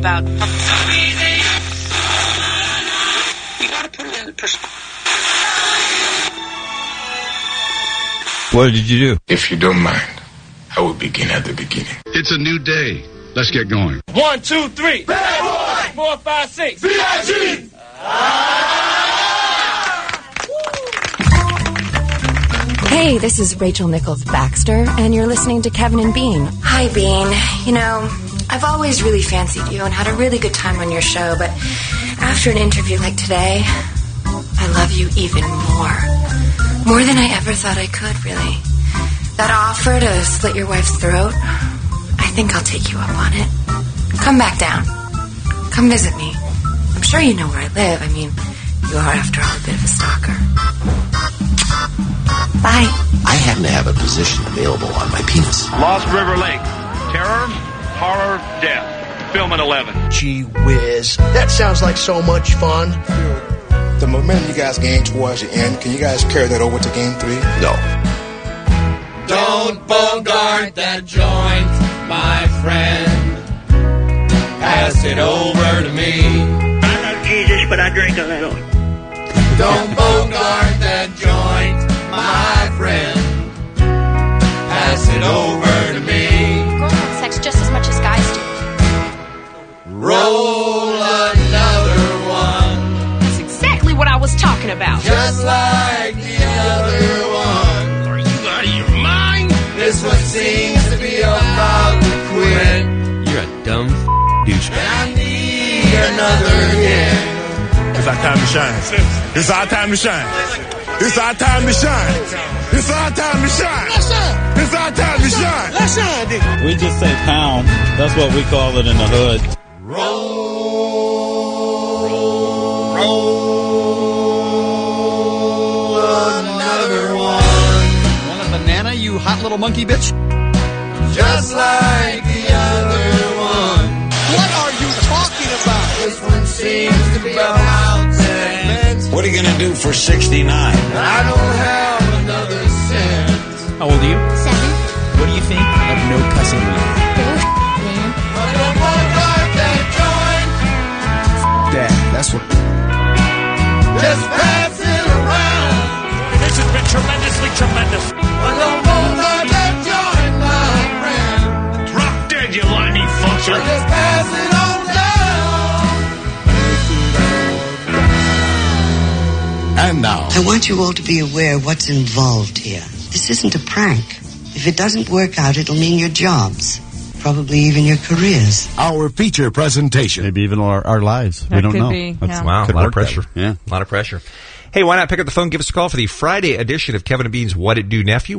about. So easy. You gotta put it in perspective. What did you do? If you don't mind, I will begin at the beginning. It's a new day. Let's get going. 1, 2, 3. Bad boy. 4, 5, 6. B.I.G. Hey, this is Rachel Nichols Baxter, and you're listening to Kevin and Bean. Hi, Bean. You know, I've always really fancied you and had a really good time on your show, but after an interview like today, I love you even more. More than I ever thought I could, really. That offer to slit your wife's throat, I think I'll take you up on it. Come back down. Come visit me. I'm sure you know where I live. I mean, you are, after all, a bit of a stalker. Bye. I happen to have a position available on my penis. Lost River Lake. Terror, horror, death. Film at 11. Gee whiz. That sounds like so much fun. The momentum you guys gained towards the end, can you guys carry that over to game 3? No. Don't bogart that joint, my friend. Pass it over to me. I'm not Jesus, but I drink a little. Don't bogart that joint, my friend. Pass it over to me. Girls have sex just as much as guys do. Roll another one. That's exactly what I was talking about. Just like the other one. Are you out of your mind? This one seems to be about to quit. You're a dumb douche. I need another hit. It's our time to shine. It's our time to shine. It's our time to shine. It's our time to shine. It's our time to shine. Let's shine, dude. We just say pound. That's what we call it in the hood. Roll another one. Want a banana, you hot little monkey bitch? Just like the other one. What are you talking about? This one seems to be about 10. What are you going to do for 69? I don't have another cent. How old are you? 7. What do you think of no cussing weed? Man. But don't bogart that joint. Dad, that's what... Just pass it around. This has been tremendously tremendous. But don't bogart that joint, my friend. Drop dead, you limey fucker. So just pass it on down. And now... I want you all to be aware what's involved here. This isn't a prank. If it doesn't work out, it'll mean your jobs. Probably even your careers. Our feature presentation. Maybe even our lives. That we don't could know. be, yeah. Wow, a lot of pressure. Yeah. A lot of pressure. Hey, why not pick up the phone, give us a call for the Friday edition of Kevin and Bean's What It Do Nephew,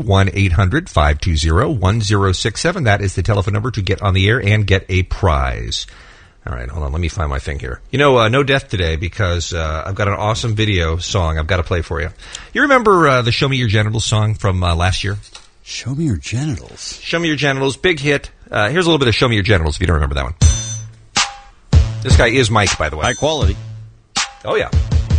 1-800-520-1067. That is the telephone number to get on the air and get a prize. All right, hold on. Let me find my thing here. You know, no death today because I've got an awesome video song I've got to play for you. You remember the Show Me Your Genitals song from last year? Show me your genitals. Show Me Your Genitals, big hit. Here's a little bit of Show Me Your Genitals if you don't remember that one. This guy is Mike, by the way. High quality. Oh, yeah.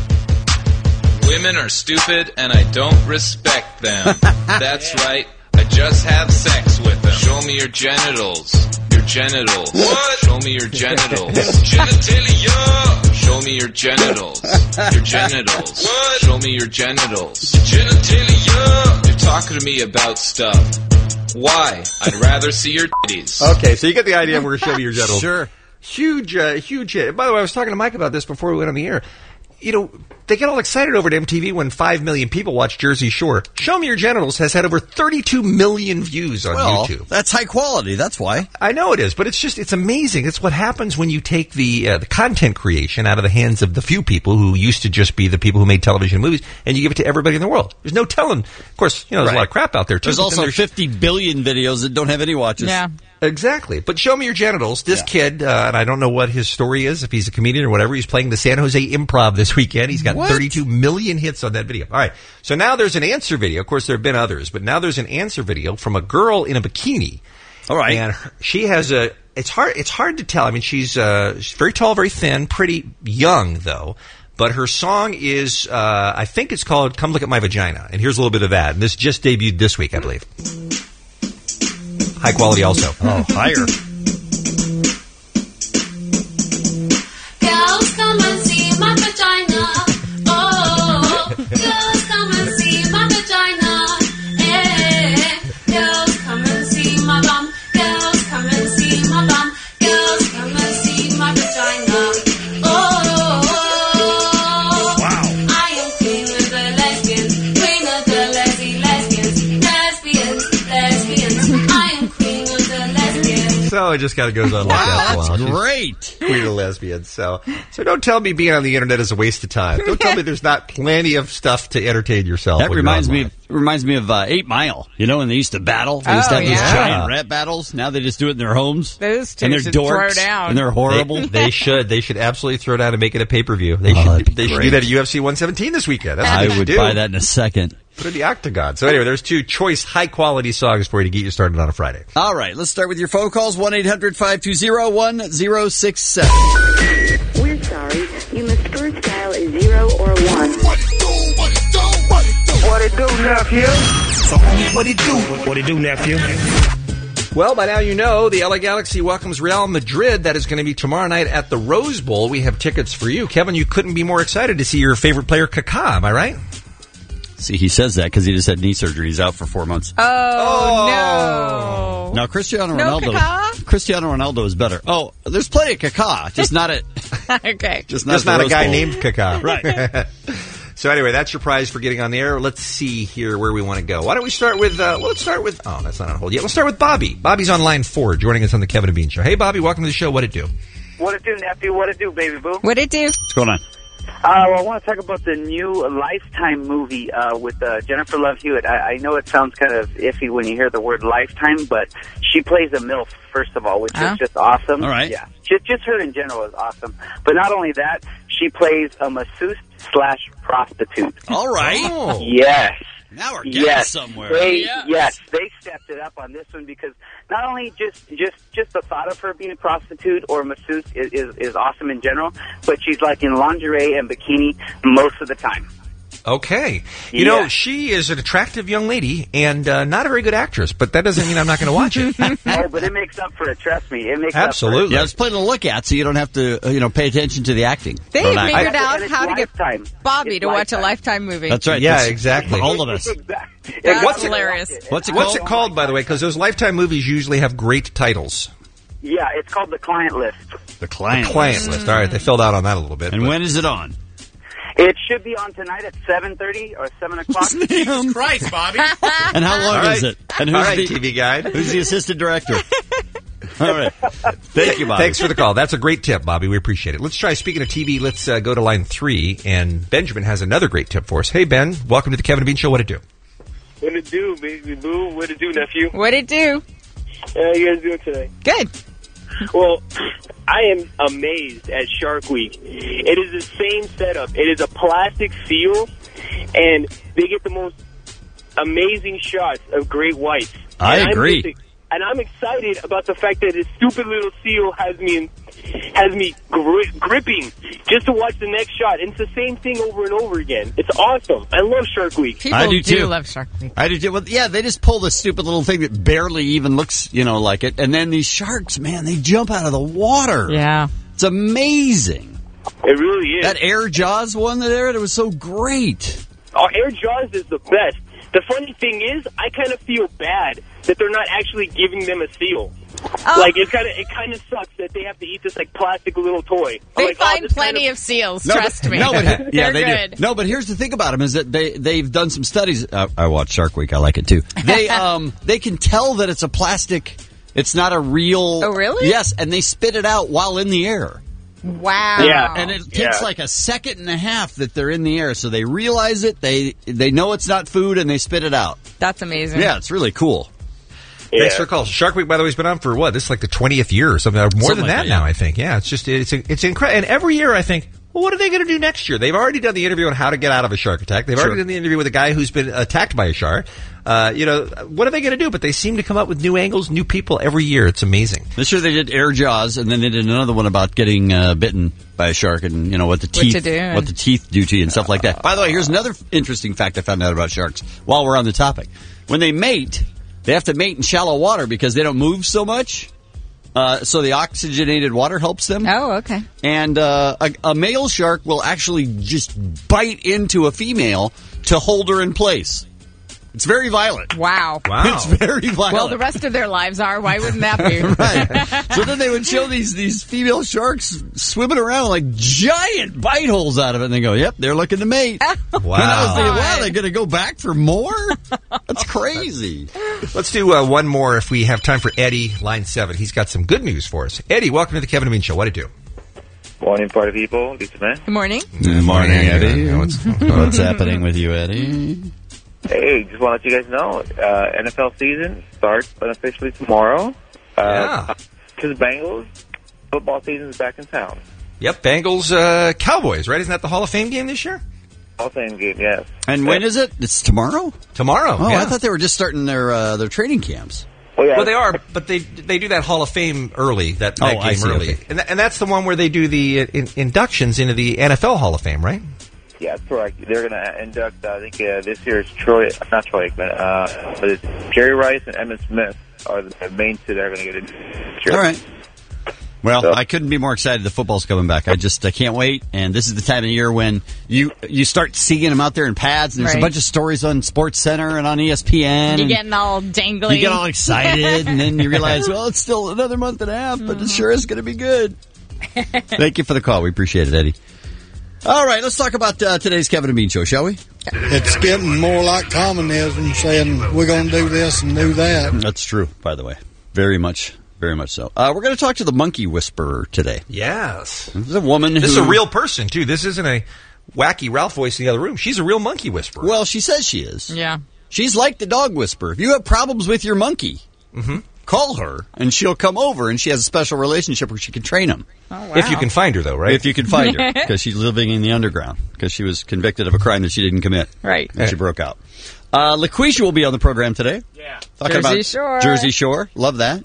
Women are stupid and I don't respect them. That's right. I just have sex with them. Show me your genitals. Your genitals. What? Show me your genitals. Genitalia. Show me your genitals. Your genitals. What? Show me your genitals. Genitalia. You're talking to me about stuff. Why? I'd rather see your titties. Okay, so you get the idea. We're going to show me your genitals. Sure. Huge hit. By the way, I was talking to Mike about this before we went on the air. You know, they get all excited over at MTV when 5 million people watch Jersey Shore. Show Me Your Genitals has had over 32 million views on YouTube. That's high quality. That's why. I know it is, but it's amazing. It's what happens when you take the content creation out of the hands of the few people who used to just be the people who made television and movies, and you give it to everybody in the world. There's no telling. Of course, you know, there's a lot of crap out there, too. There's also 50 billion videos that don't have any watches. Yeah. Exactly. But Show Me Your Genitals. This kid, and I don't know what his story is, if he's a comedian or whatever, he's playing the San Jose Improv this weekend. He's got 32 million hits on that video. All right. So now there's an answer video. Of course, there have been others, but now there's an answer video from a girl in a bikini. All right. And she has it's hard to tell. I mean, she's very tall, very thin, pretty young, though. But her song is, I think it's called Come Look at My Vagina. And here's a little bit of that. And this just debuted this week, I believe. High quality also. Oh, higher. it just kind of goes on like that for a while. That's great. Queen of lesbians. So don't tell me being on the internet is a waste of time. Don't tell me there's not plenty of stuff to entertain yourself. That reminds me of 8 Mile. You know, when they used to battle? They used to have those giant rap battles. Now they just do it in their homes. Those two and they're should dorks, throw down. and they're horrible. They should absolutely throw down and make it a pay-per-view. They should do that at UFC 117 this weekend. That's what I they would should buy do. that in a second. Put it in the octagon. So anyway, there's 2 choice, high-quality songs for you to get you started on a Friday. All right, let's start with your phone calls. 1-800-520-1067. We're sorry. You must first dial a 0 or 1. What it do, nephew? So, homie, what it do? What it do, nephew? Well, by now you know the LA Galaxy welcomes Real Madrid. That is going to be tomorrow night at the Rose Bowl. We have tickets for you. Kevin, you couldn't be more excited to see your favorite player, Kaká. Am I right? See, he says that because he just had knee surgery. He's out for 4 months. Oh, no. Now, Cristiano No Ronaldo. Kaká? Cristiano Ronaldo is better. Oh, there's plenty of Kaká, just not at. Okay. Just not at the a Rose guy Bowl. named Kaká. Right. So anyway, that's your prize for getting on the air. Let's see here where we want to go. Why don't we start with, let's start with, oh, that's not on hold yet. Let's start with Bobby. Bobby's on line 4, joining us on the Kevin and Bean Show. Hey, Bobby, welcome to the show. What it do? What it do, nephew? What it do, baby boo? What it do? What's going on? Well, I want to talk about the new Lifetime movie with Jennifer Love Hewitt. I know it sounds kind of iffy when you hear the word Lifetime, but she plays a MILF, first of all, which is just awesome. All right. Yeah. Just her in general is awesome. But not only that, she plays a masseuse/prostitute. All right. Oh. Yes. Now we're getting somewhere. Yes, they stepped it up on this one because not only just the thought of her being a prostitute or a masseuse is awesome in general, but she's like in lingerie and bikini most of the time. Okay. You know, she is an attractive young lady and not a very good actress, but that doesn't mean I'm not going to watch it. Oh, but it makes up for it. Trust me. It makes Absolutely. up for it. Yeah, it's plenty to look at, so you don't have to, pay attention to the acting. They Don't figured act. out And how to it's get Lifetime. Bobby It's to watch a Lifetime. Lifetime movie. That's right. Yeah, exactly. All of us. That's hilarious. What's it What's called? it called, by the way? Because those Lifetime movies usually have great titles. Yeah, it's called The Client List. The Client List. All right, they filled out on that a little bit. And but- when is it on? It should be on tonight at 7:30 or 7 o'clock. Jesus Christ, Bobby. And how long All right. is it? And All who's right, the TV guide. Who's the assistant director? All right. Thank you, Bobby. Thanks for the call. That's a great tip, Bobby. We appreciate it. Let's try. Speaking of TV, let's go to line 3. And Benjamin has another great tip for us. Hey, Ben. Welcome to the Kevin and Bean Show. What it do? What it do, baby boo? What it do, nephew? What it do? How you guys doing today? Good. Well, I am amazed at Shark Week. It is the same setup. It is a plastic seal, and they get the most amazing shots of great whites. I And agree. And I'm excited about the fact that this stupid little seal has me gripping just to watch the next shot. And it's the same thing over and over again. It's awesome. I love Shark Week. People I do too. love Shark Week. I do too. Well, yeah, they just pull this stupid little thing that barely even looks, like it. And then these sharks, man, they jump out of the water. Yeah. It's amazing. It really is. That Air Jaws one there, it was so great. Oh, Air Jaws is the best. The funny thing is, I kind of feel bad that they're not actually giving them a seal. Like it kind of sucks that they have to eat this like plastic little toy. They like, find this plenty kind of seals. No, trust but, me. No, but yeah, they good. do. No, but here's the thing about them is that they've done some studies. I watch Shark Week. I like it too. They can tell that it's a plastic. It's not a real. Oh, really? Yes, and they spit it out while in the air. Wow. Yeah. And it takes like a second and a half that they're in the air, so they realize it. They know it's not food, and they spit it out. That's amazing. Yeah, it's really cool. Yeah. Thanks for the call. Shark Week, by the way, has been on for what? This is like the 20th year or something. More Something than like that that, now, yeah. I think. Yeah, it's incredible. And every year I think, well, what are they going to do next year? They've already done the interview on how to get out of a shark attack. They've already done the interview with a guy who's been attacked by a shark. What are they going to do? But they seem to come up with new angles, new people every year. It's amazing. This year they did Air Jaws, and then they did another one about getting bitten by a shark and what the teeth do to you and stuff like that. By the way, here's another interesting fact I found out about sharks while we're on the topic. When they mate, they have to mate in shallow water because they don't move so much. So the oxygenated water helps them. Oh, okay. And a male shark will actually just bite into a female to hold her in place. It's very violent. Wow. It's very violent. Well, the rest of their lives are. Why wouldn't that be? Right. So then they would show these female sharks swimming around like giant bite holes out of it, and they go, "Yep, they're looking to mate." Wow. And I was thinking, wow, they're going to go back for more? That's crazy. Let's do one more if we have time for Eddie, line 7. He's got some good news for us. Eddie, welcome to the Kevin and Bean Show. What do you do? Morning, party people. Lisa, man. Good morning. Good morning, Eddie. What's happening with you, Eddie? Hey, just want to let you guys know, NFL season starts unofficially tomorrow. To the Bengals, football season is back in town. Yep, Bengals, Cowboys, right? Isn't that the Hall of Fame game this year? Hall of Fame game, yes. And when is it? It's tomorrow? Tomorrow. Oh, yeah. I thought they were just starting their training camps. Well, they are, but they do that Hall of Fame early, that game early. Okay. And that's the one where they do the inductions into the NFL Hall of Fame, right? Yeah, that's correct. They're going to induct, I think this year it's not Troy Aikman, but it's Jerry Rice and Emmitt Smith are the main two that are going to get inducted. All right. Well, I couldn't be more excited the football's coming back. I can't wait. And this is the time of year when you start seeing them out there in pads, and there's a bunch of stories on SportsCenter and on ESPN. You're getting all dangly. You get all excited, and then you realize, well, it's still another month and a half, but it sure is going to be good. Thank you for the call. We appreciate it, Eddie. All right, let's talk about today's Kevin and Bean Show, shall we? It's getting more like communism, saying we're going to do this and do that. That's true, by the way. Very much so. We're going to talk to the monkey whisperer today. Yes. This is a woman This is a real person, too. This isn't a wacky Ralph voice in the other room. She's a real monkey whisperer. Well, she says she is. Yeah. She's like the dog whisperer. If you have problems with your monkey, call her, and she'll come over, and she has a special relationship where she can train him. Oh, wow. If you can find her, though, right? If you can find her, because she's living in the underground, because she was convicted of a crime that she didn't commit. Right. And she broke out. LaQuisha will be on the program today. Yeah. Talking Jersey about Shore. Jersey Shore. Love that.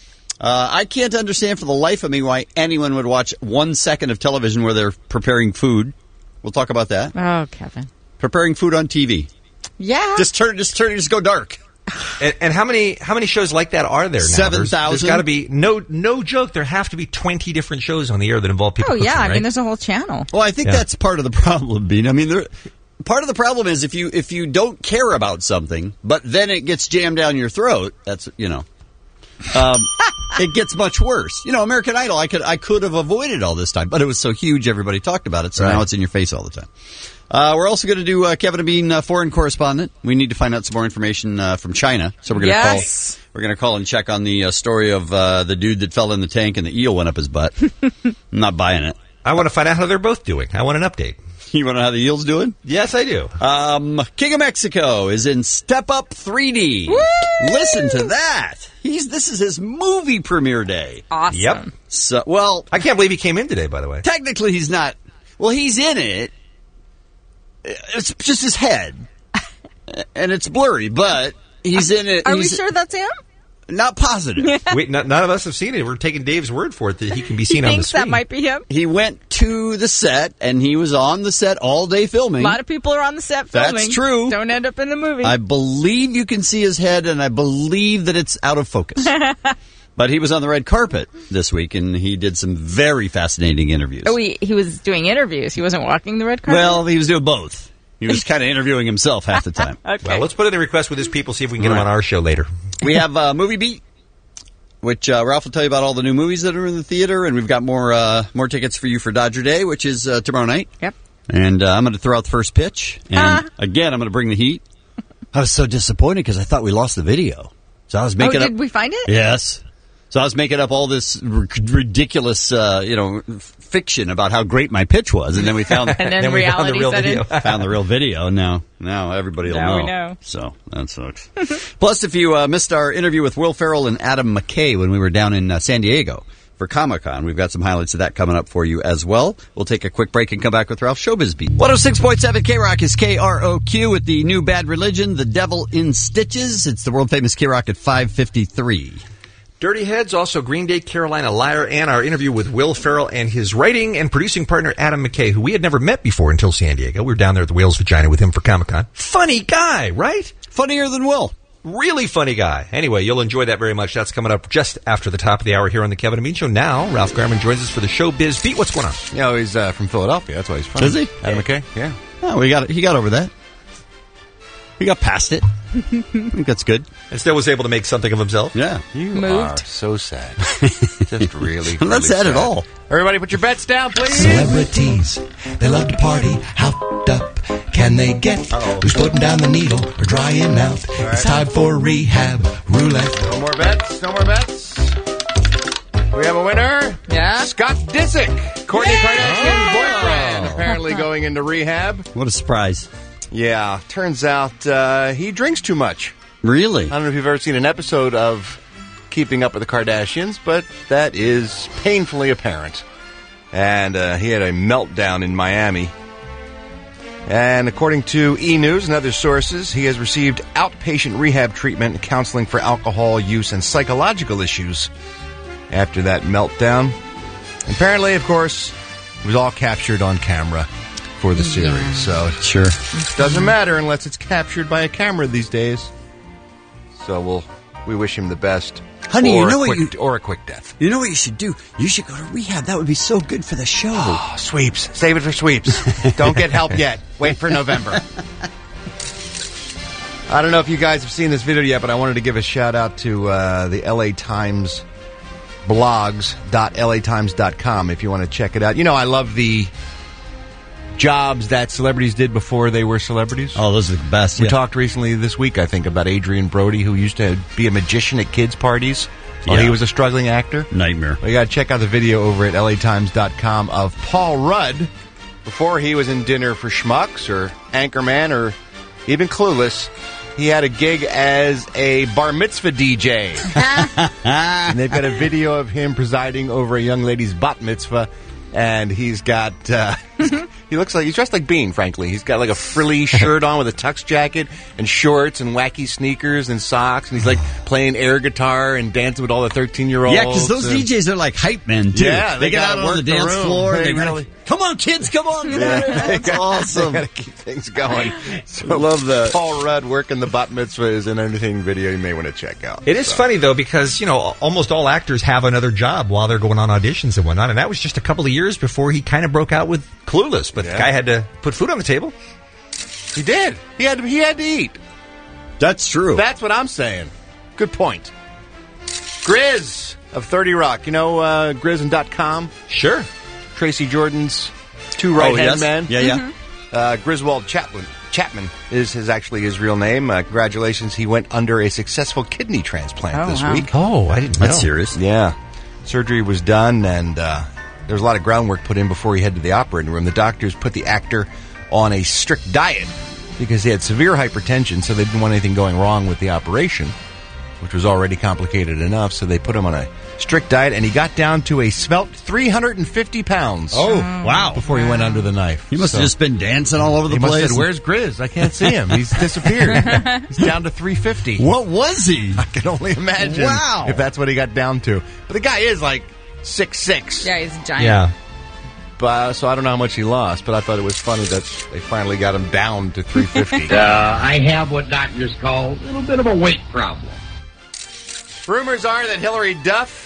I can't understand for the life of me why anyone would watch 1 second of television where they're preparing food. We'll talk about that. Oh, Kevin. Preparing food on TV. Yeah. Just go dark. And how many shows like that are there now? 7,000. There's got to be no joke. There have to be 20 different shows on the air that involve people. Oh, yeah. cooking, I mean, right? there's a whole channel. Well, I think that's part of the problem, Bean. I mean, part of the problem is if you don't care about something, but then it gets jammed down your throat. That's it gets much worse. American Idol, I could have avoided all this time, but it was so huge, everybody talked about it, so now it's in your face all the time. We're also going to do Kevin and Bean foreign correspondent. We need to find out some more information from China, so we're going to call. We're going to call and check on the story of the dude that fell in the tank and the eel went up his butt. I'm not buying it. I want to find out how they're both doing. I want an update. You want to know how the eel's doing? Yes, I do. King of Mexico is in Step Up 3D. Woo! Listen to that. This is his movie premiere day. Awesome. Yep. So, I can't believe he came in today, by the way. Technically, he's not. Well, he's in it. It's just his head. And it's blurry, but he's in it. Are we sure that's him? Not positive. Wait, none of us have seen it. We're taking Dave's word for it that he can be seen on the screen. That might be him? He went to the set, and he was on the set all day filming. A lot of people are on the set filming. That's true. Don't end up in the movie. I believe you can see his head, and I believe that it's out of focus. But he was on the red carpet this week, and he did some very fascinating interviews. Oh, he was doing interviews. He wasn't walking the red carpet? Well, he was doing both. He was kind of interviewing himself half the time. Okay. Well, let's put in a request with his people, see if we can get him on our show later. We have Movie Beat, which Ralph will tell you about all the new movies that are in the theater, and we've got more tickets for you for Dodger Day, which is tomorrow night. Yep. And I'm going to throw out the first pitch, and again, I'm going to bring the heat. I was so disappointed because I thought we lost the video. So I was making up. Did we find it? Yes. So I was making up all this ridiculous, fiction about how great my pitch was, and then we found and then we found the real video. Found the real video. Now everybody will know. We know. So that sucks. Plus, if you missed our interview with Will Ferrell and Adam McKay when we were down in San Diego for Comic-Con, we've got some highlights of that coming up for you as well. We'll take a quick break and come back with Ralph Showbiz Beat. 106.7 K-Rock is KROQ with the new Bad Religion, The Devil in Stitches. It's the world-famous K-Rock at 5:53. Dirty Heads, also Green Day, Carolina Liar, and our interview with Will Ferrell and his writing and producing partner Adam McKay, who we had never met before until San Diego. We were down there at the Whale's Vagina with him for Comic-Con. Funny guy, right? Funnier than Will. Really funny guy. Anyway, you'll enjoy that very much. That's coming up just after the top of the hour here on the Kevin and Bean Show. Now, Ralph Garman joins us for the Showbiz Beat. What's going on? Yeah, he's from Philadelphia. That's why he's from. Is he? Adam McKay? Yeah. Oh, he got over that. He got past it. I think that's good. And still was able to make something of himself. Yeah. You are so sad. Just really, I'm not sad at all. Everybody put your bets down, please. Celebrities, they love to party. How up can they get? Who's putting down the needle or drying out? It's time for Rehab Roulette. No more bets. No more bets. We have a winner. Yeah. Scott Disick, Kourtney Kardashian's boyfriend, apparently going into rehab. What a surprise. Yeah, turns out he drinks too much. Really? I don't know if you've ever seen an episode of Keeping Up with the Kardashians, but that is painfully apparent. And he had a meltdown in Miami. And according to E! News and other sources, he has received outpatient rehab treatment and counseling for alcohol use and psychological issues after that meltdown. Apparently, of course, it was all captured on camera for the series. So sure, it doesn't matter unless it's captured by a camera these days. So we wish him the best. Honey, or you know or a quick death. You know what you should do? You should go to rehab. That would be so good for the show. Oh, sweeps. Save it for sweeps. Don't get help yet. Wait for November. I don't know if you guys have seen this video yet, but I wanted to give a shout out to the LA Times blogs.latimes.com if you want to check it out. You know, I love the jobs that celebrities did before they were celebrities. Oh, those are the best. We talked recently this week, I think, about Adrian Brody, who used to be a magician at kids' parties while he was a struggling actor. Nightmare. You got to check out the video over at latimes.com of Paul Rudd before he was in Dinner for Schmucks or Anchorman or even Clueless. He had a gig as a bar mitzvah DJ. And they've got a video of him presiding over a young lady's bat mitzvah. And he's got, he looks like, he's dressed like Bean, frankly. He's got like a frilly shirt on with a tux jacket and shorts and wacky sneakers and socks. And he's like playing air guitar and dancing with all the 13-year-olds. Yeah, because those DJs are like hype men, too. Yeah, they get out on the dance floor. They really... Come on, kids, come on. Get out there. That's awesome. They got to keep things going. So I love that. Paul Rudd working the bat mitzvah is an entertaining video you may want to check out. It is funny, though, because, you know, almost all actors have another job while they're going on auditions and whatnot. And that was just a couple of years before he kind of broke out with Clueless. But the guy had to put food on the table. He did. He had to eat. That's true. That's what I'm saying. Good point. Grizz of 30 Rock. You know Grizz.com? Sure. Tracy Jordan's two right-hand men. Yeah. Griswold Chapman is actually his real name. Congratulations. He went under a successful kidney transplant this week. Oh, I didn't know. That's serious. Yeah. Surgery was done, and there was a lot of groundwork put in before he headed to the operating room. The doctors put the actor on a strict diet because he had severe hypertension, so they didn't want anything going wrong with the operation, which was already complicated enough, so they put him on a strict diet, and he got down to a svelte 350 pounds. Oh, wow. Before he went under the knife. He must have just been dancing all over the place. He must have said, where's Grizz? I can't see him. He's disappeared. He's down to 350. What was he? I can only imagine. Wow. If that's what he got down to. But the guy is like 6'6". Yeah, he's a giant. Yeah. But, so I don't know how much he lost, but I thought it was funny that they finally got him down to 350. I have what doctors call a little bit of a weight problem. Rumors are that Hillary Duff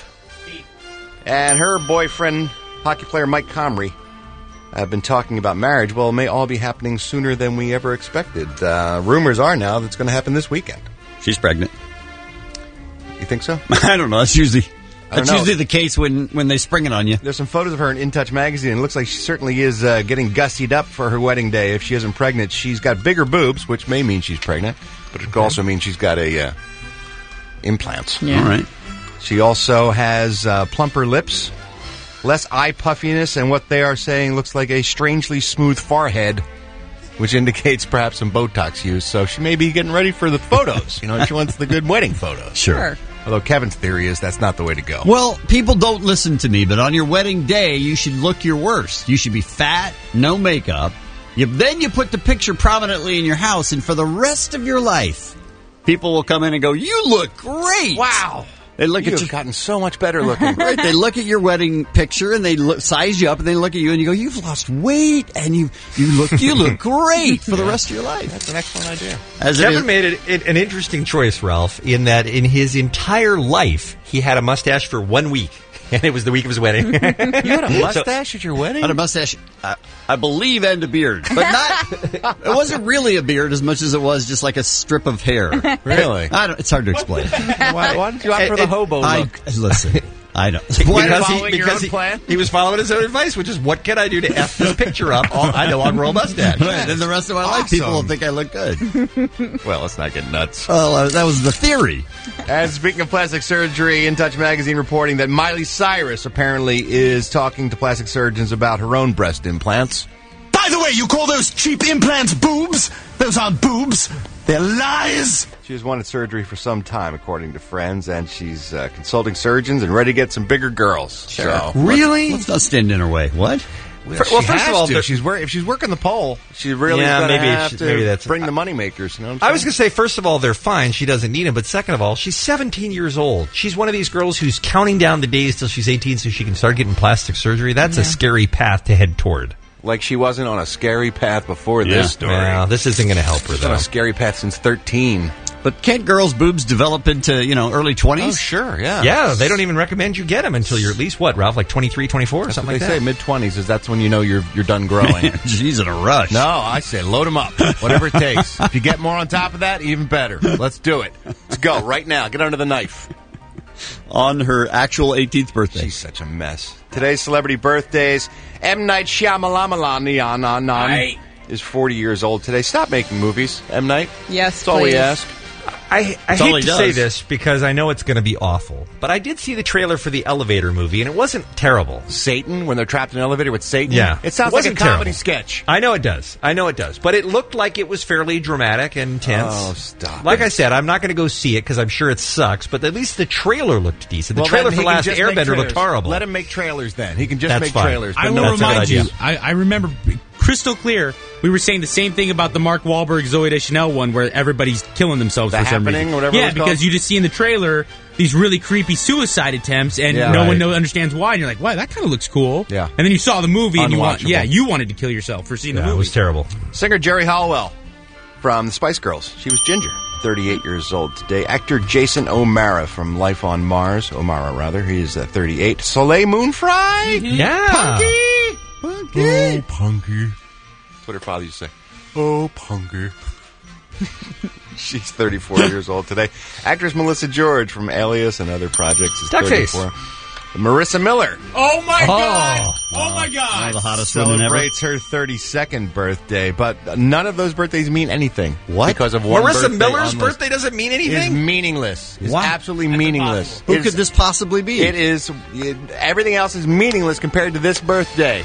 and her boyfriend, hockey player Mike Comrie, have been talking about marriage. Well, it may all be happening sooner than we ever expected. Rumors are now that it's going to happen this weekend. She's pregnant. You think so? I don't know. That's usually the case when they spring it on you. There's some photos of her in Touch magazine. It looks like she certainly is getting gussied up for her wedding day. If she isn't pregnant, she's got bigger boobs, which may mean she's pregnant, but it could also mean she's got a implants. Yeah. All right. She also has plumper lips, less eye puffiness, and what they are saying looks like a strangely smooth forehead, which indicates perhaps some Botox use. So she may be getting ready for the photos. You know, she wants the good wedding photos. Sure. Although Kevin's theory is that's not the way to go. Well, people don't listen to me, but on your wedding day, you should look your worst. You should be fat, no makeup. Then you put the picture prominently in your house, and for the rest of your life, people will come in and go, "You look great." Wow. They look at you. You've gotten so much better looking. Right? They look at your wedding picture and they size you up, and they look at you and you go, "You've lost weight, and you look great for the rest of your life." That's an excellent idea. Kevin made an interesting choice, Ralph, in that in his entire life he had a mustache for 1 week. And it was the week of his wedding. You had a mustache at your wedding? I had a mustache, I believe, and a beard. But not, it wasn't really a beard as much as it was just like a strip of hair. Really? It's hard to explain. Why did you opt for the hobo look? Listen, I know. Because he was following his own advice, which is, what can I do to F this picture up? I know I'll grow a mustache. Then the rest of my life, people will think I look good. Well, let's not get nuts. Well, that was the theory. And speaking of plastic surgery, In Touch magazine reporting that Miley Cyrus apparently is talking to plastic surgeons about her own breast implants. By the way, you call those cheap implants boobs? Those aren't boobs. They're lies. She has wanted surgery for some time, according to friends, and she's consulting surgeons and ready to get some bigger girls. Sure. So, really? Let's not stand in her way. What? Well, first of all, if she's working the pole, she's really going to have to bring the moneymakers. You know what I'm I was going to say, first of all, they're fine. She doesn't need them. But second of all, she's 17 years old. She's one of these girls who's counting down the days till she's 18 so she can start getting plastic surgery. That's a scary path to head toward. Like she wasn't on a scary path before this story. Yeah, this isn't going to help her, She's though. on a scary path since 13. But can't girls' boobs develop into, early 20s? Oh, sure, yeah. Yeah, they don't even recommend you get them until you're at least, what, Ralph, like 23, 24 or That's something what like they that? say, mid-20s, is that's when you know you're done growing. She's in a rush. No, I say load them up. Whatever it takes. If you get more on top of that, even better. Let's do it. Let's go right now. Get under the knife. On her actual 18th birthday. She's such a mess. Today's celebrity birthdays. M. Night Shyamalan is 40 years old today. Stop making movies, M. Night. Yes, That's all we ask. I hate to say this because I know it's going to be awful, but I did see the trailer for the Elevator movie, and it wasn't terrible. Satan, when they're trapped in an elevator with Satan? Yeah. It sounds like a comedy sketch. I know it does. But it looked like it was fairly dramatic and tense. Oh, stop. Like I said, I'm not going to go see it because I'm sure it sucks, but at least the trailer looked decent. The trailer for Last Airbender looked horrible. Let him make trailers then. He can just That's make fine. trailers. I will remind you, I remember crystal clear, we were saying the same thing about the Mark Wahlberg, Zooey Deschanel one where everybody's killing themselves for some reason. Whatever yeah, because you just see in the trailer these really creepy suicide attempts, and one understands why, and you're like, wow, that kind of looks cool. Yeah. And then you saw the movie, and you Unwatchable. wanted to kill yourself for seeing the movie. It was terrible. Singer Jerry Halliwell from the Spice Girls. She was Ginger, 38 years old today. Actor Jason O'Mara from Life on Mars. He is 38. Soleil Moon Frye. Yeah. Punky. Oh, Punky. That's what her father used to say. Oh, Punky. She's 34 years old today. Actress Melissa George from Alias and other projects is 34. Marissa Miller. Oh my God! Oh my God! One of the hottest women ever. Celebrates her 32nd birthday, but none of those birthdays mean anything. What? Because of one Marissa birthday Miller's on birthday doesn't mean It's anything? meaningless. It's What? absolutely meaningless. Who could this possibly be? It is. Everything else is meaningless compared to this birthday.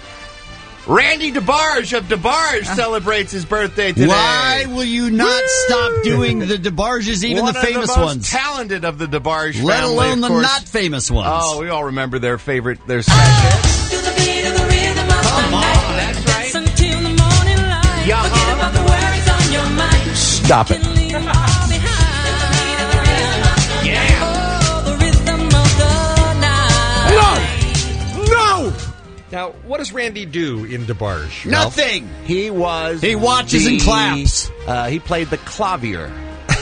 Randy DeBarge of DeBarge celebrates his birthday today. Why will you not stop doing the DeBarges, even One the famous of the most ones? talented of the DeBarge family, Let alone of the course. not famous ones. Oh, we all remember their favorite, their smash hits. Come on. That's right. Stop it. No! Now, what does Randy do in DeBarge? Ralph? Nothing. He watches and claps. He played the clavier.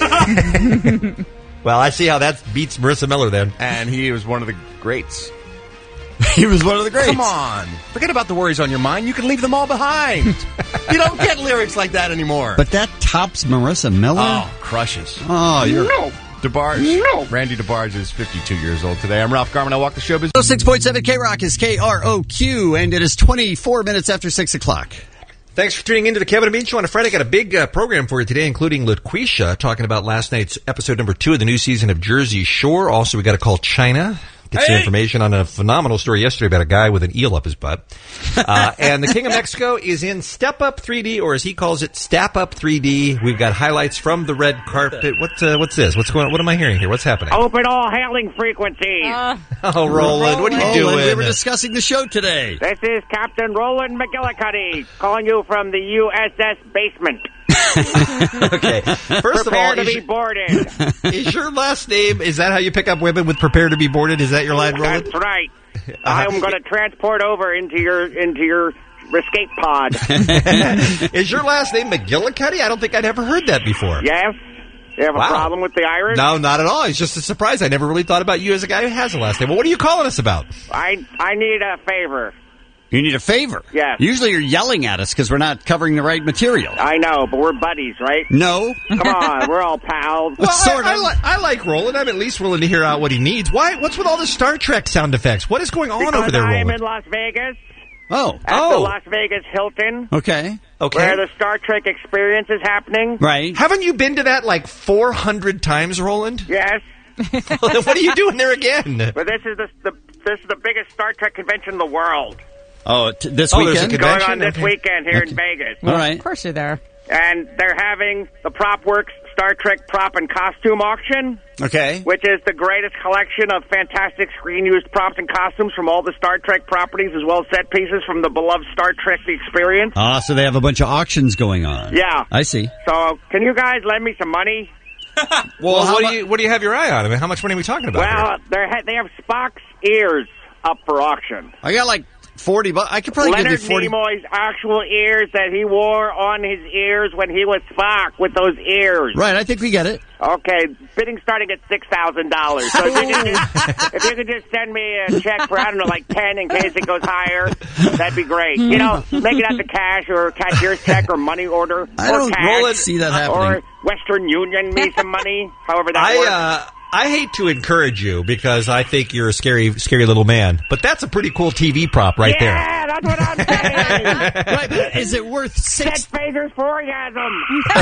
Well, I see how that beats Marissa Miller then. And he was one of the greats. He was one of the greats. Come on. Forget about the worries on your mind. You can leave them all behind. You don't get lyrics like that anymore. But that tops Marissa Miller? Oh, crushes. Oh, you're... No. DeBarge. No. Randy DeBarge is 52 years old today. I'm Ralph Garman. I walk the showbiz. 6.7 K-Rock is KROQ, and it is 24 minutes after 6 o'clock. Thanks for tuning into the Kevin and Bean Show on a Friday. Got a big program for you today, including LaQuisha talking about last night's episode number 2 of the new season of Jersey Shore. Also, we got to call China. Get some information on a phenomenal story yesterday about a guy with an eel up his butt. And the King of Mexico is in Step Up 3D, or as he calls it, Stap Up 3D. We've got highlights from the red carpet. What's this? What's going on? What am I hearing here? What's happening? Open all hailing frequencies. Oh, Roland, what are you doing? We were discussing the show today. This is Captain Roland McGillicuddy calling you from the USS basement. Okay. First of all, prepare to be boarded. Is your last name, is that how you pick up women, with prepare to be boarded? Is that your line, Roland? That's right. I'm going to transport over into your escape pod. Is your last name McGillicuddy? I don't think I'd ever heard that before. Yes. You have a problem with the Irish? No, not at all. It's just a surprise. I never really thought about you as a guy who has a last name. Well, what are you calling us about? I need a favor. You need a favor? Yes. Usually you're yelling at us because we're not covering the right material. I know, but we're buddies, right? No. Come on, we're all pals. Well, I like Roland. I'm at least willing to hear out what he needs. What's with all the Star Trek sound effects? What is going on over there, Roland? I'm in Las Vegas. Oh. At the Las Vegas Hilton. Okay. Where the Star Trek experience is happening. Right. Haven't you been to that like 400 times, Roland? Yes. What are you doing there again? But this is the biggest Star Trek convention in the world. Oh, this weekend? It's going on this weekend here in Vegas. All right. Of course you're there. And they're having the PropWorks Star Trek prop and costume auction. Okay. Which is the greatest collection of fantastic screen-used props and costumes from all the Star Trek properties, as well as set pieces from the beloved Star Trek The Experience. Ah, so they have a bunch of auctions going on. Yeah. I see. So, can you guys lend me some money? Well, what do you have your eye on? I mean, how much money are we talking about Well, they have Spock's ears up for auction. I got like $40. I could probably Leonard give you 40. Nimoy's actual ears that he wore on his ears when he was Spock with those ears. Right, I think we get it. Okay, bidding starting at $6,000. So if you could just send me a check for, I don't know, like 10 in case it goes higher, that'd be great. You know, make it out to cash or cashier's check or money order. I don't see that happening. Or Western Union me some money, however that works. I hate to encourage you because I think you're a scary little man, but that's a pretty cool TV prop right there. Yeah, that's what I'm saying. Right, but is it worth Set phasers for orgasm.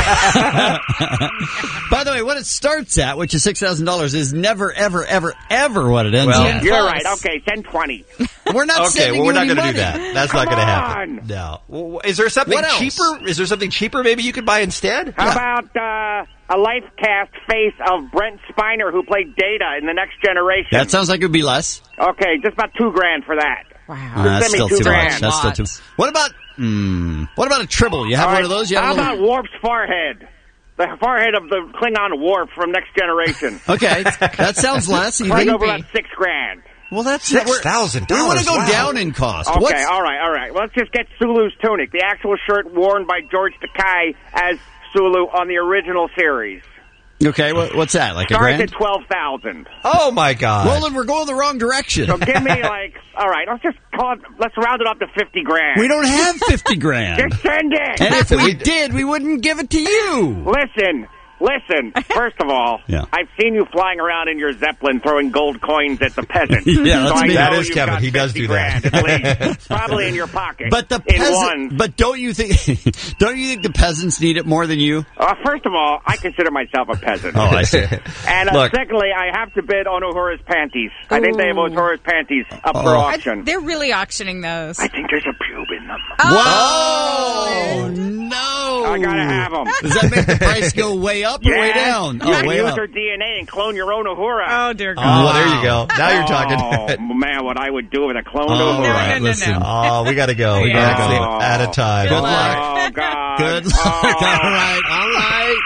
By the way, what it starts at, which is $6,000, is never, ever, ever, ever what it ends at. You're right. Okay, send 20. We're not sending we're not going to do that. That's not going to happen. No. Well, is there something cheaper? Is there something cheaper maybe you could buy instead? How about a life cast face of Brent Spiner, who played Data in The Next Generation? That sounds like it would be less. Okay, just about $2,000 for that. Wow. That's still too much. $2,000. That's still too much. What about a Tribble? You have one of those? How about Worf's forehead? The forehead of the Klingon Worf from Next Generation. Okay, that sounds less. Right over about $6,000. Well, that's $6,000. We want to go down in cost. Okay, all right. Well, let's just get Sulu's tunic, the actual shirt worn by George Takei as Sulu on the original series. Okay, what's that? Like Starts $1,000? at $12,000. Oh my God! Roland, we're going the wrong direction. So give me all right. Let's round it up to $50,000. We don't have $50,000. Just send it. And if we did, we wouldn't give it to you. Listen, first of all, I've seen you flying around in your Zeppelin throwing gold coins at the peasants. Yeah, so that is Kevin. He does do that. At least. Probably in your pocket. But don't you think the peasants need it more than you? First of all, I consider myself a peasant. Oh, I see. And secondly, I have to bid on Uhura's panties. I think they have Uhura's panties up for auction. They're really auctioning those. I think there's a pube in them. Oh, no. I gotta have them. Does that make the price go way up or way down? You can way use up. her DNA and clone your own Uhura. Oh, dear God. Oh, well, there you go. Now you're talking. Oh, man, what I would do with a cloned All Uhura. right, listen. Oh, we got to go. We got to go. Out of time. Good luck. Oh, God. Good luck. All right.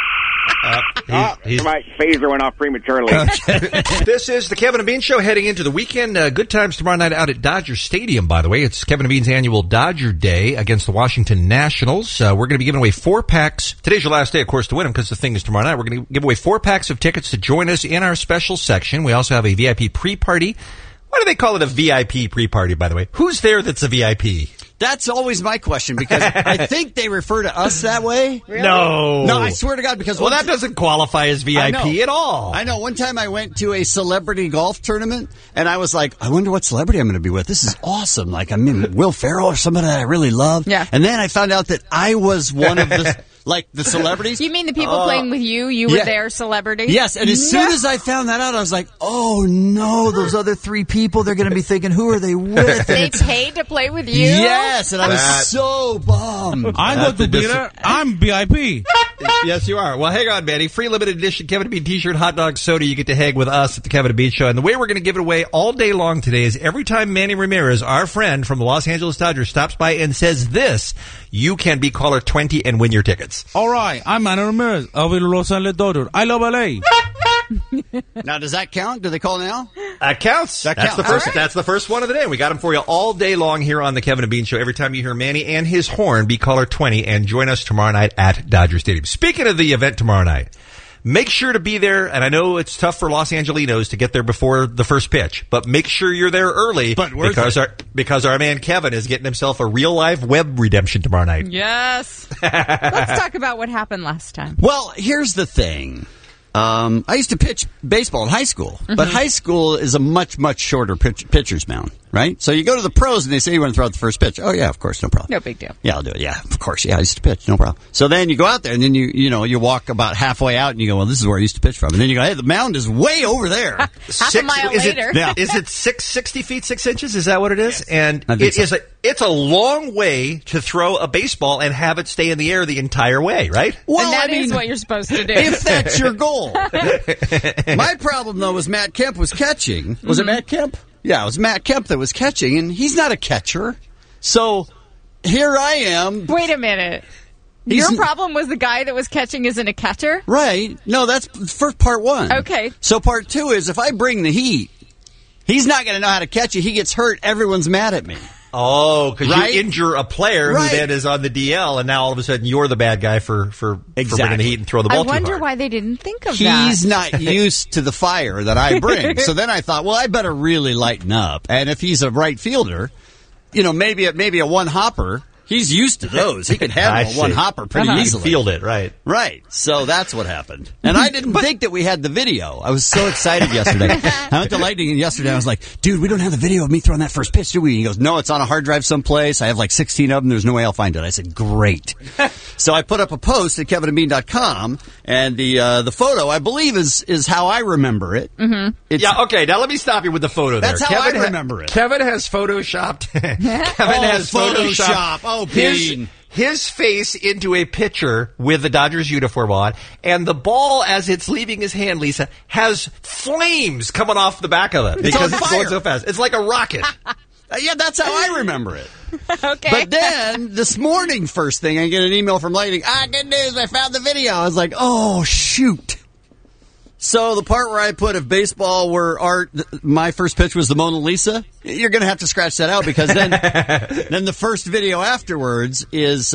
My phaser went off prematurely. This is the Kevin and Bean Show heading into the weekend. Good times tomorrow night out at Dodger Stadium, by the way. It's Kevin and Bean's annual Dodger Day against the Washington Nationals. We're going to be giving away 4 packs. Today's your last day, of course, to win them because the thing is tomorrow night. We're going to give away 4 packs of tickets to join us in our special section. We also have a VIP pre-party. Why do they call it a VIP pre-party, by the way? Who's there that's a VIP? That's always my question because I think they refer to us that way. Really? No, I swear to God, because that doesn't qualify as VIP at all. I know. One time I went to a celebrity golf tournament and I was like, I wonder what celebrity I'm going to be with. This is awesome. Like I'm in Will Ferrell or somebody that I really love. Yeah. And then I found out that I was one of the the celebrities. You mean the people playing with you? You were their celebrity? Yes. And as soon as I found that out, I was like, oh no, those other 3 people, they're going to be thinking, who are they with? They paid to play with you? Yes. And I was so bummed. I'm going to be there. I'm VIP. Yes, you are. Well, hang on, Manny. Free limited edition Kevin and Bean t-shirt, hot dog, soda. You get to hang with us at the Kevin and Bean Show. And the way we're going to give it away all day long today is every time Manny Ramirez, our friend from the Los Angeles Dodgers, stops by and says this, you can be caller 20 and win your tickets. All right. I'm Manny Ramirez of the Los Angeles Dodgers. I love LA. Now, does that count? Do they call now? That counts. That's the first. That's the first one of the day. We got them for you all day long here on the Kevin and Bean Show. Every time you hear Manny and his horn, be caller 20 and join us tomorrow night at Dodger Stadium. Speaking of the event tomorrow night, make sure to be there. And I know it's tough for Los Angelinos to get there before the first pitch, but make sure you're there early because our man Kevin is getting himself a real live web redemption tomorrow night. Yes. Let's talk about what happened last time. Well, here's the thing. I used to pitch baseball in high school, but high school is a much, much shorter pitcher's mound, right? So you go to the pros and they say you want to throw out the first pitch. Oh, yeah, of course, no problem. No big deal. Yeah, I'll do it. Yeah, of course. Yeah, I used to pitch. No problem. So then you go out there and then you walk about halfway out and you go, well, this is where I used to pitch from. And then you go, hey, the mound is way over there. Half a mile later. Is it 60 feet, 6 inches? Is that what it is? Yes. And it's a long way to throw a baseball and have it stay in the air the entire way, right? Well, and that is what you're supposed to do. If that's your goal. My problem, though, was Matt Kemp was catching. Was it Matt Kemp? Yeah, it was Matt Kemp that was catching, and he's not a catcher. So here I am. Wait a minute. Your problem was the guy that was catching isn't a catcher? Right. No, that's first part one. Okay. So part two is if I bring the heat, he's not going to know how to catch it. He gets hurt. Everyone's mad at me. Oh, because you injure a player who then is on the DL, and now all of a sudden you're the bad guy for bringing the heat and throw the ball too hard. I wonder why they didn't think of that. He's not used to the fire that I bring. So then I thought, well, I better really lighten up. And if he's a right fielder, maybe a one-hopper, he's used to those. He could handle a one-hopper pretty easily. Field it, right. Right. So that's what happened. And I didn't think that we had the video. I was so excited yesterday. I went to Lightning, and yesterday I was like, dude, we don't have the video of me throwing that first pitch, do we? He goes, no, it's on a hard drive someplace. I have like 16 of them. There's no way I'll find it. I said, great. So I put up a post at kevinandbean.com, and the photo, I believe, is how I remember it. Mm-hmm. Okay, now let me stop you with the photo there. That's how I remember it. Kevin has photoshopped. Photoshop. Oh, his face into a picture with the Dodgers uniform on, and the ball, as it's leaving his hand, Lisa, has flames coming off the back of it because it's going so fast. It's like a rocket. Yeah, that's how I remember it. Okay. But then, this morning, first thing, I get an email from Lightning. Good news, I found the video. I was like, oh, shoot. So the part where I put if baseball were art, my first pitch was the Mona Lisa, you're going to have to scratch that out because then then the first video afterwards is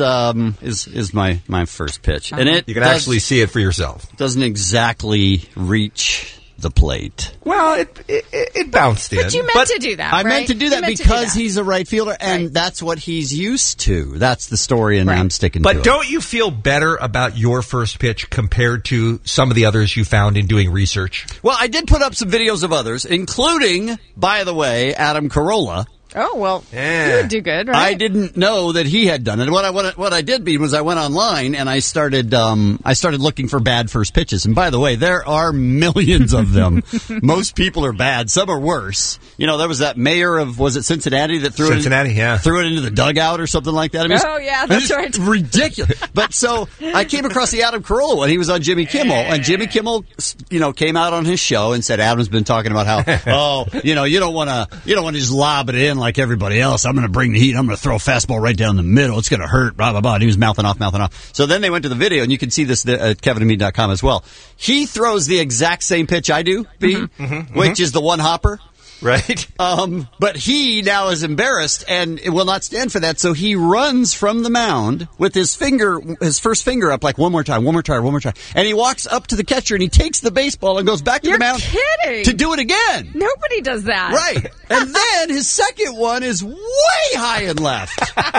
my first pitch. And you can actually see it for yourself. Doesn't exactly reach the plate. Well, it bounced in. But you meant to do that, I meant to do that because he's a right fielder, and that's what he's used to. That's the story, and I'm sticking to it. But don't you feel better about your first pitch compared to some of the others you found in doing research? Well, I did put up some videos of others, including, by the way, Adam Carolla. Oh, well, you would do good, right? I didn't know that he had done it. What I did was I went online and I started looking for bad first pitches. And by the way, there are millions of them. Most people are bad. Some are worse. There was that mayor of, was it Cincinnati that threw it into the dugout or something like that? Yeah, that's right. Ridiculous. But so I came across the Adam Carolla one. He was on Jimmy Kimmel, and Jimmy Kimmel, came out on his show and said Adam's been talking about how, you don't want to just lob it in like everybody else. I'm going to bring the heat. I'm going to throw a fastball right down the middle. It's going to hurt, blah, blah, blah. And he was mouthing off. So then they went to the video, and you can see this at kevinandme.com as well. He throws the exact same pitch I do, which is the one hopper. Right. But he now is embarrassed and will not stand for that, so he runs from the mound with his first finger up like one more time. And he walks up to the catcher and he takes the baseball and goes back to the mound to do it again. Nobody does that. Right. And then his second one is way high and left.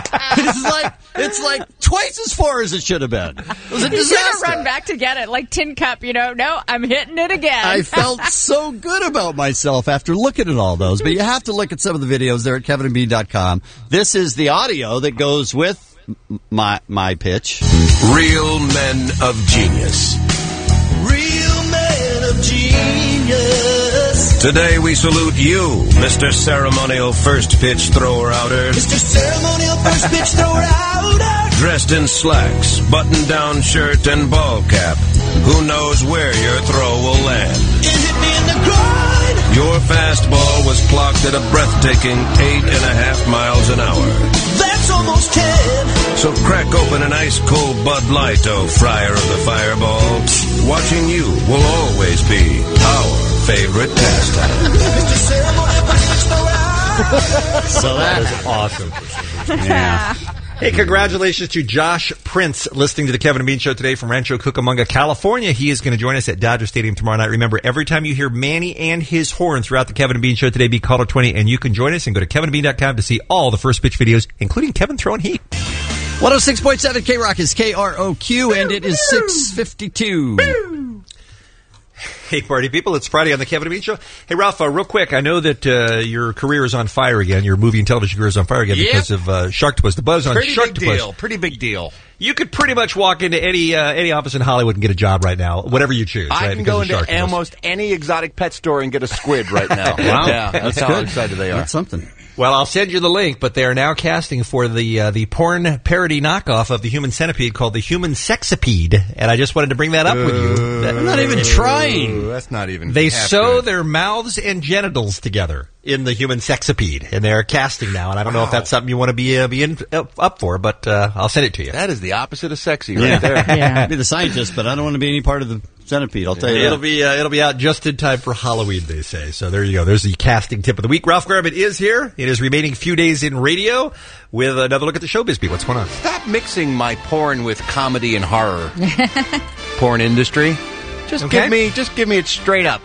It's like twice as far as it should have been. It was a disaster. He's going to run back to get it like Tin Cup, No, I'm hitting it again. I felt so good about myself after looking at all those, but you have to look at some of the videos there at kevinandbean.com. This is the audio that goes with my pitch. Real men of genius. Real men of genius. Today we salute you, Mr. Ceremonial First Pitch Thrower-Outer. Mr. Ceremonial First Pitch Thrower-Outer. Dressed in slacks, button-down shirt, and ball cap. Who knows where your throw will land? Is it in the groin? Your fastball was clocked at a breathtaking 8.5 miles an hour. That's almost 10. So crack open an ice-cold Bud Light, oh fryer of the fireball. Watching you will always be our favorite pastime. So that is awesome. Yeah. Hey, congratulations to Josh Prince listening to the Kevin and Bean Show today from Rancho Cucamonga, California. He is going to join us at Dodger Stadium tomorrow night. Remember, every time you hear Manny and his horn throughout the Kevin and Bean Show today, be caller 20, and you can join us and go to kevinandbean.com to see all the first pitch videos, including Kevin throwing heat. 106.7 K-Rock is KROQ, and it is 6:52. Hey, party people, it's Friday on the Kevin and Bean Show. Hey, Ralph, real quick, I know that your career is on fire again. Your movie and television career is on fire again because of Sharktopus. The buzz on Sharktopus. Pretty big deal. You could pretty much walk into any office in Hollywood and get a job right now, whatever you choose. I can go into almost any exotic pet store and get a squid right now. Wow. Yeah, that's how excited they are. That's something. Well, I'll send you the link, but they are now casting for the porn parody knockoff of the Human Centipede called the Human Sexipede, and I just wanted to bring that up with you. I'm not even trying. That's not even. They sew their mouths and genitals together in the Human Sexipede, and they're casting now. And I don't know if that's something you want to be up for, but I'll send it to you. That is the opposite of sexy, right there. I'd be the scientist, but I don't want to be any part of the centipede. I'll tell you. It'll be out just in time for Halloween, they say. So there you go. There's the casting tip of the week. Ralph Garrett is here. It is remaining few days in radio with another look at the showbiz beat. What's going on? Stop mixing my porn with comedy and horror. Porn industry. Just give me it straight up.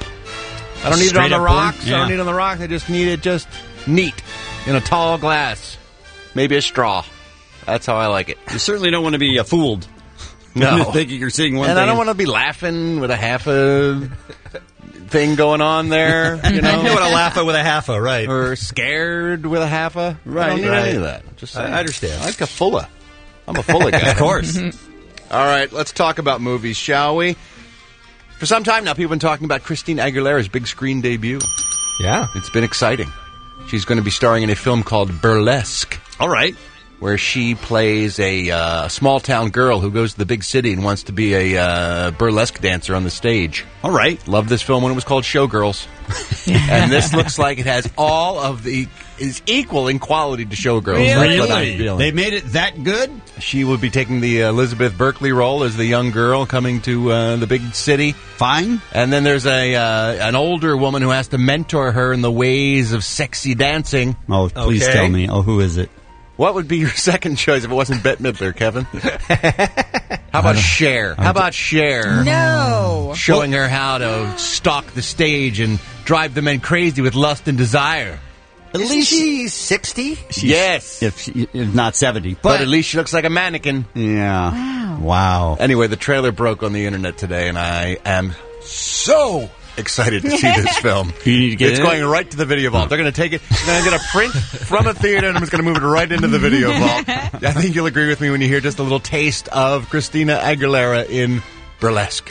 I don't need it on the rocks. I don't need it on the rocks. I just need it just neat in a tall glass. Maybe a straw. That's how I like it. You certainly don't want to be fooled. No. Thinking you're seeing one and thing. I don't want to be laughing with a half a thing going on there. You know? You don't want to laugh with a half a, right. Or scared with a half a. Right. I don't need any of that. Just I understand. I like a fulla. I'm a fulla guy. Of course. All right, let's talk about movies, shall we? For some time now, people have been talking about Christina Aguilera's big screen debut. Yeah. It's been exciting. She's going to be starring in a film called Burlesque. All right. Where she plays a small-town girl who goes to the big city and wants to be a burlesque dancer on the stage. All right. Loved this film when it was called Showgirls. And this looks like it has all of is equal in quality to Showgirls. Really? They made it that good? She would be taking the Elizabeth Berkley role as the young girl coming to the big city. Fine. And then there's an older woman who has to mentor her in the ways of sexy dancing. Oh, please tell me. Oh, who is it? What would be your second choice if it wasn't Bette Midler, Kevin? How about Cher? How about Cher? No. Showing her how to stalk the stage and drive the men crazy with lust and desire. At least she's 60? Yes. If not 70. But at least she looks like a mannequin. Yeah. Wow. Anyway, the trailer broke on the internet today, and I am so excited to see this film. You need to get it's going right to the video vault. They're going to take it, they're going to get a print from a theater, and I'm just going to move it right into the video vault. I think you'll agree with me when you hear just a little taste of Christina Aguilera in Burlesque.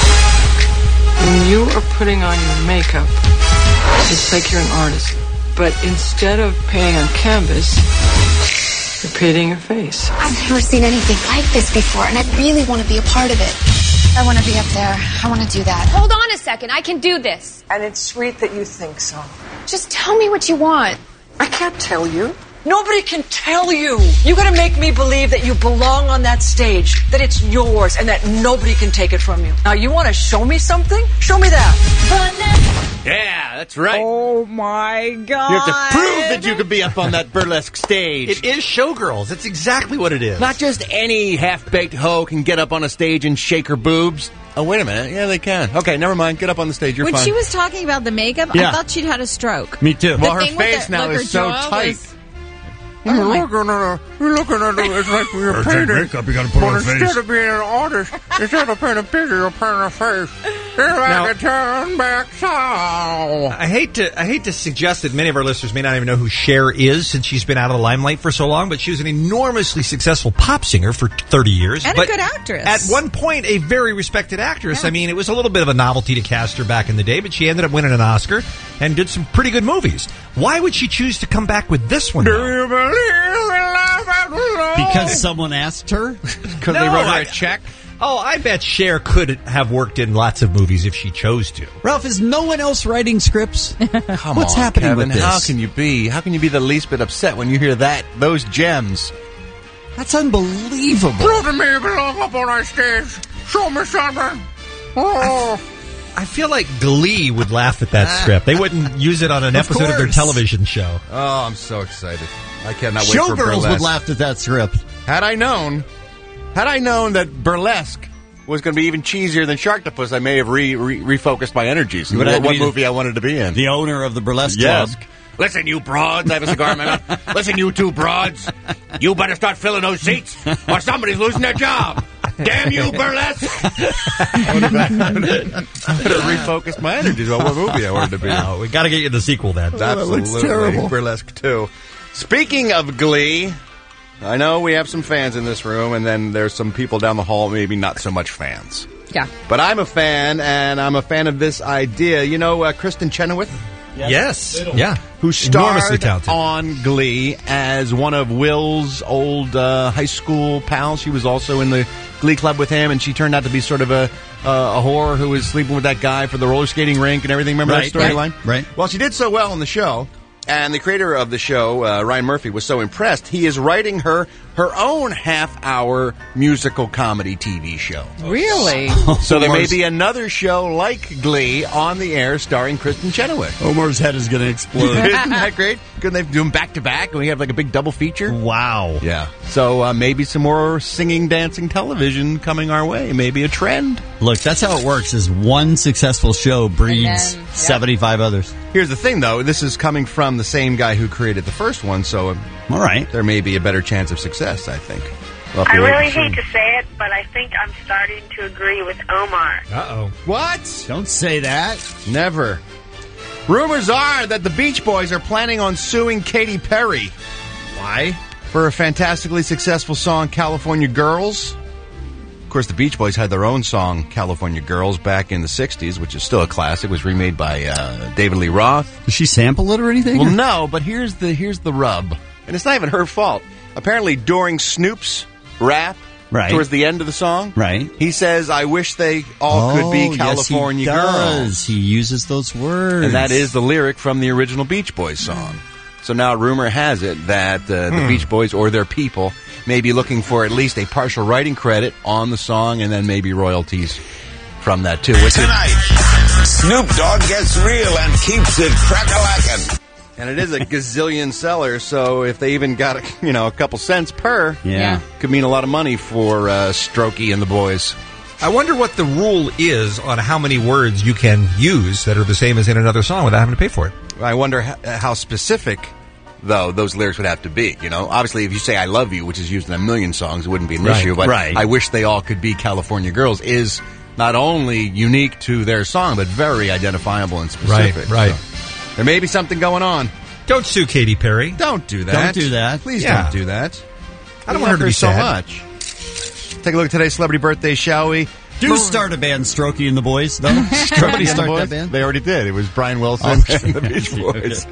When you are putting on your makeup, it's like you're an artist. But instead of painting on canvas, you're painting your face. I've never seen anything like this before, and I really want to be a part of it. I want to be up there. I want to do that. Hold on a second. I can do this. And it's sweet that you think so. Just tell me what you want. I can't tell you. Nobody can tell you. You gotta make me believe that you belong on that stage, that it's yours, and that nobody can take it from you. Now, you want to show me something? Show me that. Yeah, that's right. Oh, my God. You have to prove that you could be up on that burlesque stage. It is Showgirls. That's exactly what it is. Not just any half-baked hoe can get up on a stage and shake her boobs. Oh, wait a minute. Yeah, they can. Okay, never mind. Get up on the stage. You're when fine. she was talking about the makeup, Yeah. I thought she'd had a stroke. Me too. Well, her face now is so tight. You're looking at it. It's like we're painting. Makeup, you got to put on a face. Instead of being an artist, instead of painting a picture, you're painting a face. It's like a turn back song. I hate to suggest that many of our listeners may not even know who Cher is since she's been out of the limelight for so long, but she was an enormously successful pop singer for 30 years. And but a good actress. At one point, a very respected actress. Yeah. I mean, it was a little bit of a novelty to cast her back in the day, but she ended up winning an Oscar and did some pretty good movies. Why would she choose to come back with this one? Do you believe in life after all? Because someone asked her? Because they wrote her a check? Oh, I bet Cher could have worked in lots of movies if she chose to. Ralph, is no one else writing scripts? Come What's on, happening Kevin, with this? How can you be the least bit upset when you hear those gems? That's unbelievable. Prove to me you belong up on our stage. Show me something. Oh. I feel like Glee would laugh at that script. They wouldn't use it on an episode of their television show. Oh, I'm so excited. I cannot wait for Burlesque. Showgirls would laugh at that script. Had I known that burlesque was going to be even cheesier than Sharktopus, I may have refocused my energies. What movie I wanted to be in. The owner of the burlesque Yes. club. Listen, you broads. I have a cigar in my mouth. Listen, you two broads. You better start filling those seats or somebody's losing their job. Damn you, burlesque. I would have refocused my energies on what movie I wanted to be in. No, we got to get you the sequel then. Absolutely. That looks terrible. Burlesque 2. Speaking of Glee, I know we have some fans in this room, and then there's some people down the hall, maybe not so much fans. Yeah. But I'm a fan, and I'm a fan of this idea. You know Kristen Chenoweth? Yes. Yeah. Who Enormously starred talented. on Glee as one of Will's old high school pals. She was also in the Glee Club with him, and she turned out to be sort of a whore who was sleeping with that guy for the roller skating rink and everything. Remember that storyline? Right. Well, she did so well in the show, and the creator of the show, Ryan Murphy, was so impressed. He is writing her own half-hour musical comedy TV show. Really? So there may be another show like Glee on the air starring Kristen Chenoweth. Omar's head is going to explode. Isn't that great? Couldn't they do them back-to-back and we have like a big double feature? Wow. Yeah. So maybe some more singing, dancing television coming our way. Maybe a trend. Look, that's how it works, is one successful show breeds 75 others. Here's the thing, though. This is coming from the same guy who created the first one, so all right, there may be a better chance of success, I think. I really hate to say it, but I think I'm starting to agree with Omar. Uh-oh. What? Don't say that. Never. Rumors are that the Beach Boys are planning on suing Katy Perry. Why? For a fantastically successful song, California Girls. Of course, the Beach Boys had their own song, California Girls, back in the 60s, which is still a classic. It was remade by David Lee Roth. Did she sample it or anything? Well, no, but here's the rub. And it's not even her fault. Apparently, during Snoop's rap, towards the end of the song, he says, I wish they all could be California Girls. He uses those words. And that is the lyric from the original Beach Boys song. So now rumor has it that the Beach Boys or their people may be looking for at least a partial writing credit on the song and then maybe royalties from that, too. Tonight, Snoop Dogg gets real and keeps it crack-a-lackin'. And it is a gazillion seller, so if they even got a couple cents per, could mean a lot of money for Strokey and the boys. I wonder what the rule is on how many words you can use that are the same as in another song without having to pay for it. I wonder how specific, though, those lyrics would have to be. Obviously, if you say I love you, which is used in a million songs, it wouldn't be an issue. But I wish they all could be California Girls is not only unique to their song, but very identifiable and specific. Right. So there may be something going on. Don't sue Katy Perry. Don't do that. Don't do that. Please don't do that. I don't want her to be so sad. much. Take a look at today's celebrity birthday, shall we? Start a band, Strokey and the Boys, though. Somebody start that band. They already did. It was Brian Wilson and the Beach Boys.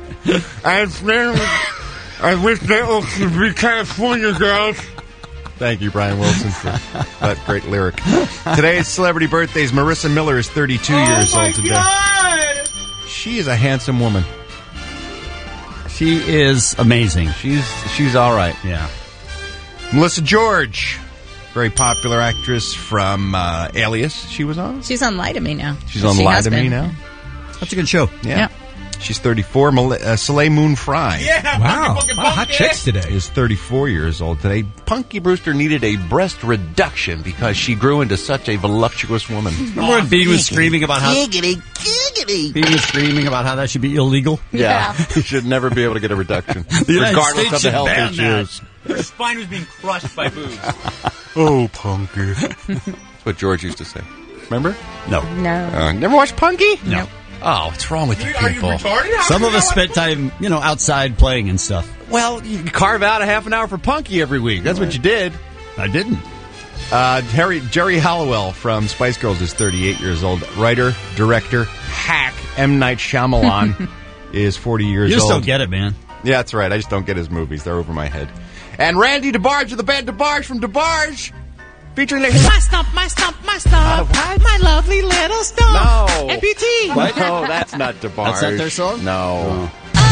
I wish they all could be California Girls. Thank you, Brian Wilson, for that great lyric. Today's celebrity birthdays. Marissa Miller is 32 years old today. God! She is a handsome woman. She is amazing. She's all right. Yeah. Melissa George, very popular actress from Alias. She was on. She's on Lie to Me now. She's on Lie to Me now. That's a good show. Yeah. She's 34. Soleil Moon Frye. Yeah. Wow. Hot chicks today. Is 34 years old today. Punky Brewster needed a breast reduction because she grew into such a voluptuous woman. Remember when Bean was screaming about how... Giggity. Bean was screaming about how that should be illegal? Yeah. You should never be able to get a reduction. United regardless States of the health should ban issues. Her spine was being crushed by boobs. Oh, Punky. That's what George used to say. Remember? No. Never watched Punky? No. Oh, what's wrong with you Are people? you retarded? Some of us spent time, outside playing and stuff. Well, you carve out a half an hour for Punky every week. That's what you did. I didn't. Jerry Halliwell from Spice Girls is 38 years old. Writer, director, hack, M. Night Shyamalan is 40 years old. You just don't get it, man. Yeah, that's right. I just don't get his movies. They're over my head. And Randy DeBarge of the band DeBarge from DeBarge. Featuring my stump, my lovely little stump. No. MPT. What? No, that's not DeBarge. That's not their song? No.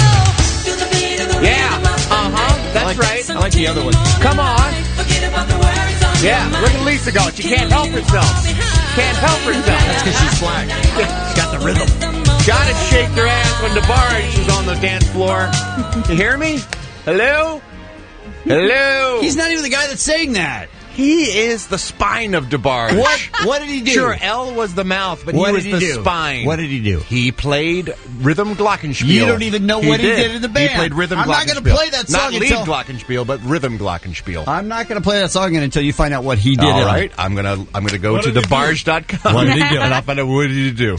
Yeah. That's right. I like the other one. Come on. Yeah, look at Lisa go. She can't help herself. Can't help herself. That's because she's black. She's got the rhythm. Gotta shake their ass when DeBarge is on the dance floor. You hear me? Hello? Hello? He's He's not even the guy that's saying that. He is the spine of DeBarge. What did he do? Sure, L was the mouth, but he was the spine. What did he do? He played rhythm glockenspiel. You don't even know what he did in the band. He played rhythm glockenspiel. I'm not going to play that song Not lead glockenspiel, but rhythm glockenspiel. I'm not going to play that song until you find out what he did. All right, I'm gonna go to DeBarge.com. What did he do? And I'll find out what did he do.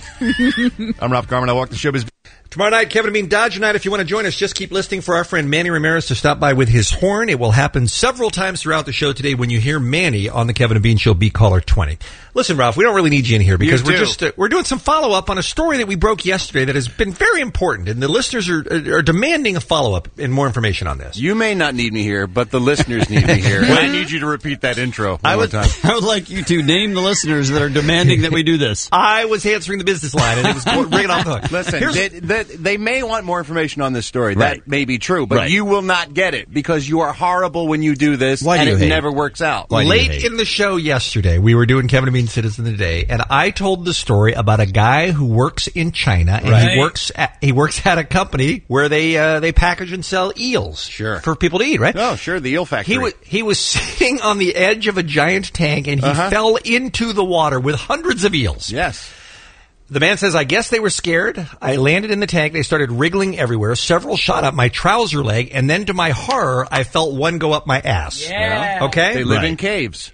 I'm Ralph Garman. I walk the showbiz. Tomorrow night, Kevin and Bean Dodger Night. If you want to join us, just keep listening for our friend Manny Ramirez to stop by with his horn. It will happen several times throughout the show today when you hear Manny on the Kevin and Bean Show, Be Caller 20. Listen, Ralph, we don't really need you in here because we're doing some follow-up on a story that we broke yesterday that has been very important, and the listeners are demanding a follow-up and more information on this. You may not need me here, but the listeners need me here. I need you to repeat that intro one more time. I would like you to name the listeners that are demanding that we do this. I was answering the business line, and it was bringing off the hook. Listen, they may want more information on this story. Right. That may be true, but you will not get it because you are horrible when you do this, and it never works out. Late in the show yesterday, we were doing Kevin and Bean Citizen of the Day, and I told the story about a guy who works in China, and he works at a company where they package and sell eels for people to eat, right? Oh, sure, the eel factory. He was sitting on the edge of a giant tank, and he fell into the water with hundreds of eels. Yes. The man says, I guess they were scared. I landed in the tank. They started wriggling everywhere. Several shot up my trouser leg, and then to my horror, I felt one go up my ass. Yeah. Okay? They live in caves.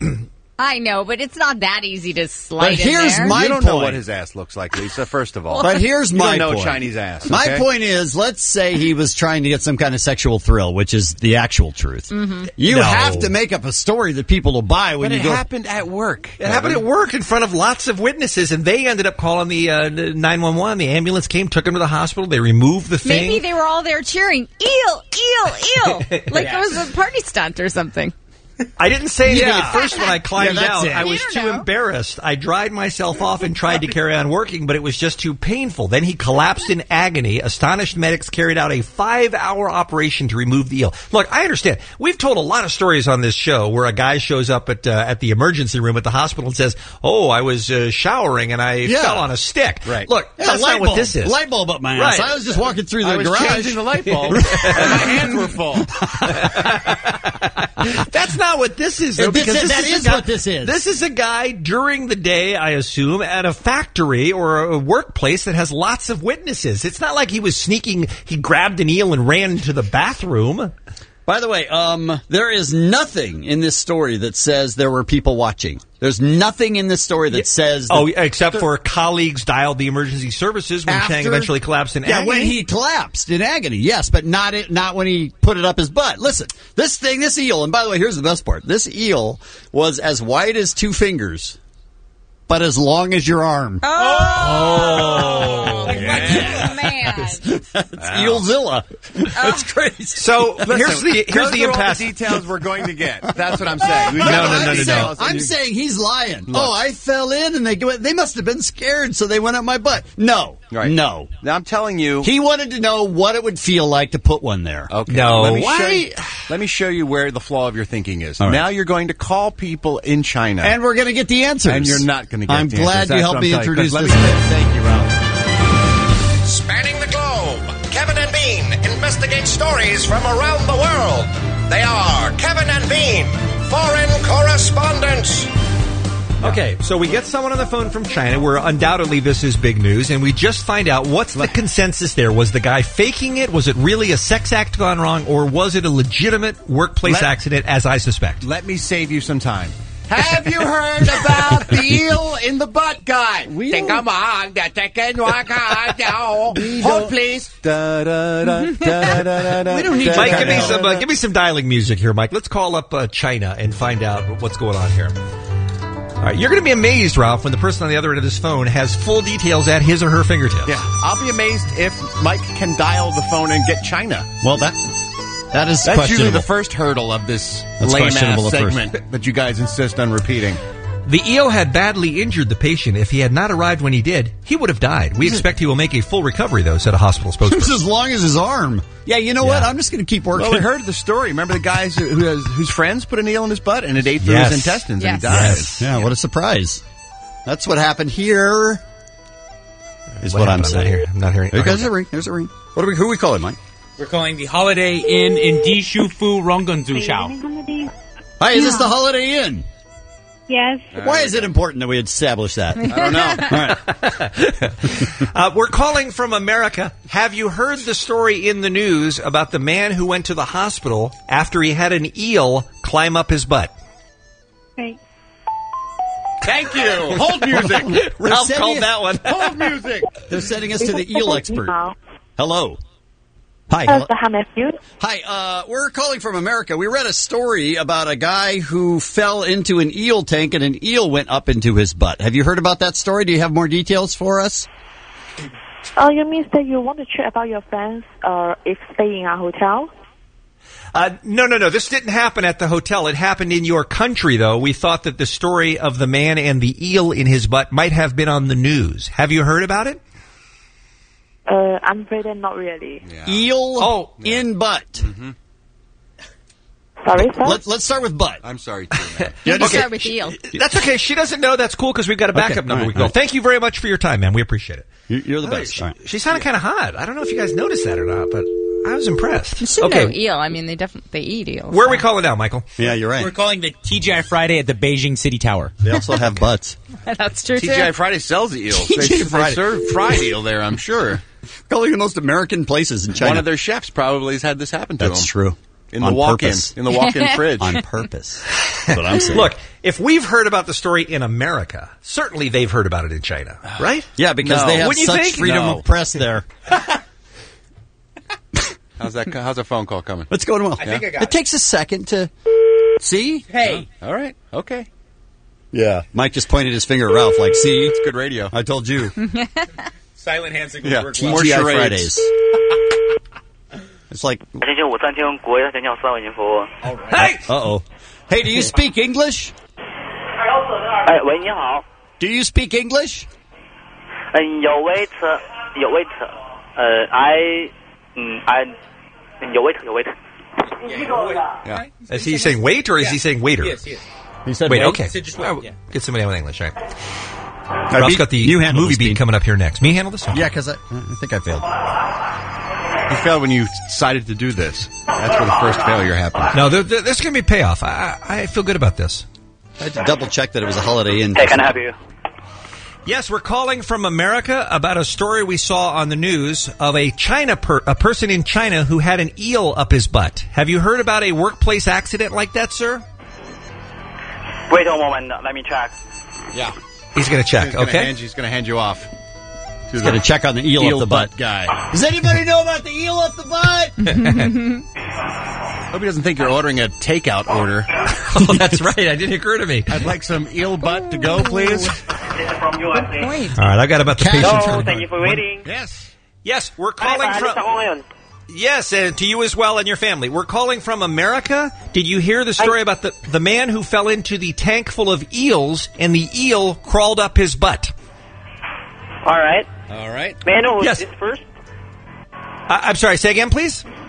I know, but it's not that easy to slide But here's in there. my You don't point. know what his ass looks like, Lisa, first of all. But here's my You don't know point. Chinese ass. My okay? point is, let's say he was trying to get some kind of sexual thrill, which is the actual truth. Mm-hmm. You have to make up a story that people will buy when But you it go. happened at work. It happened at work in front of lots of witnesses, and they ended up calling the 911. The ambulance came, took him to the hospital. They removed the thing. Maybe they were all there cheering, eel, eel, eel. Like it was a party stunt or something. I didn't say anything at first when I climbed that's out. it. I was too embarrassed. I dried myself off and tried to carry on working, but it was just too painful. Then he collapsed in agony. Astonished medics carried out a 5-hour operation to remove the eel. Look, I understand. We've told a lot of stories on this show where a guy shows up at the emergency room at the hospital and says, "Oh, I was showering and I fell on a stick." Right. Look, that's not what this is. Light bulb up my ass. Right. I was just walking through the I was garage. changing the light bulb, and my hands were full. That's not what this is, though, because that is what this is. This is a guy during the day, I assume, at a factory or a workplace that has lots of witnesses. It's not like he was sneaking, he grabbed an eel and ran into the bathroom. By the way, there is nothing in this story that says there were people watching. There's nothing in this story that says... except for colleagues dialed the emergency services when Chang eventually collapsed in agony. Yeah, when he collapsed in agony, yes, but not when he put it up his butt. Listen, this eel, and by the way, here's the best part. This eel was as wide as 2 fingers, but as long as your arm. Oh, man. That's Eelzilla. That's crazy. So here's the impasse. The details we're going to get. That's what I'm saying. No. I'm saying he's lying. Look. Oh, I fell in and they must have been scared, so they went up my butt. No. Right. No. Now, I'm telling you. He wanted to know what it would feel like to put one there. Okay. No. Let me show you where the flaw of your thinking is. Right. Now you're going to call people in China. And we're going to get the answers. And you're not going to get the answers. I'm glad you helped me introduce this. Thank you, Ralph. Spanning the globe, Kevin and Bean investigate stories from around the world. They are Kevin and Bean, foreign correspondents. Okay, so we get someone on the phone from China where undoubtedly this is big news, and we just find out what's the consensus there. Was the guy faking it? Was it really a sex act gone wrong? Or was it a legitimate workplace accident, as I suspect? Let me save you some time. Have you heard about the eel in the butt guy? Hold, please. We don't need Mike, give me some dialing music here, Mike. Let's call up China and find out what's going on here. All right, you're going to be amazed, Ralph, when the person on the other end of this phone has full details at his or her fingertips. Yeah, I'll be amazed if Mike can dial the phone and get China. Well, that is That's usually the first hurdle of this lame-ass segment that you guys insist on repeating. The eel had badly injured the patient. If he had not arrived when he did, he would have died. We expect he will make a full recovery, though, said a hospital spokesperson. It's as long as his arm. Yeah, you know what? I'm just going to keep working. Well, we heard the story. Remember the guys whose friends put an eel in his butt and it ate through his intestines and he died? Yes. Yeah, what a surprise. That's what happened here, is what I'm saying. I'm not hearing. There's a ring. There's a ring. Who are we calling, Mike? We're calling the Holiday Inn in Dishu Fu Rongunzu Shao. Hi, is this the Holiday Inn? Yes. Why is it important that we establish that? I don't know. We're calling from America. Have you heard the story in the news about the man who went to the hospital after he had an eel climb up his butt? Right. Thank you. Hold music. Ralph called that one. Hold music. They're sending us to the eel expert. Hello. Hi. Hi, we're calling from America. We read a story about a guy who fell into an eel tank and an eel went up into his butt. Have you heard about that story? Do you have more details for us? Oh, you mean that you want to check about your friends if staying in a hotel? No. This didn't happen at the hotel. It happened in your country, though. We thought that the story of the man and the eel in his butt might have been on the news. Have you heard about it? I'm afraid not really. Yeah. Eel in butt. Mm-hmm. Sorry, sir? Let's start with butt. I'm sorry, too, man. Let's start with eel. That's okay. She doesn't know. That's cool because we've got a backup number. We can go. Thank you very much for your time, man. We appreciate it. You're the best. She sounded kind of hot. I don't know if you guys noticed that or not, but I was impressed. You should know eel. I mean, they eat eels. Where are we calling now, Michael? Yeah, you're right. We're calling the TGI Friday at the Beijing City Tower. They also have butts. That's true, too. TGI Friday sells the eels. They serve fried eel there, I'm sure. Calling the most American places in China. One of their chefs probably has had this happen to him. That's true. In the walk-in fridge. On purpose. That's what I'm saying. Look, if we've heard about the story in America, certainly they've heard about it in China, right? Yeah, because they have such freedom of press there. How's that phone call coming? It's going well. I think I got it takes a second to see. Hey. All right. Okay. Yeah. Mike just pointed his finger at Ralph like, see? It's good radio. I told you. Silent hand signals work well. well. TGI Fridays. It's like... Hey! Uh-oh. Hey, do you speak English? Do you speak English? Yeah. Is he saying wait or is he saying waiter? Yes, yes. He said wait. Okay. He said just wait. Yeah. Get somebody with English, right? Ralph's got the movie beat coming up here next. Me handle this one? Yeah, because I think I failed. You failed when you decided to do this. That's where the first failure happened. No, there's going to be a payoff. I feel good about this. I had to double check that it was a Holiday Inn. Hey, can I have you? Yes, we're calling from America about a story we saw on the news of a person in China who had an eel up his butt. Have you heard about a workplace accident like that, sir? Wait a moment. Let me check. Yeah. He's going to check, okay? He's going to hand you off. He's going to check on the eel up the butt guy. Does anybody know about the eel up the butt? Hope he doesn't think you're ordering a takeout order. Oh, that's right. It didn't occur to me. I'd like some eel butt to go, please. From USA. All right, I got about the patient. Hello, thank you for waiting. Yes, we're calling from... Yes, and to you as well and your family. We're calling from America. Did you hear the story about the man who fell into the tank full of eels and the eel crawled up his butt? All right. May I know who's this first? I'm sorry, say again, please? May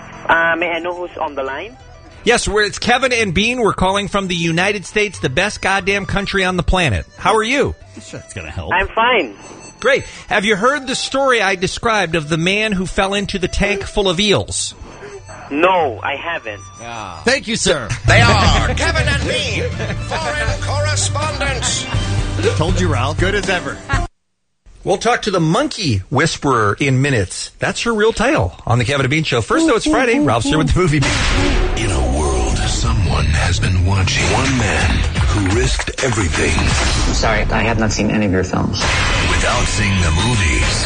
I know who's on the line? Yes, it's Kevin and Bean. We're calling from the United States, the best goddamn country on the planet. How are you? That's going to help. I'm fine. Great. Have you heard the story I described of the man who fell into the tank full of eels? No, I haven't. Thank you, sir. They are Kevin and Bean, foreign correspondents. Told you, Ralph. Good as ever. We'll talk to the Monkey Whisperer in minutes. That's her real title on the Kevin and Bean Show. First, though, it's Friday. Ralph's here with the movie beat. In a world, someone has been watching. One man who risked everything. I'm sorry, I have not seen any of your films. Without seeing the movies.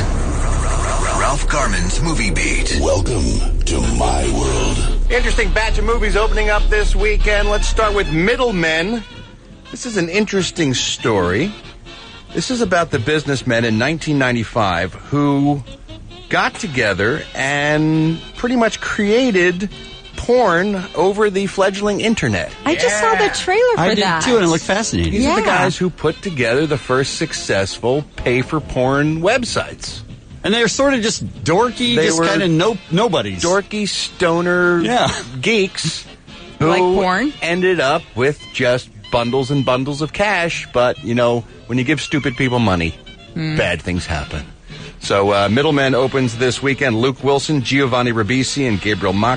Ralph Garman's Movie Beat. Welcome to my world. Interesting batch of movies opening up this weekend. Let's start with Middlemen. This is an interesting story. This is about the businessmen in 1995 who got together and pretty much created porn over the fledgling internet. I just saw the trailer for that. I did too, and it looked fascinating. These are the guys who put together the first successful pay-for-porn websites. And they're sort of just dorky, just kind of nobodies. Dorky stoner geeks who like porn? Ended up with just bundles and bundles of cash, but, you know, when you give stupid people money, bad things happen. So, Middlemen opens this weekend. Luke Wilson, Giovanni Ribisi, and Gabriel Macht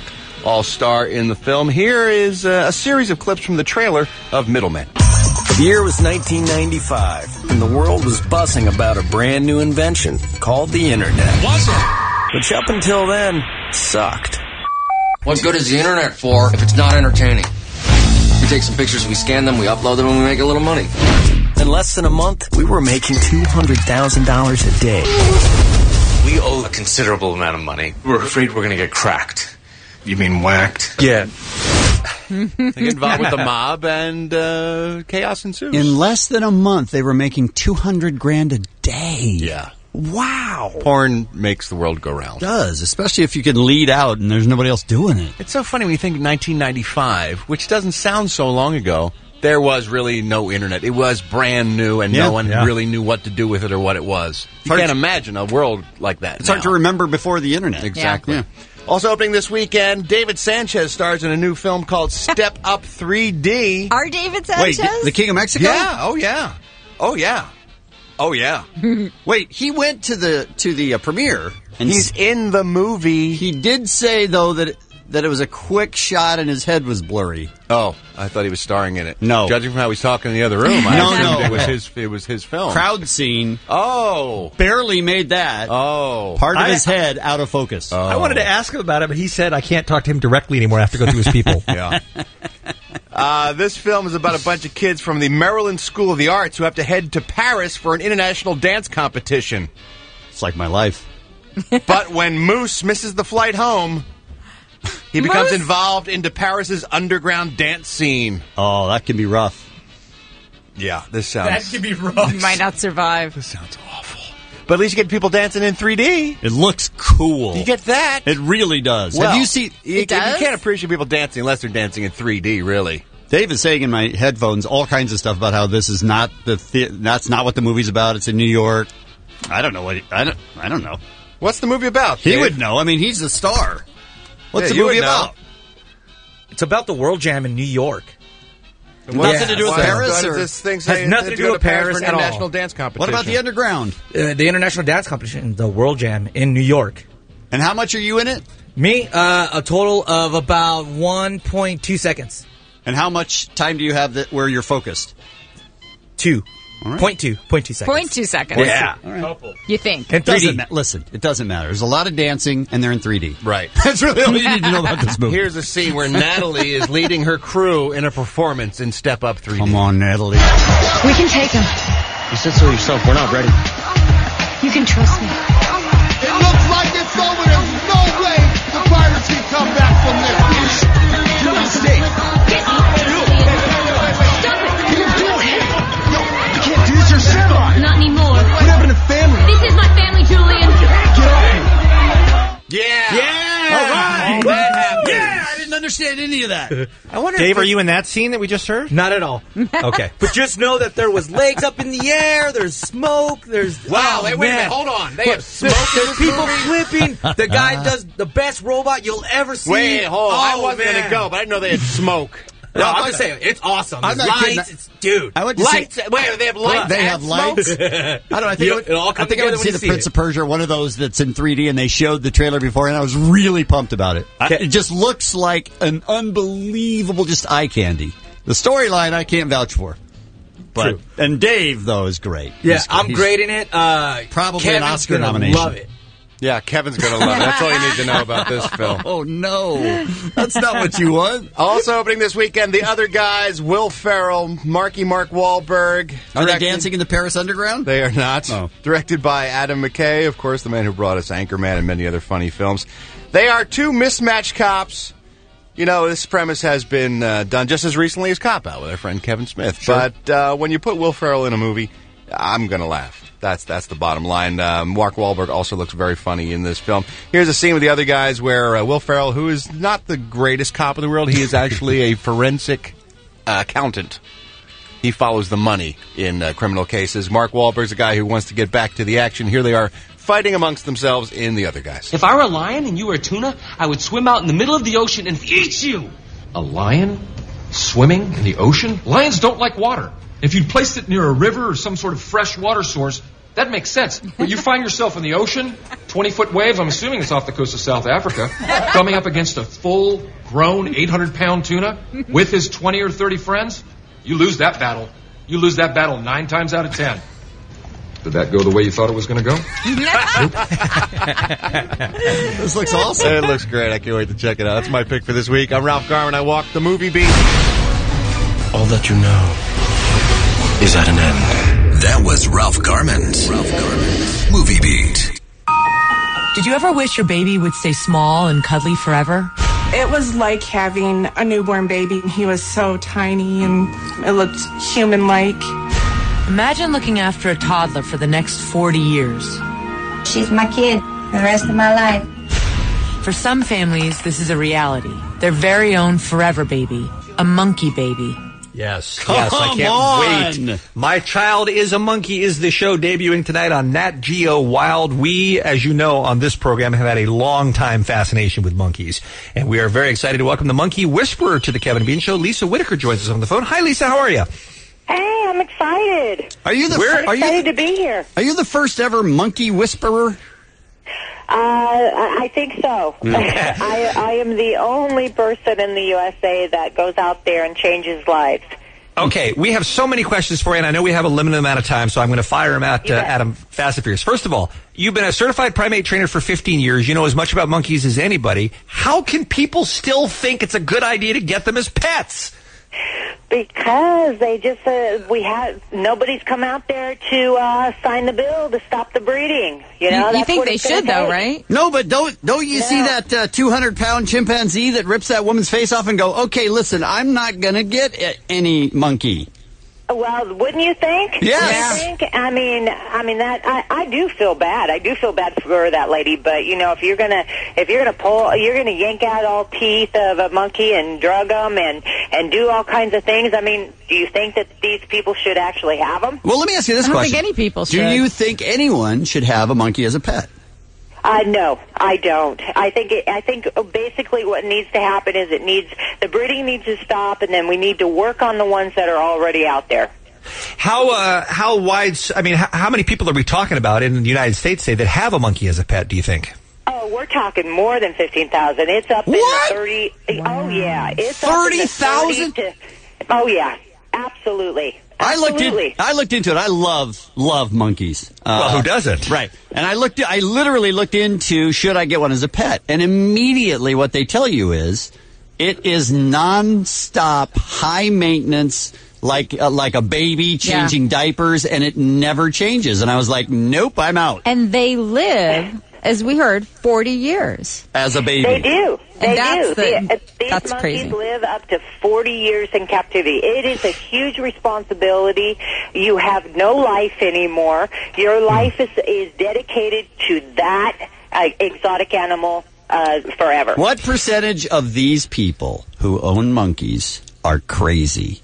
all star in the film. Here is a series of clips from the trailer of Middlemen. The year was 1995, and the world was buzzing about a brand new invention called the Internet. Which up until then, sucked. What good is the Internet for if it's not entertaining? We take some pictures, we scan them, we upload them, and we make a little money. In less than a month, we were making $200,000 a day. We owe a considerable amount of money. We're afraid we're going to get cracked. You mean whacked? Yeah. They get involved with the mob, and chaos ensues. In less than a month, they were making $200,000 a day. Yeah. Wow. Porn makes the world go round. It does, especially if you can lead out and there's nobody else doing it. It's so funny when you think 1995, which doesn't sound so long ago. There was really no internet. It was brand new, and no one really knew what to do with it or what it was. You can't imagine a world like that. It's hard to remember before the internet. Exactly. Yeah. Also opening this weekend, David Sanchez stars in a new film called Step Up 3D. Our David Sanchez? Wait, the King of Mexico? Yeah. Oh, yeah. Oh, yeah. Oh, yeah. Wait, he went to the premiere. And he's in the movie. He did say, though, that it was a quick shot and his head was blurry. Oh, I thought he was starring in it. No. Judging from how he's talking in the other room, I assumed it was his film. Crowd scene. Oh. Barely made that. Oh. Part of his head out of focus. Oh. I wanted to ask him about it, but he said I can't talk to him directly anymore. I have to go through his people. Yeah. This film is about a bunch of kids from the Maryland School of the Arts who have to head to Paris for an international dance competition. It's like my life. But when Moose misses the flight home, he becomes involved into Paris's underground dance scene. Oh, that can be rough. Yeah, this sounds... That can be rough. You might not survive. This sounds awful. But at least you get people dancing in 3D. It looks cool. You get that. It really does. Well, have you seen... You can't appreciate people dancing unless they're dancing in 3D, really. Dave is saying in my headphones all kinds of stuff about how this is not that's not what the movie's about. It's in New York. I don't know what... I don't know. What's the movie about? He Dave? would know. I mean, he's the star. What's the movie about? It's about the World Jam in New York. Nothing to do with Paris? Or this thing has nothing to do with Paris for an at all. international dance competition. What about the underground? The international dance competition, the World Jam in New York. And how much are you in it? Me, a total of about 1.2 seconds. And how much time do you have where you're focused? 2. Right. 0.2 seconds. 0.2 seconds. Yeah. Right. You think. It doesn't listen, it doesn't matter. There's a lot of dancing, and they're in 3D. Right. That's really all you need to know about this movie. Here's a scene where Natalie is leading her crew in a performance in Step Up 3D. Come on, Natalie. We can take him. You said so yourself. We're not ready. You can trust me. It looks like it's over. There's no way the Pirates can come back from this. You're a mistake. Get off me! Stop it! What are you doing? Yo, you can't do this yourself. Not anymore. What happened to family? This is my family, Julian. Get off me. Yeah. All right. That happened. Yeah, I didn't understand any of that. I wonder, Dave, are you in that scene that we just heard? Not at all. Okay. But just know that there was legs up in the air, there's smoke, there's... Wow, wait a minute, hold on. They have smoke There's people flipping. The guy does the best robot you'll ever see. Wait, hold on. I wasn't man. going to go, but I didn't know they had smoke. No, I'm just saying, it's awesome. I'm There's not lights, kidding. it's, dude. I went to Lights. see, Wait, they have lights. They and have smoke? lights. I don't know. I think It all comes I went to together see when the you Prince see of Persia, one of those that's in 3D, and they showed the trailer before, and I was really pumped about it. It just looks like an unbelievable, just eye candy. The storyline I can't vouch for. But, True. And Dave, though, is great. Yeah, I'm great in it. Probably Kevin's an Oscar gonna nomination. Love it. Yeah, Kevin's going to love it. That's all you need to know about this film. Oh, no. That's not what you want. Also opening this weekend, The Other Guys, Will Ferrell, Mark Wahlberg. Are they dancing in the Paris Underground? They are not. Oh. Directed by Adam McKay, of course, the man who brought us Anchorman and many other funny films. They are two mismatched cops. You know, this premise has been done just as recently as Cop Out with our friend Kevin Smith. Sure. But when you put Will Ferrell in a movie, I'm going to laugh. That's the bottom line. Mark Wahlberg also looks very funny in this film. Here's a scene with the other guys where Will Ferrell, who is not the greatest cop in the world, he is actually a forensic accountant. He follows the money in criminal cases. Mark Wahlberg's a guy who wants to get back to the action. Here they are fighting amongst themselves in The Other Guys. If I were a lion and you were a tuna, I would swim out in the middle of the ocean and eat you. A lion? Swimming in the ocean? Lions don't like water. If you'd placed it near a river or some sort of fresh water source, That makes sense. But you find yourself in the ocean, 20-foot wave, I'm assuming it's off the coast of South Africa, coming up against a full-grown 800-pound tuna with his 20 or 30 friends. You lose that battle. You lose that battle 9 times out of 10. Did that go the way you thought it was going to go? This looks awesome. It looks great. I can't wait to check it out. That's my pick for this week. I'm Ralph Garman. I walk the movie beat. All that you know is at an end. That was Ralph Garman's Movie Beat. Did you ever wish your baby would stay small and cuddly forever? It was like having a newborn baby. He was so tiny and it looked human-like. Imagine looking after a toddler for the next 40 years. She's my kid for the rest of my life. For some families, this is a reality. Their very own forever baby, a monkey baby. Yes, I can't wait. My Child is a Monkey is the show debuting tonight on Nat Geo Wild. We, as you know, on this program have had a long-time fascination with monkeys. And we are very excited to welcome the Monkey Whisperer to the Kevin and Bean Show. Lisa Whitaker joins us on the phone. Hi, Lisa. How are you? Hey, I'm excited. Are you excited to be here? Are you the first ever monkey whisperer? I think so. I am the only person in the USA that goes out there and changes lives. Okay, we have so many questions for you, and I know we have a limited amount of time, so I'm going to fire them at them fast and furious. First of all, you've been a certified primate trainer for 15 years. You know as much about monkeys as anybody. How can people still think it's a good idea to get them as pets? Because they just nobody's come out there to sign the bill to stop the breeding. You know, you think they should, though, right? No, but don't you see that 200-pound chimpanzee that rips that woman's face off and go, okay, listen, I'm not going to get any monkey. Well, wouldn't you think? Yes. Wouldn't you think? I mean that I do feel bad. I do feel bad for that lady. But you know, if you're gonna yank out all teeth of a monkey and drug them and do all kinds of things. I mean, do you think that these people should actually have them? Well, let me ask you this question: I don't think any people should. Do you think anyone should have a monkey as a pet? No, I don't. I think basically what needs to happen is the breeding needs to stop, and then we need to work on the ones that are already out there. How wide? I mean, how many people are we talking about in the United States, say, that have a monkey as a pet? Do you think? Oh, we're talking more than 15,000. It's up in the 30. Wow. Oh yeah, it's 30,000. Oh yeah, absolutely. I looked into it. I love monkeys. Well, who doesn't? Right. And I literally looked into, should I get one as a pet? And immediately what they tell you is, it is nonstop, high maintenance, like a baby changing diapers, and it never changes. And I was like, nope, I'm out. And they live, as we heard, 40 years. As a baby. They do. These That's monkeys crazy. live up to 40 years in captivity. It is a huge responsibility. You have no life anymore. Your life is dedicated to that exotic animal forever. What percentage of these people who own monkeys are crazy?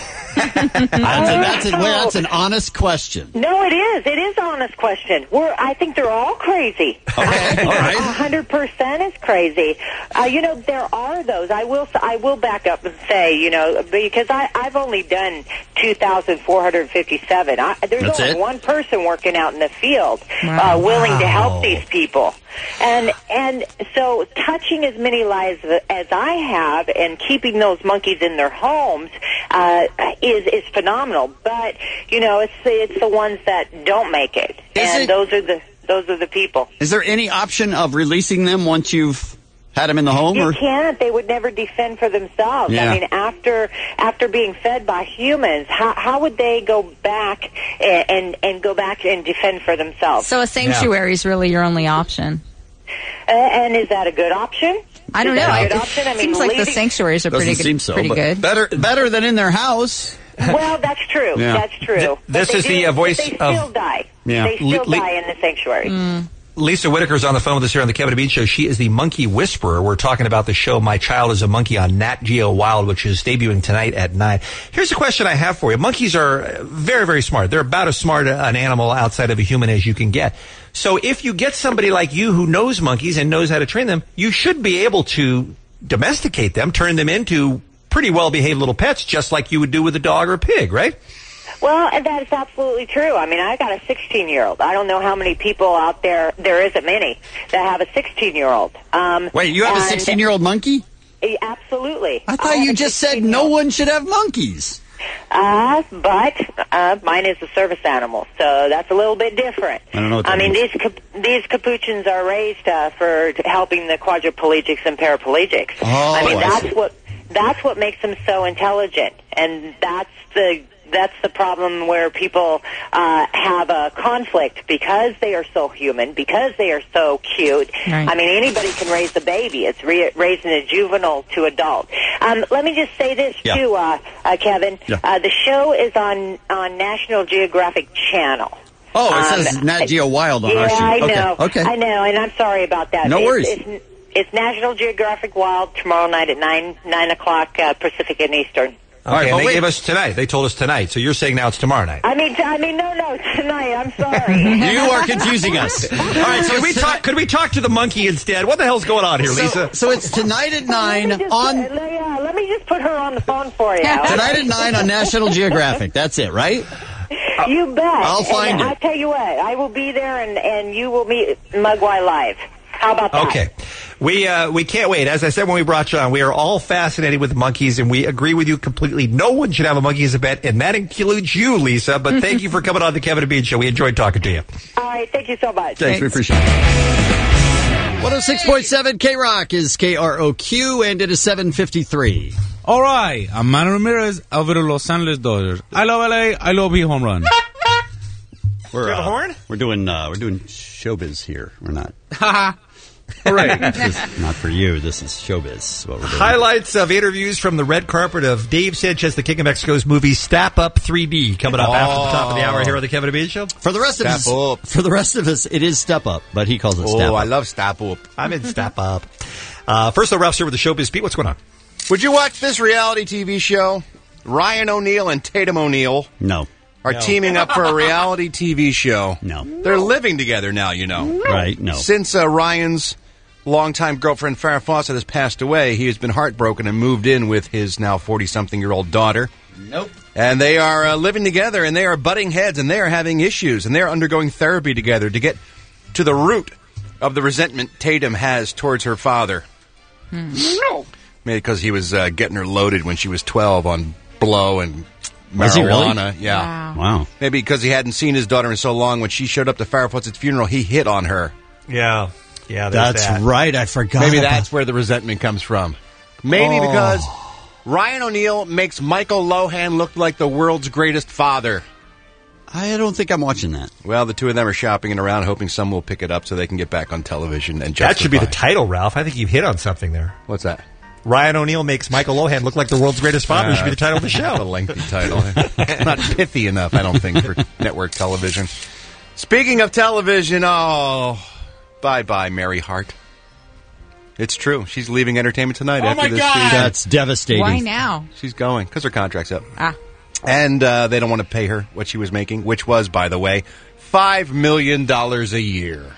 That's an honest question. No, it is. It is an honest question. I think they're all crazy. Okay, all right. 100% is crazy. You know, there are those. I will back up and say, you know, because I've only done 2,457. There's only one person working out in the field willing to help these people. And so touching as many lives as I have and keeping those monkeys in their homes is phenomenal. But you know, it's the ones that don't make it, those are the people. Is there any option of releasing them once you've had them in the home? You can't. They would never defend for themselves. Yeah. I mean, after being fed by humans, how would they go back and go back and defend for themselves? So a sanctuary is really your only option. And is that a good option? I don't know. It seems like the sanctuaries are pretty good. Better than in their house. Well, that's true. Yeah. That's true. This is the voice they of... still die. Yeah. They still die in the sanctuary. Lisa Whitaker's on the phone with us here on the Kevin and Bean Show. She is the Monkey Whisperer. We're talking about the show My Child is a Monkey on Nat Geo Wild, which is debuting tonight at 9. Here's a question I have for you. Monkeys are very, very smart. They're about as smart an animal outside of a human as you can get. So if you get somebody like you who knows monkeys and knows how to train them, you should be able to domesticate them, turn them into pretty well-behaved little pets, just like you would do with a dog or a pig, right? Well, and that is absolutely true. I mean, I got a 16-year-old. I don't know how many people out there isn't many, that have a 16-year-old. Wait, you have a 16-year-old monkey? Absolutely. I thought you just said no one should have monkeys. But mine is a service animal, so that's a little bit different. I don't know what that means. These capuchins are raised for helping the quadriplegics and paraplegics. Oh, I mean, I see. that's what makes them so intelligent, and that's the problem where people have a conflict because they are so human, because they are so cute. Right. I mean, anybody can raise a baby. It's raising a juvenile to adult. Let me just say this, too, Kevin. Yeah. The show is on National Geographic Channel. Oh, it says Nat Geo Wild on our sheet. I know. Okay. I know, and I'm sorry about that. No worries. It's National Geographic Wild tomorrow night at 9 o'clock Pacific and Eastern. Okay, and they gave us tonight. They told us tonight. So you're saying now it's tomorrow night. I mean, no, tonight. I'm sorry. You are confusing us. All right, so could we talk to the monkey instead? What the hell's going on here, Lisa? So it's tonight at 9 on... let me just put her on the phone for you. Tonight at 9 on National Geographic. That's it, right? You bet. I'll find it. I'll tell you what. I will be there, and you will meet Mugwai live. How about that? Okay. We can't wait. As I said when we brought you on, we are all fascinated with monkeys, and we agree with you completely. No one should have a monkey as a pet, and that includes you, Lisa. But thank you for coming on the Kevin and Bean Show. We enjoyed talking to you. All right. Thank you so much. Thanks. We appreciate it. 106.7 K-Rock is KROQ, and it is 7:53. All right. I'm Manny Ramirez over the Los Angeles Dodgers. I love LA. I love you home run. We're a horn? We're doing showbiz here. We're not. All right. This is not for you. This is showbiz. What we're doing. Highlights of interviews from the red carpet of Dave Sanchez, the King of Mexico's movie Step Up 3D, coming up after the top of the hour here on the Kevin and Bean Show. For the rest of us, it is Step Up, but he calls it Step Up. Oh, I love Step Up. I'm in Step Up. First, though, Ralph's here with the showbiz beat. What's going on? Would you watch this reality TV show? Ryan O'Neal and Tatum O'Neal are teaming up for a reality TV show. No. They're living together now, you know. Right, no. Since Ryan's longtime girlfriend, Farrah Fawcett, has passed away, he has been heartbroken and moved in with his now 40-something-year-old daughter. Nope. And they are living together, and they are butting heads, and they are having issues, and they are undergoing therapy together to get to the root of the resentment Tatum has towards her father. No. Maybe because he was getting her loaded when she was 12 on blow and marijuana. Was he really? Yeah. Wow. Maybe because he hadn't seen his daughter in so long. When she showed up to Farrah Fawcett's funeral, he hit on her. Yeah. Yeah, that's right. I forgot. Maybe that's where the resentment comes from. Maybe because Ryan O'Neal makes Michael Lohan look like the world's greatest father. I don't think I'm watching that. Well, the two of them are shopping it around, hoping someone will pick it up so they can get back on television and justify. That should be the title, Ralph. I think you've hit on something there. What's that? Ryan O'Neal makes Michael Lohan look like the world's greatest father. Should be the title of the show. A lengthy title. Not pithy enough, I don't think, for network television. Speaking of television, bye-bye, Mary Hart. It's true. She's leaving Entertainment Tonight after this season. That's devastating. Why now? She's going because her contract's up. And they don't want to pay her what she was making, which was, by the way, $5 million a year.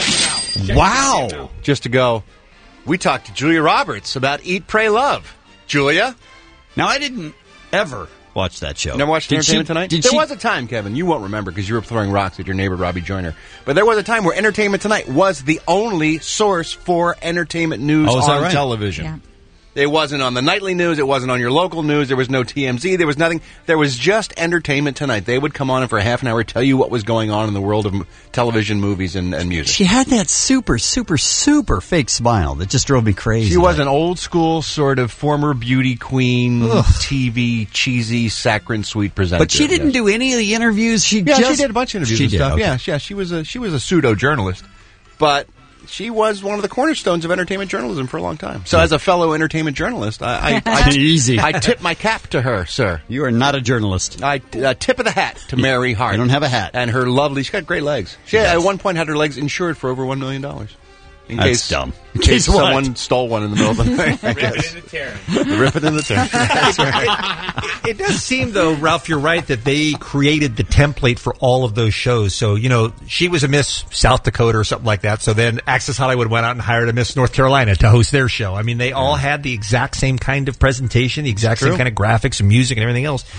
Wow. Just to go. We talked to Julia Roberts about Eat, Pray, Love. Julia? Now, I didn't ever watch that show. Never watched Entertainment Tonight? There was a time, Kevin, you won't remember because you were throwing rocks at your neighbor, Robbie Joyner. But there was a time where Entertainment Tonight was the only source for entertainment news on television. Yeah. It wasn't on the nightly news. It wasn't on your local news. There was no TMZ. There was nothing. There was just Entertainment Tonight. They would come on and for a half an hour tell you what was going on in the world of television, movies, and music. She had that super, super, super fake smile that just drove me crazy. She was an old school sort of former beauty queen, TV, cheesy, saccharine sweet presenter. But she didn't do any of the interviews. She did a bunch of interviews and stuff. Okay. Yeah, she was a pseudo journalist, but she was one of the cornerstones of entertainment journalism for a long time. So, as a fellow entertainment journalist, I tip my cap to her, sir. You are not a journalist. Tip of the hat to Mary Hart. I don't have a hat. And her lovely. She's got great legs. She at one point had her legs insured for over $1 million. That's dumb. In case someone stole one in the middle of the night. Rip it in the tear. Rip it in the tear. That's right. It does seem, though, Ralph, you're right, that they created the template for all of those shows. So, she was a Miss South Dakota or something like that. So then Access Hollywood went out and hired a Miss North Carolina to host their show. I mean, they all had the exact same kind of presentation, the exact same kind of graphics and music and everything else.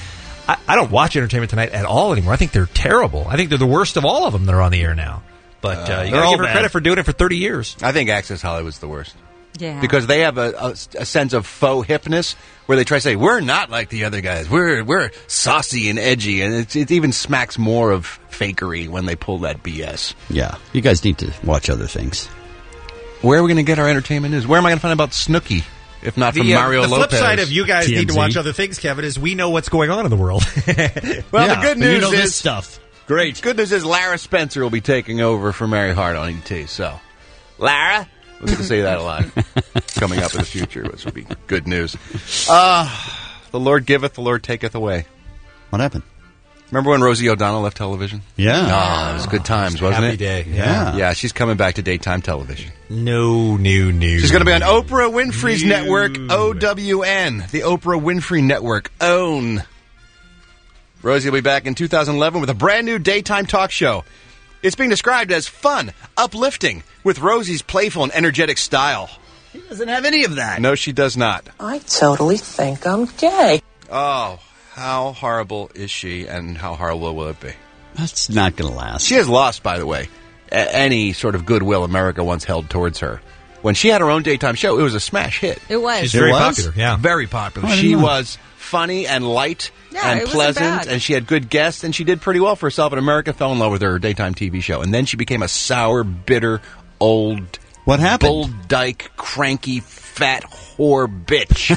I don't watch Entertainment Tonight at all anymore. I think they're terrible. I think they're the worst of all of them that are on the air now. But you got to give her credit for doing it for 30 years. I think Access Hollywood's the worst. Yeah. Because they have a sense of faux hipness where they try to say, we're not like the other guys. We're saucy and edgy. And it even smacks more of fakery when they pull that BS. Yeah. You guys need to watch other things. Where are we going to get our entertainment news? Where am I going to find out about Snooki? If not from Mario Lopez. The flip side of you guys TMZ. need to watch other things, Kevin, is we know what's going on in the world. Well, the good news is this stuff. Great. Good news is Lara Spencer will be taking over for Mary Hart on ET. So, Lara, we're going to say that a lot coming up in the future, which will be good news. The Lord giveth, the Lord taketh away. What happened? Remember when Rosie O'Donnell left television? Yeah. Oh, it was good times, wasn't Happy it? day. Yeah. Yeah, she's coming back to daytime television. No. She's going to be on Oprah Winfrey's network, OWN. The Oprah Winfrey Network, OWN. Rosie will be back in 2011 with a brand new daytime talk show. It's being described as fun, uplifting, with Rosie's playful and energetic style. She doesn't have any of that. No, she does not. I totally think I'm gay. Oh, how horrible is she, and how horrible will it be? That's not going to last. She has lost, by the way, any sort of goodwill America once held towards her. When she had her own daytime show, it was a smash hit. It was. She's very popular, yeah. Very popular. Oh, She was funny and light and it wasn't pleasant, bad. and she had good guests, and she did pretty well for herself, and America fell in love with her daytime TV show. And then she became a sour, bitter, old... What happened? Bull dyke, cranky, fat whore bitch.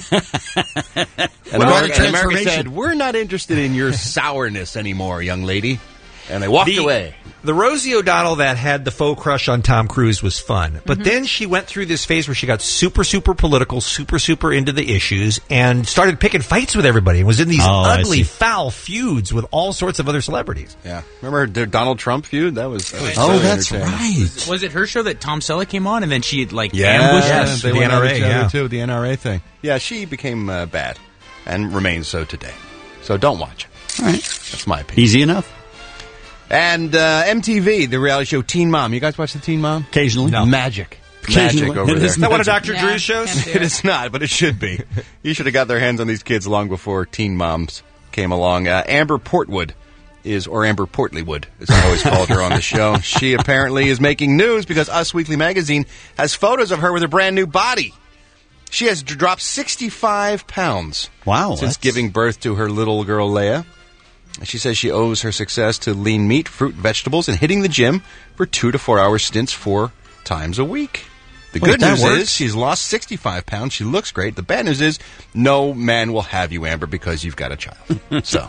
And America said, we're not interested in your sourness anymore, young lady. And they walked away. The Rosie O'Donnell that had the faux crush on Tom Cruise was fun. But then she went through this phase where she got super, super political, super into the issues, and started picking fights with everybody, and was in these ugly, foul feuds with all sorts of other celebrities. Yeah. Remember her Donald Trump feud? That was oh, that's right. Was it her show that Tom Selleck came on, and then she ambushed us? the They went at NRA, each other, yeah. too, the NRA thing. Yeah, she became bad, and remains so today. So don't watch it. All right. That's my opinion. Easy enough. And MTV, the reality show Teen Mom. You guys watch the Teen Mom? Occasionally. No. Magic Occasionally. over there. Is that one of Dr. Drew's shows? It is not, but it should be. You should have got their hands on these kids long before Teen Moms came along. Amber Portwood or Amber Portlywood, as I always called her on the show. She apparently is making news because Us Weekly Magazine has photos of her with her brand new body. She has dropped 65 pounds. Wow. Since giving birth to her little girl, Leia. She says she owes her success to lean meat, fruit, vegetables, and hitting the gym for 2 to 4 hour stints 4 times a week. The good news is she's lost 65 pounds. She looks great. The bad news is no man will have you, Amber, because you've got a child. So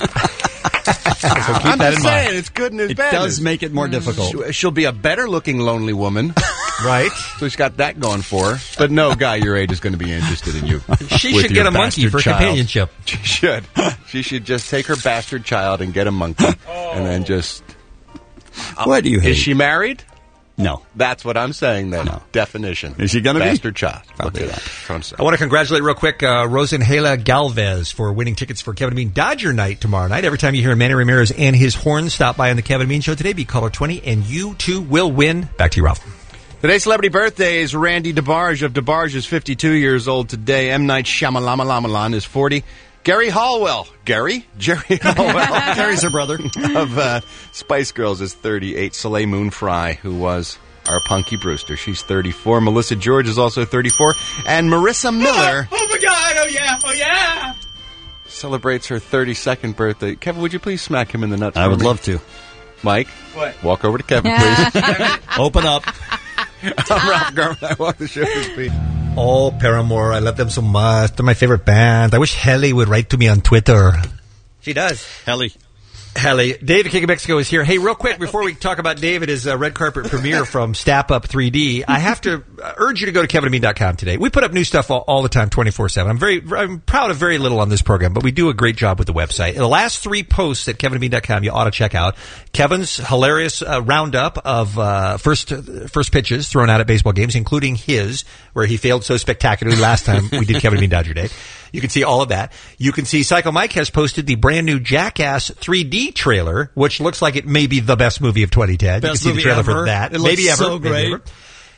I'm just saying, it's good news, bad news. It does make it more difficult. She'll be a better-looking lonely woman. Right. So she's got that going for her. But no guy your age is going to be interested in you. She should get a monkey for companionship. She should. She should just take her bastard child and get a monkey. And then just... What do you hate? Is she married? No. That's what I'm saying then. No. Definition. Is she going to be? Bastard child. I'll do that. I want to congratulate real quick Rosanhela Galvez for winning tickets for Kevin and Bean Dodger Night tomorrow night. Every time you hear Manny Ramirez and his horn stop by on the Kevin and Bean Show today, be caller 20 and you too will win. Back to you, Ralph. Today's celebrity birthday is Randy DeBarge of DeBarge is 52 years old today. M. Night Shyamalan is 40. Gary Hallwell. Jerry Hallwell. Gary's her brother. Of Spice Girls is 38. Soleil Moon Frye, who was our Punky Brewster. She's 34. Melissa George is also 34. And Marissa Miller. Oh my God, oh yeah. Celebrates her 32nd birthday. Kevin, would you please smack him in the nuts? I would love to. Mike? What? Walk over to Kevin, please. Open up. I'm Ralph Garman. I walk the show for speed. Oh, Paramore. I love them so much. They're my favorite band. I wish Helly would write to me on Twitter. She does. Helly. David King of Mexico is here. Hey, real quick, before we talk about David's red carpet premiere from Stap Up 3D, I have to urge you to go to kevinandbean.com today. We put up new stuff all the time, 24/7. I'm proud of very little on this program, but we do a great job with the website. The last 3 posts at kevinandbean.com you ought to check out. Kevin's hilarious roundup of first pitches thrown out at baseball games, including his, where he failed so spectacularly last time we did Kevin and Bean Dodger Day. You can see all of that. You can see Psycho Mike has posted the brand new Jackass 3D trailer, which looks like it may be the best movie of 2010. Best you can see the trailer ever. for that. It looks maybe ever. so great. Maybe ever.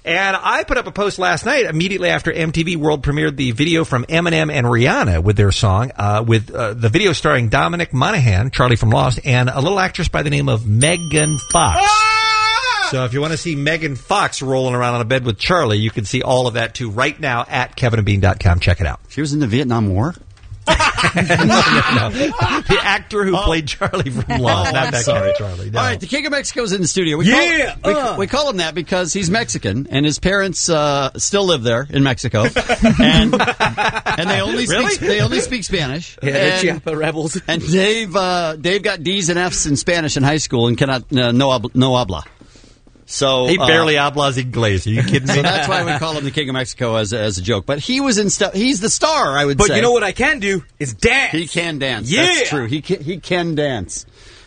And I put up a post last night immediately after MTV World premiered the video from Eminem and Rihanna with their song, with the video starring Dominic Monaghan, Charlie from Lost, and a little actress by the name of Megan Fox. So if you want to see Megan Fox rolling around on a bed with Charlie, you can see all of that too right now at kevinandbean.com. Check it out. She was in the Vietnam War? No. The actor who played Charlie from Lost. Not that kind of Charlie. No. All right, the King of Mexico's in the studio. We call him that because he's Mexican, and his parents still live there in Mexico, and they only speak Spanish. Yeah, the Chiapa rebels. And Dave got D's and F's in Spanish in high school and cannot no habla. So he barely hablas inglés. Are you kidding me? So that's why we call him the King of Mexico as a joke. But he was in he's the star, I would say. But you know what I can do is dance. He can dance. Yeah. That's true. He can dance.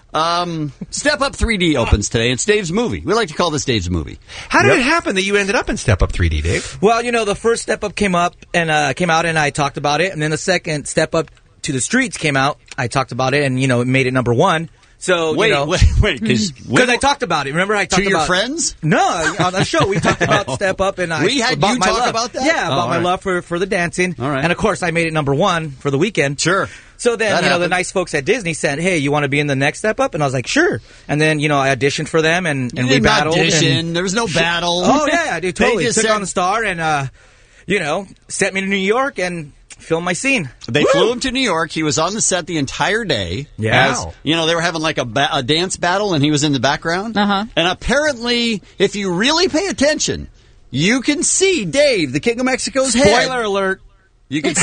Step Up 3D opens today. It's Dave's movie. We like to call this Dave's movie. How did it happen that you ended up in Step Up 3D, Dave? Well, the first Step Up came out and I talked about it, and then the second Step Up to the Streets came out. I talked about it, and it made it number one. So wait, because I talked about it. Remember, I talked to your friends? No, on the show we talked about Step Up, and we had about you my talk love. about that. Yeah, about my love for the dancing. All right, and of course I made it number one for the weekend. Sure. So then the nice folks at Disney said, "Hey, you want to be in the next Step Up?" And I was like, "Sure." And then I auditioned for them, and we battled. There was no battle. Oh yeah, I did totally. Took on the star, and sent me to New York and film my scene. They flew him to New York. He was on the set the entire day. Yeah. They were having like a dance battle, and he was in the background. Uh-huh. And apparently, if you really pay attention, you can see Dave, the King of Mexico's head. Spoiler alert. You can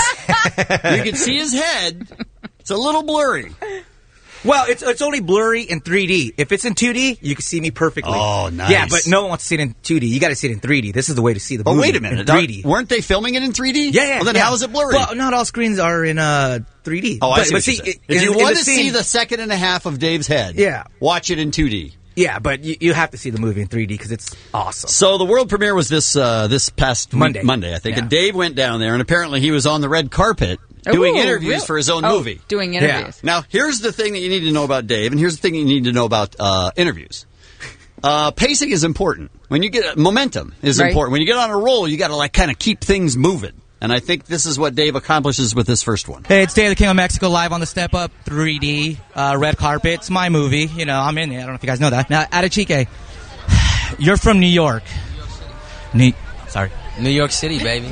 see his head. It's a little blurry. Well, it's only blurry in 3D. If it's in 2D, you can see me perfectly. Oh, nice. Yeah, but no one wants to see it in 2D. You got to see it in 3D. This is the way to see the movie. Oh, wait a minute. In 3D. Weren't they filming it in 3D? Yeah. Well, then how is it blurry? Well, not all screens are in 3D. Oh, I see. But see, if you want to see the second and a half of Dave's head, watch it in 2D. Yeah, but you have to see the movie in 3D because it's awesome. So the world premiere was this past Monday, I think, and Dave went down there, and apparently he was on the red carpet doing interviews for his own movie. Doing interviews. Yeah. Now, here's the thing that you need to know about Dave, and here's the thing you need to know about interviews. Pacing is important. When you get momentum is important. When you get on a roll, you got to kind of keep things moving. And I think this is what Dave accomplishes with this first one. Hey, it's Dave, the King of Mexico, live on the Step Up 3D red carpet. It's my movie. I'm in it. I don't know if you guys know that. Now, Adechique, you're from New York. New York City, baby.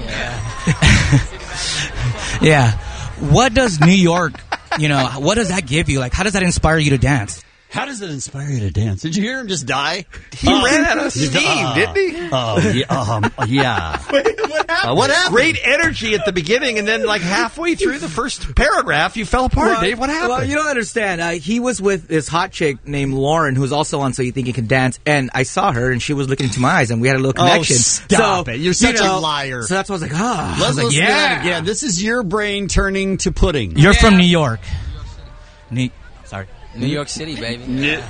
Yeah. What does New York, what does that give you? How does that inspire you to dance? How does it inspire you to dance? Did you hear him just die? He ran out of steam, didn't he? Yeah. Wait, what happened? What happened? Great energy at the beginning, and then halfway through the first paragraph, you fell apart. Dave, what happened? Well, you don't understand. He was with this hot chick named Lauren, who's also on So You Think You Can Dance, and I saw her, and she was looking into my eyes, and we had a little connection. Oh, stop it. You're such a liar. So that's why I was like, Let's listen to that again. This is your brain turning to pudding. You're from New York. New York City, baby.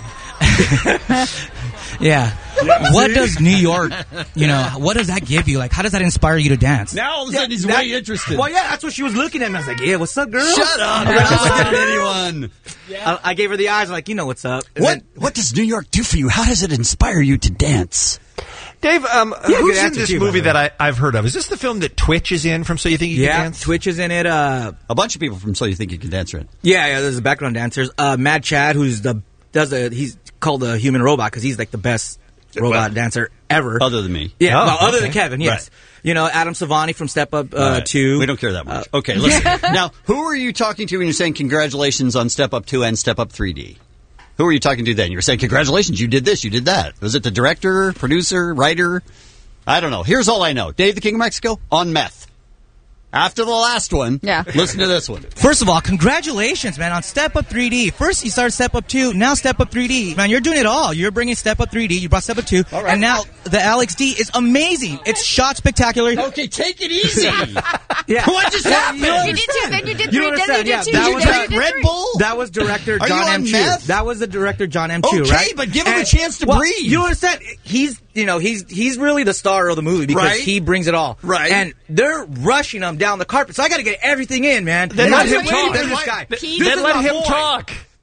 Yeah. What does New York, what does that give you? How does that inspire you to dance? Now all of a sudden he's way interested. Well, yeah, that's what she was looking at me. I was like, yeah, what's up, girl? Shut up. You're not looking at anyone. I gave her the eyes, like, what's up. What does New York do for you? How does it inspire you to dance? Dave, who's in this movie that I've heard of? Is this the film that Twitch is in from So You Think You Can Dance? Yeah, Twitch is in it. A bunch of people from So You Think You Can Dance are in it. Yeah, there's the background dancers. Mad Chad, he's called the human robot because he's the best robot dancer ever. Other than me. Yeah, other than Kevin, yes. Right. Adam Savani from Step Up 2. We don't care that much. Okay, listen. Now, who are you talking to when you're saying congratulations on Step Up 2 and Step Up 3D? Who were you talking to then? You were saying, congratulations, you did this, you did that. Was it the director, producer, writer? I don't know. Here's all I know. Dave, the King of Mexico, on meth. After the last one, listen to this one. First of all, congratulations, man, on Step Up 3D. First you started Step Up 2, now Step Up 3D. Man, you're doing it all. You're bringing Step Up 3D, you brought Step Up 2, and now the Alex D is amazing. It's shot spectacular. Okay, take it easy. Yeah. What just happened? You did 2, then you did 3, then you did 2. That was Red Bull? That was director Are John you M. on Chu. meth? That was the director John M. Chu, right? Okay, but give him a chance to breathe. You understand? He's really the star of the movie because he brings it all. Right. And they're rushing him down the carpet, so I got to get everything in, man. Then let him talk. Then let him talk.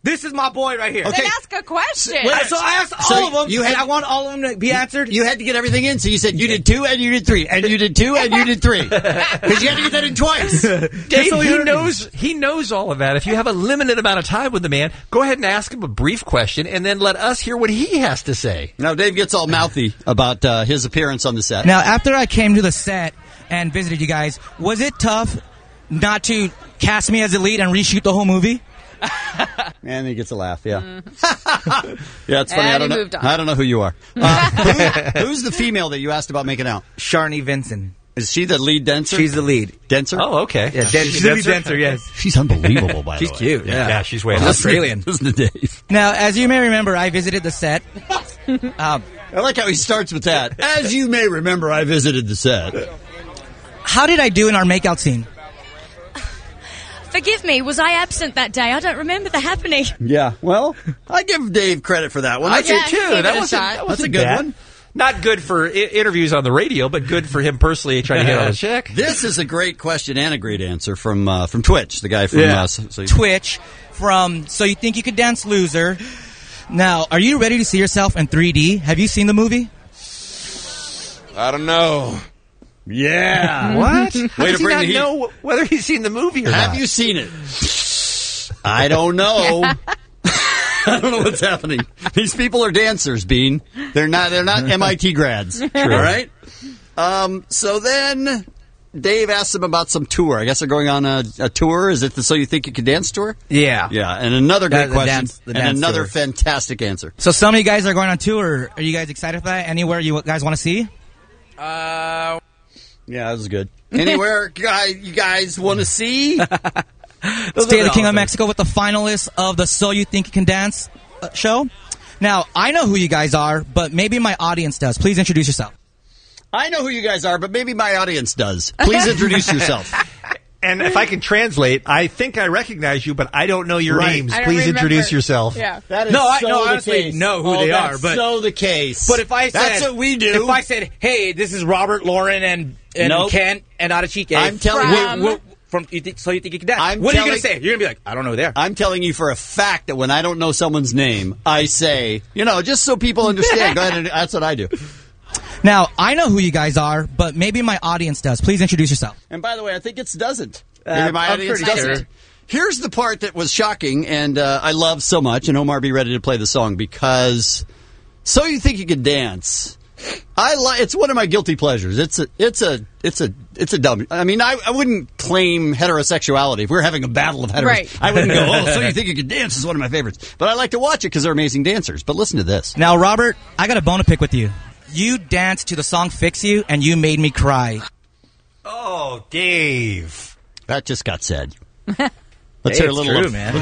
This is my boy right here. Then ask a question. So I asked all of them, and I want all of them to be answered. You had to get everything in, so you said you did 2 and you did 3, and you did 2 and you did 3. Because you had to get that in twice. Dave, he knows all of that. If you have a limited amount of time with the man, go ahead and ask him a brief question, and then let us hear what he has to say. Now, Dave gets all mouthy about his appearance on the set. Now, after I came to the set and visited you guys, was it tough not to cast me as the lead and reshoot the whole movie? And he gets a laugh, yeah. Yeah, it's funny. And I don't know who you are. Who's the female that you asked about making out? Sharni Vinson. Is she the lead dancer? She's the lead. Dancer? Oh, okay. Yeah, she's the lead dancer, yes. She's unbelievable, by the way. She's cute. Yeah, she's way Australian. Listen to Dave. Now, as you may remember, I visited the set. I like how he starts with that. As you may remember, I visited the set. How did I do in our makeout scene? Forgive me, was I absent that day? I don't remember the happening. Yeah, well, I give Dave credit for that one. I do, too. That's a good one. Not good for interviews on the radio, but good for him personally trying to hit on a chick. This is a great question and a great answer from Twitch, the guy from Twitch from So You Think You Could Dance Loser. Now, are you ready to see yourself in 3D? Have you seen the movie? I don't know. Yeah. What? How Way does to bring he the not heat. know whether he's seen the movie or not? Have you seen it? I don't know. I don't know what's happening. These people are dancers, Bean. They're not MIT grads. True. All right? So then Dave asked them about some tour. I guess they're going on a tour. Is it the So You Think You Could Dance tour? Yeah. Yeah, and another great question. The and dance another tour. fantastic answer. So some of you guys are going on tour. Are you guys excited for that? Anywhere you guys want to see? Yeah, that was good. Anywhere you guys want to see? Stay the King of Mexico with the finalists of the So You Think You Can Dance show. Now, I know who you guys are, but maybe my audience does. Please introduce yourself. I know who you guys are, but maybe my audience does. Please introduce yourself. And if I can translate, I think I recognize you, but I don't know your names. Please introduce yourself. Yeah. That is I the honestly case. know who they are. But so the case. But if I said that's what we do. If I said, "Hey, this is Robert, Lauren, and Nope. Ken and Adachike," I'm telling you. So You Think You Can Dance. What are you going to say? You're going to be like, "I don't know who they are." I'm telling you for a fact that when I don't know someone's name, I say, just so people understand. Go ahead, and that's what I do. Now, I know who you guys are, but maybe my audience does. Please introduce yourself. And by the way, I think it doesn't. Maybe my I'm audience pretty doesn't. sure. Here's the part that was shocking, and I love so much. And Omar, be ready to play the song because So You Think You Could Dance. It's one of my guilty pleasures. It's a dumb. I mean, I wouldn't claim heterosexuality if we were having a battle of heteros. Right. I wouldn't go, So You Think You Could Dance is one of my favorites. But I like to watch it because they're amazing dancers. But listen to this. Now, Robert, I got a bone to pick with you. You danced to the song Fix You, and you made me cry. Oh, Dave. That just got said. Let's Hey, hear a it's little true, of man.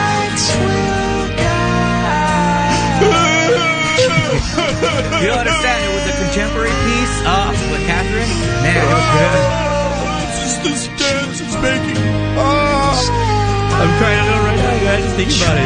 You don't understand. It was a contemporary piece with Catherine. Man, it was good. This dance is making. I'm crying a little right now, guys. Just think about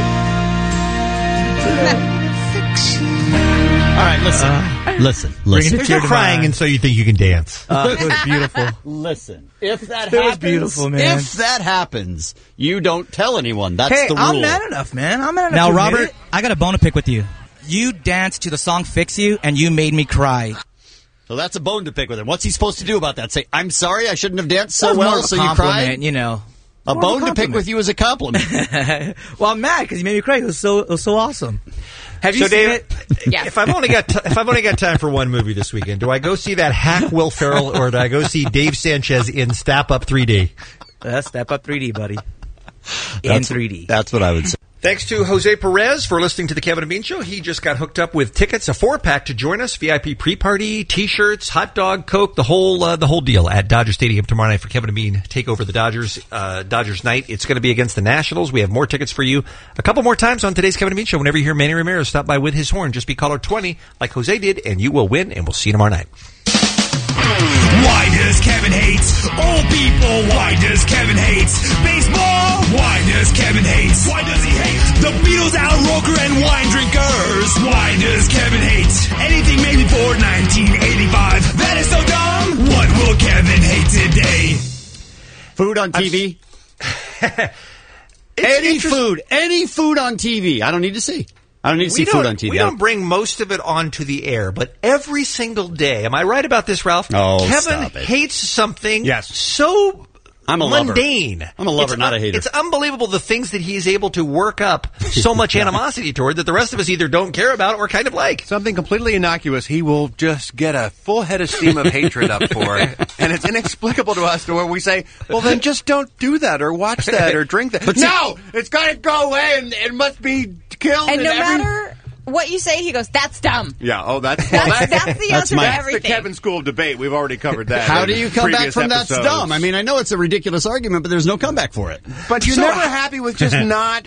it. All right, listen. There's no crying and So You Think You Can Dance. It was beautiful. Listen, if that It was happens, beautiful, man. if that happens, you don't tell anyone. That's Hey, the rule. I'm man enough, man. I'm man enough. Now, to admit Robert, it. I got a bone to pick with you. You danced to the song Fix You, and you made me cry. So that's a bone to pick with him. What's he supposed to do about that? Say, I'm sorry, I shouldn't have danced so That was more well, of a so you compliment, cried? you know. A More of a bone to pick compliment. with you is a compliment. Well, I'm mad because you made me cry. It was so awesome. Have you So, seen Dave, it? Yeah. if I've only got time for one movie this weekend, do I go see that hack Will Ferrell or do I go see Dave Sanchez in Step Up 3D? Step Up 3D, buddy. In 3D. That's what I would say. Thanks to Jose Perez for listening to the Kevin and Bean Show. He just got hooked up with tickets, a 4-pack to join us, VIP pre-party, T-shirts, hot dog, Coke, the whole deal at Dodger Stadium tomorrow night for Kevin and Bean take over the Dodgers night. It's going to be against the Nationals. We have more tickets for you a couple more times on today's Kevin and Bean Show. Whenever you hear Manny Ramirez stop by with his horn, just be caller 20 like Jose did, and you will win. And we'll see you tomorrow night. Why does Kevin hate old people? Why does Kevin hate baseball? Why does Kevin hate? Why does he hate the Beatles, Al Roker, and wine drinkers? Why does Kevin hate anything made before 1985? That is so dumb. What will Kevin hate today? Food on TV? Any food on TV. I don't need to see. I don't need to see food on TV. We don't bring most of it onto the air, but every single day, am I right about this, Ralph? Oh, Kevin hates something so I'm a mundane. Lover. I'm a lover, not a hater. It's unbelievable the things that he's able to work up so much animosity toward that the rest of us either don't care about or kind of like. Something completely innocuous, he will just get a full head of steam of hatred up for it. And it's inexplicable to us to where we say, well, then just don't do that or watch that or drink that. But no! It's got to go away and it must be killed. And no matter what you say, he goes, that's dumb. Yeah, that's the answer to everything. That's the Kevin School of Debate. We've already covered that. How do you come back from episodes. That's dumb? I mean, I know it's a ridiculous argument, but there's no comeback for it. But you're never happy with just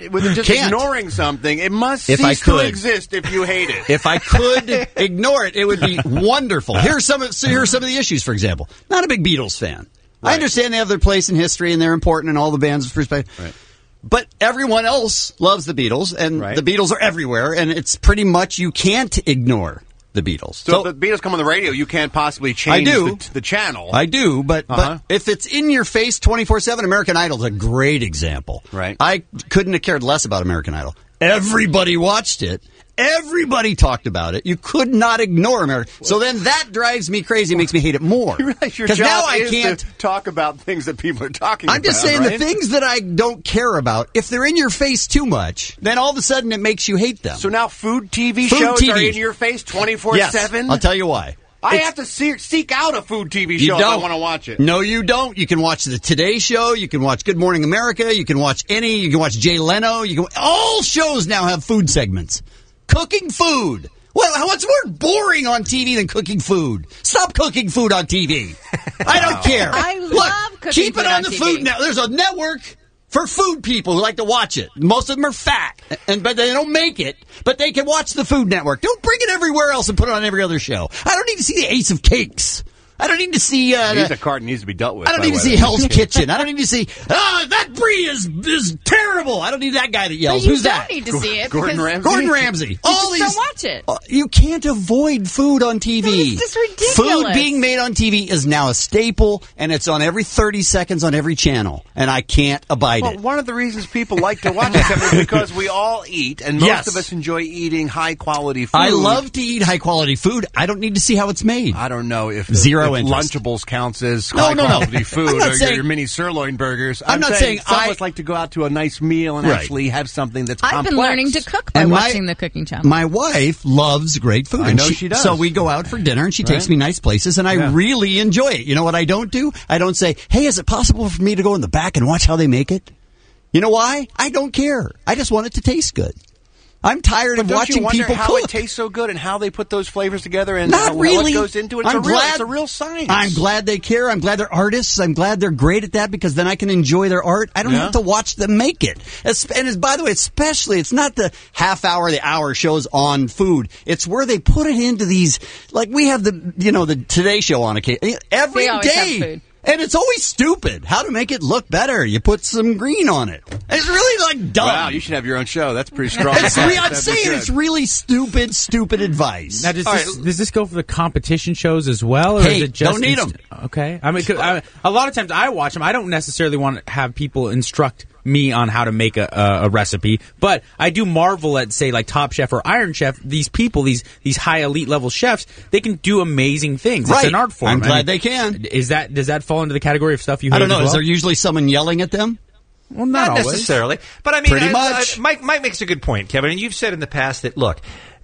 ignoring something. It must cease to exist if you hate it. If I could ignore it, it would be wonderful. Here's some of the issues, for example. Not a big Beatles fan. Right. I understand they have their place in history and they're important in all the bands' perspective. Right. But everyone else loves the Beatles, and the Beatles are everywhere, and it's pretty much you can't ignore the Beatles. So if the Beatles come on the radio, you can't possibly change the channel. I do, but if it's in your face 24/7, American Idol is a great example. Right. I couldn't have cared less about American Idol. Everybody watched it. Everybody talked about it. You could not ignore America. So then that drives me crazy, makes me hate it more. You realize your job now is to talk about things that people are talking about. I'm just saying the things that I don't care about, if they're in your face too much, then all of a sudden it makes you hate them. So now food TV shows are in your face 24/7? Yes, I'll tell you why. I have to seek out a food TV show if I want to watch it. No, you don't. You can watch the Today Show. You can watch Good Morning America. You can watch You can watch Jay Leno. All shows now have food segments. Cooking food. Well, what's more boring on TV than cooking food? Stop cooking food on TV. I don't care. I love cooking keep food it on the TV. Food Network. There's a network for food people who like to watch it. Most of them are fat, but they don't make it. But they can watch the Food Network. Don't bring it everywhere else and put it on every other show. I don't need to see the Ace of Cakes. I don't need to see... He's a card needs to be dealt with. I don't need to see Hell's Kitchen. I don't need to see... that brie is terrible. I don't need that guy that yells. But Who's that? You don't need to see it. Gordon Ramsay? Gordon Ramsay. Don't watch it. You can't avoid food on TV. It's just ridiculous. Food being made on TV is now a staple, and it's on every 30 seconds on every channel, and I can't abide it. One of the reasons people like to watch it is because we all eat, and most of us enjoy eating high-quality food. I love to eat high-quality food. I don't need to see how it's made. I don't know if interest. Lunchables counts as high-quality food, or your mini sirloin burgers. I'm not saying some of us like to go out to a nice meal and actually have something that's complex. I've been learning to cook by watching the Cooking Channel. My wife loves great food. I know she does. So we go out for dinner, and she takes me nice places, and I really enjoy it. You know what I don't do? I don't say, hey, is it possible for me to go in the back and watch how they make it? You know why? I don't care. I just want it to taste good. I'm tired of watching people how cook. It tastes so good and how they put those flavors together and Not really. what goes into it. It's a real science. I'm glad they care. I'm glad they're artists. I'm glad they're great at that because then I can enjoy their art. I don't have to watch them make it. And by the way, especially, it's not the the hour shows on food. It's where they put it into these, like we have the Today Show on occasion. Every day. And it's always stupid. How to make it look better. You put some green on it. It's really like dumb. Wow, you should have your own show. That's pretty strong. I'm saying it's really stupid advice. Now, does this go for the competition shows as well? Or is it just don't need them. Okay. I mean, a lot of times I watch them. I don't necessarily want to have people instruct me on how to make a recipe, but I do marvel at, say, like Top Chef or Iron Chef. These people, these high elite level chefs, they can do amazing things. Right. It's an art form. I'm glad they can. Does that fall into the category of stuff you hate? I don't know. As well? Is there usually someone yelling at them? Well, not always. Necessarily. But I mean, pretty much. Mike makes a good point, Kevin, and you've said in the past that, look,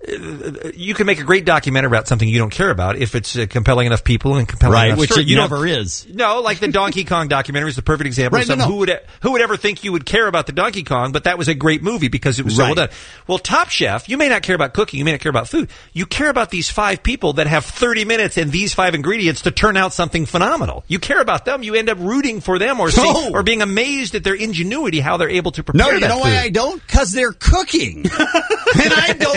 you can make a great documentary about something you don't care about if it's compelling enough people and compelling enough which story. it never is. No, like the Donkey Kong documentary is the perfect example of something. Who would ever think you would care about the Donkey Kong, but that was a great movie because it was so well done. Well, Top Chef, you may not care about cooking, you may not care about food. You care about these 5 people that have 30 minutes and these 5 ingredients to turn out something phenomenal. You care about them, you end up rooting for them or being amazed at their ingenuity, how they're able to prepare that food. No, you know why I don't? Because they're cooking. And I don't care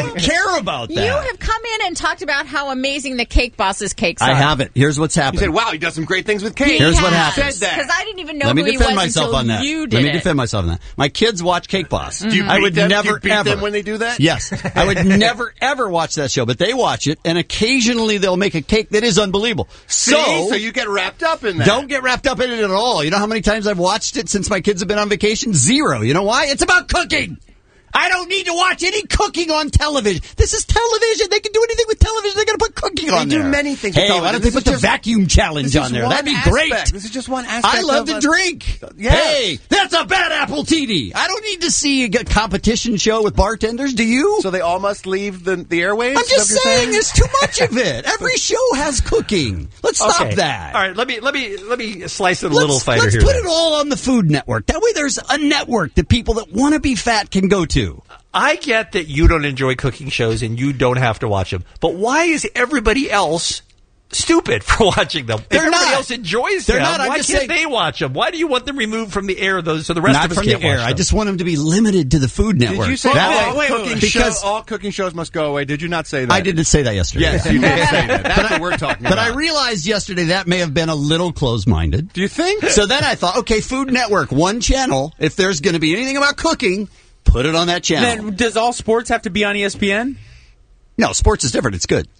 care about that. You have come in and talked about how amazing the Cake Boss's cakes are. I haven't. Here's what's happened. You said, wow, he does some great things with cake. Here's what happened. Said that. Because I didn't even know Let me who he defend was myself until on that. you did Let me it. defend myself on that. My kids watch Cake Boss. Do you I would beat them? never, Do you beat ever them when they do that? Yes. I would never, ever watch that show, but they watch it, and occasionally they'll make a cake that is unbelievable. So you get wrapped up in that. Don't get wrapped up in it at all. You know how many times I've watched it since my kids have been on vacation? 0. You know why? It's about cooking. I don't need to watch any cooking on television. This is television. They can do anything with television. They're going to put cooking on there. They do many things Hey, with television. why don't they put the vacuum challenge on there? That'd be great. This is just one aspect. I love to drink. Yeah. Hey, that's a bad apple TD. I don't need to see a competition show with bartenders. Do you? So they all must leave the airwaves? I'm just saying, there's too much of it. Every show has cooking. Let's stop that. All right, let me slice it a little finer Let's here. put it all on the Food Network. That way there's a network that people that want to be fat can go to. I get that you don't enjoy cooking shows and you don't have to watch them, but why is everybody else stupid for watching them? If everybody else enjoys them, why can't they watch them? Why do you want them removed from the air so the rest of us can't watch them? I just want them to be limited to the Food Network. Did you say because all cooking shows must go away? Did you not say that? I didn't say that yesterday. Yes, you did say that. That's what we're talking about. But I realized yesterday that may have been a little closed-minded. Do you think? So then I thought, okay, Food Network, one channel. If there's going to be anything about cooking, put it on that channel. Then does all sports have to be on ESPN? No, sports is different. It's good.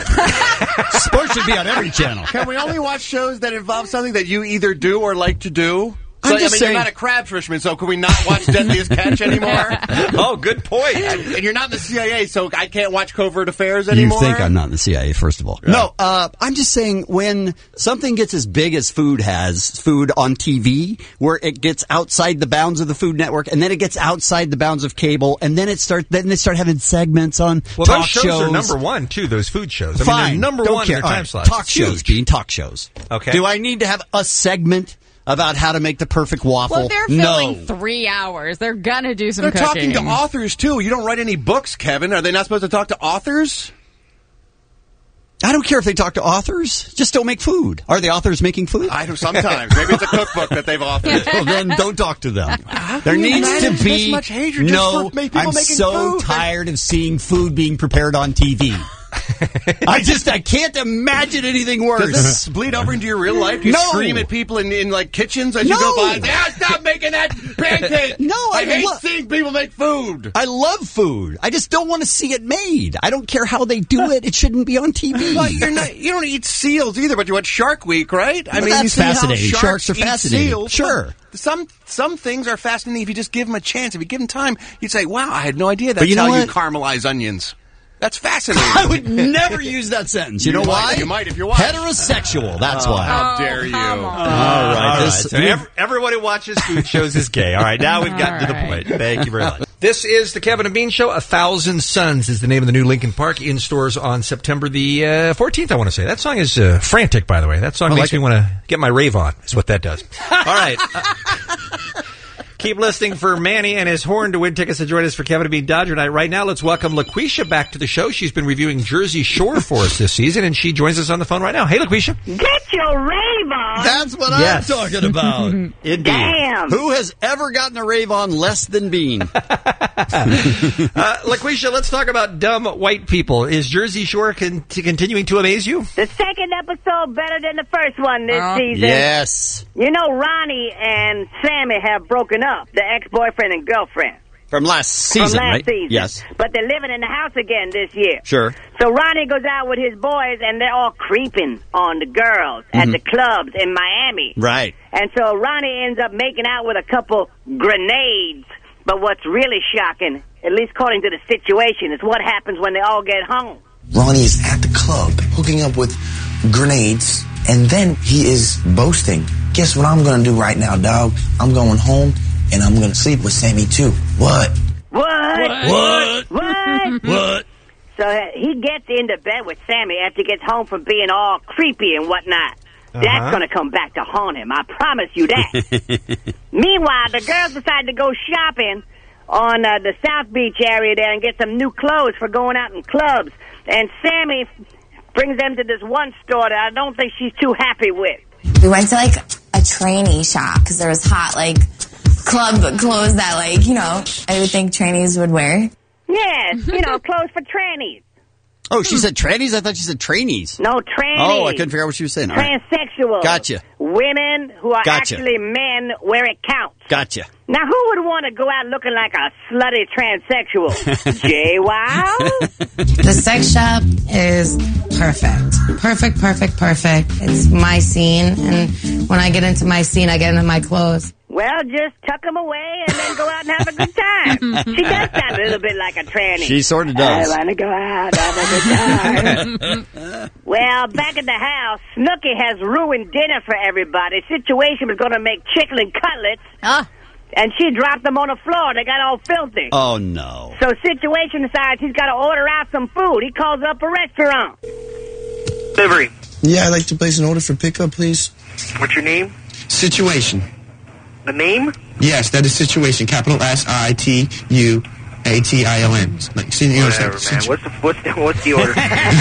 Sports should be on every channel. Can we only watch shows that involve something that you either do or like to do? I'm just saying, you're not a crab fisherman, so can we not watch Deadliest Catch anymore? Oh, good point. And you're not in the CIA, so I can't watch Covert Affairs anymore? You think I'm not in the CIA, first of all. Yeah. No, I'm just saying when something gets as big as food on TV, where it gets outside the bounds of the Food Network, and then it gets outside the bounds of cable, and then they start having segments on those shows are number one, too, those food shows. I mean, they're number one in their time slots. Talk shows, Gene, talk shows. Okay. Do I need to have a segment about how to make the perfect waffle? Well, they're filming 3 hours. They're gonna do some They're cooking. talking to authors, too. You don't write any books, Kevin. Are they not supposed to talk to authors? I don't care if they talk to authors. Just don't make food. Are the authors making food? I do sometimes. Maybe it's a cookbook that they've authored. Well, then don't talk to them. There needs to be this much hatred just for people I'm making so food. tired of seeing food being prepared on TV. I can't imagine anything worse. Does this bleed over into your real life? You scream at people in like kitchens as you go by. Stop making that pancake! No, I hate seeing people make food. I love food. I just don't want to see it made. I don't care how they do it. It shouldn't be on TV. Well, you don't eat seals either, but you watch Shark Week, right? Well, that's you see how fascinating. Sharks are eat fascinating. Seals. Sure. Some things are fascinating if you just give them a chance. If you give them time, you'd say, "Wow, I had no idea that's you know how you what? caramelize onions." That's fascinating. I would never use that sentence. You know why? You might if you watch. Heterosexual. That's why. How dare you? All right. So everyone who watches food shows is gay. All right, now we've gotten to the point. Thank you very much. This is the Kevin and Bean Show. 1,000 Suns is the name of the new Lincoln Park in stores on September the 14th, I want to say. That song is frantic, by the way. That song makes me want to get my rave on, is what that does. All right. Keep listening for Manny and his horn to win tickets to join us for Kevin and Bean Dodger Night. Right now, let's welcome LaQuisha back to the show. She's been reviewing Jersey Shore for us this season, and she joins us on the phone right now. Hey, LaQuisha. Get your rave on. That's what I'm talking about. Indeed. Damn. Who has ever gotten a rave on less than Bean? LaQuisha, let's talk about dumb white people. Is Jersey Shore continuing to amaze you? The second episode better than the first one this season. Yes. You know, Ronnie and Sammy have broken up, the ex-boyfriend and girlfriend. From last season, right? Season. Yes. But they're living in the house again this year. Sure. So Ronnie goes out with his boys, and they're all creeping on the girls at the clubs in Miami. Right. And so Ronnie ends up making out with a couple grenades. But what's really shocking, at least according to the situation, is what happens when they all get home. Ronnie is at the club hooking up with grenades, and then he is boasting. Guess what I'm going to do right now, dog? I'm going home, and I'm going to sleep with Sammy, too. What? What? So he gets into bed with Sammy after he gets home from being all creepy and whatnot. That's going to come back to haunt him. I promise you that. Meanwhile, the girls decide to go shopping on the South Beach area there and get some new clothes for going out in clubs. And Sammy brings them to this one store that I don't think she's too happy with. We went to, like, a trainee shop because there was hot, like, club clothes that, like, you know, I would think trainees would wear. Yeah, Yes, clothes for trannies. Oh, she said trannies? I thought she said trainees. No, trannies. Oh, I couldn't figure out what she was saying. All right. Transsexual. Gotcha. Women who are Gotcha. actually men where it counts. Gotcha. Now, who would want to go out looking like a slutty transsexual? JWoww? The sex shop is perfect. Perfect. It's my scene, and when I get into my scene, I get into my clothes. Well, just tuck them away and then go out and have a good time. She does sound a little bit like a tranny. She sort of does. I want to go out, have a good time. Well, back at the house, Snooki has ruined dinner for everybody. Situation was going to make chicken cutlets. And she dropped them on the floor. They got all filthy. Oh, no. So Situation decides he's got to order out some food. He calls up a restaurant. Delivery. Yeah, I'd like to place an order for pickup, please. What's your name? Situation. The name? Yes, that is Situation. Capital SITUATION. Like, whatever, man. What's the order?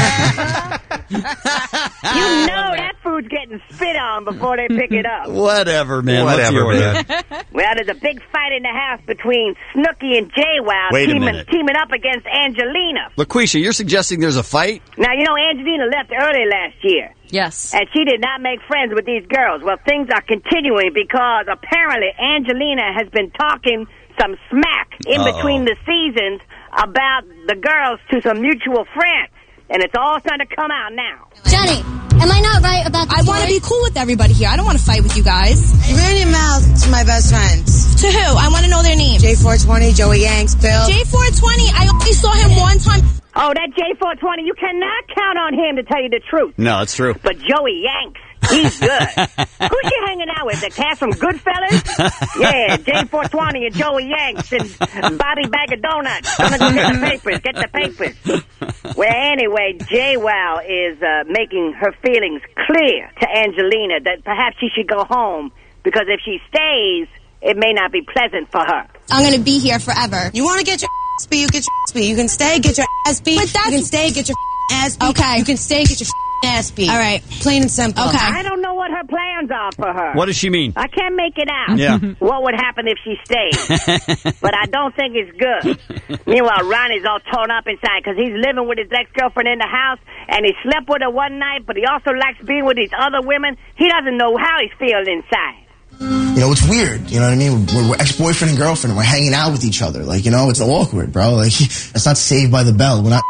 You know that food's getting spit on before they pick it up. Whatever, man. Whatever, man. Well, there's a big fight in the house between Snooki and JWoww Wait a minute. teaming up against Angelina. LaQuisha, you're suggesting there's a fight? Now, Angelina left early last year. Yes. And she did not make friends with these girls. Well, things are continuing because apparently Angelina has been talking some smack in between the seasons about the girls to some mutual friends. And it's all starting to come out now. Jenny, am I not right about this? I want to be cool with everybody here. I don't want to fight with you guys. You ran your mouth to my best friends. To who? I want to know their names. J420, Joey Yanks, Bill. J420, I only saw him one time. Oh, that J420, you cannot count on him to tell you the truth. No, it's true. But Joey Yanks, he's good. Who's she hanging out with? The cast from Goodfellas? Yeah, J420 and Joey Yanks and Bobby Bag of Donuts. Gonna go get the papers. Well, anyway, JWoww is making her feelings clear to Angelina that perhaps she should go home because if she stays, it may not be pleasant for her. I'm going to be here forever. You want to get your ass beat, you get your ass beat. You can stay, get your ass beat. But that's... You can stay, get your ass beat. Okay. You can stay, get your ass beat. All right. Plain and simple. Okay. I don't know what her plans are for her. What does she mean? I can't make it out. Yeah. What would happen if she stayed? But I don't think it's good. Meanwhile, Ronnie's all torn up inside because he's living with his ex-girlfriend in the house, and he slept with her one night, but he also likes being with these other women. He doesn't know how he's feeling inside. It's weird. You know what I mean? We're ex-boyfriend and girlfriend. We're hanging out with each other. Like, it's awkward, bro. Like, it's not Saved by the Bell. We're not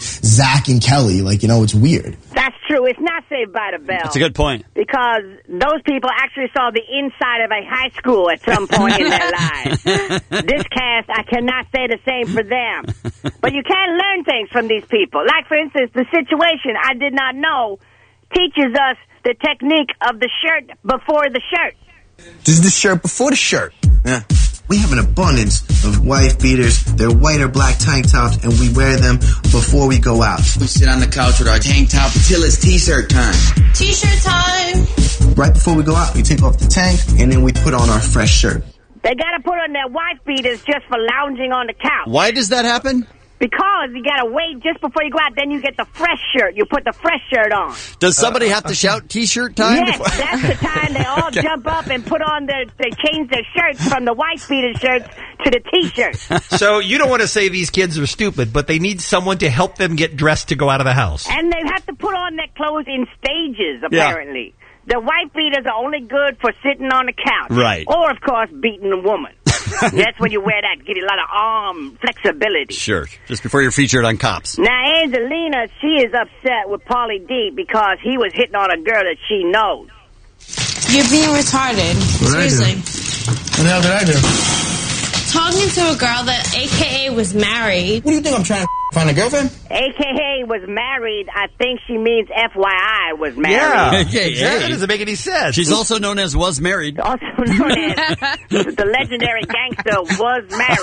Zach and Kelly. Like, it's weird. That's true. It's not Saved by the Bell. That's a good point. Because those people actually saw the inside of a high school at some point in their lives. This cast, I cannot say the same for them. But you can learn things from these people. Like, for instance, the Situation I did not know teaches us the technique of the shirt before the shirt. This is the shirt before the shirt. Yeah. We have an abundance of wife beaters. They're white or black tank tops, and we wear them before we go out. We sit on the couch with our tank top till it's t-shirt time. T-shirt time. Right before we go out, we take off the tank, and then we put on our fresh shirt. They got to put on their wife beaters just for lounging on the couch. Why does that happen? Because you got to wait just before you go out, then you get the fresh shirt. You put the fresh shirt on. Does somebody have to shout T-shirt time? Yes, that's the time they all jump up and put on they change their shirts from the wife beater shirts to the T-shirts. So you don't want to say these kids are stupid, but they need someone to help them get dressed to go out of the house. And they have to put on their clothes in stages, apparently. Yeah. The wife beaters are only good for sitting on the couch. Right. Or, of course, beating a woman. That's when you wear that, get a lot of arm flexibility. Sure. Just before you're featured on Cops. Now, Angelina, she is upset with Pauly D because he was hitting on a girl that she knows. You're being retarded. Seriously. What the hell did I do? Talking to a girl that AKA was married. What do you think I'm trying to find a girlfriend? AKA was married. I think she means FYI was married. Yeah. AKA. That doesn't make any sense. She's also known as was married. Also known as the legendary gangster was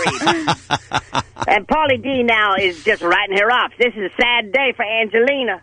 married. And Pauly D now is just writing her off. This is a sad day for Angelina.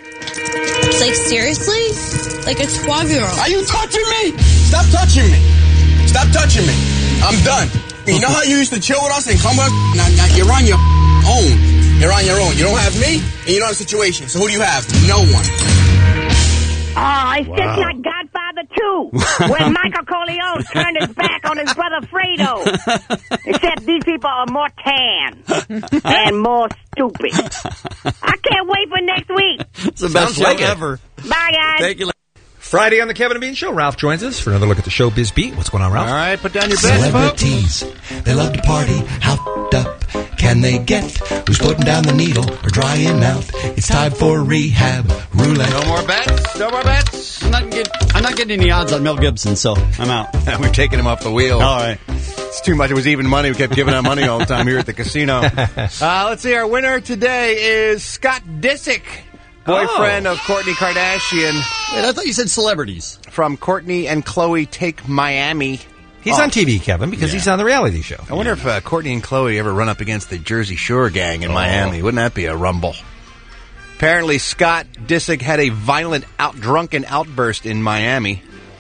Like, seriously? Like a 12-year-old. Are you touching me? Stop touching me. Stop touching me. I'm done. You know how you used to chill with us and come with us? Now you're on your own. You're on your own. You don't have me, and you don't have a situation. So who do you have? No one. Oh, it's just like Godfather 2, when Michael Corleone turned his back on his brother Fredo. Except these people are more tan and more stupid. I can't wait for next week. It's the best show ever. Bye, guys. Thank you. Friday on the Kevin and Bean Show. Ralph joins us for another look at the showbiz beat. What's going on, Ralph? All right, put down your bets, Celebrities, they love to party. How f***ed up can they get? Who's putting down the needle or drying out? It's time for rehab roulette. No more bets. No more bets. I'm not getting any odds on Mel Gibson, so I'm out. We've taken him off the wheel. All right. It's too much. It was even money. We kept giving out money all the time here at the casino. Let's see. Our winner today is Scott Disick, boyfriend of Kourtney Kardashian. Wait, I thought you said celebrities. From Kourtney and Khloe Take Miami. He's on TV, Kevin, because he's on the reality show. I wonder if Kourtney and Khloe ever run up against the Jersey Shore gang in Miami. Wouldn't that be a rumble? Apparently, Scott Disick had a violent, drunken outburst in Miami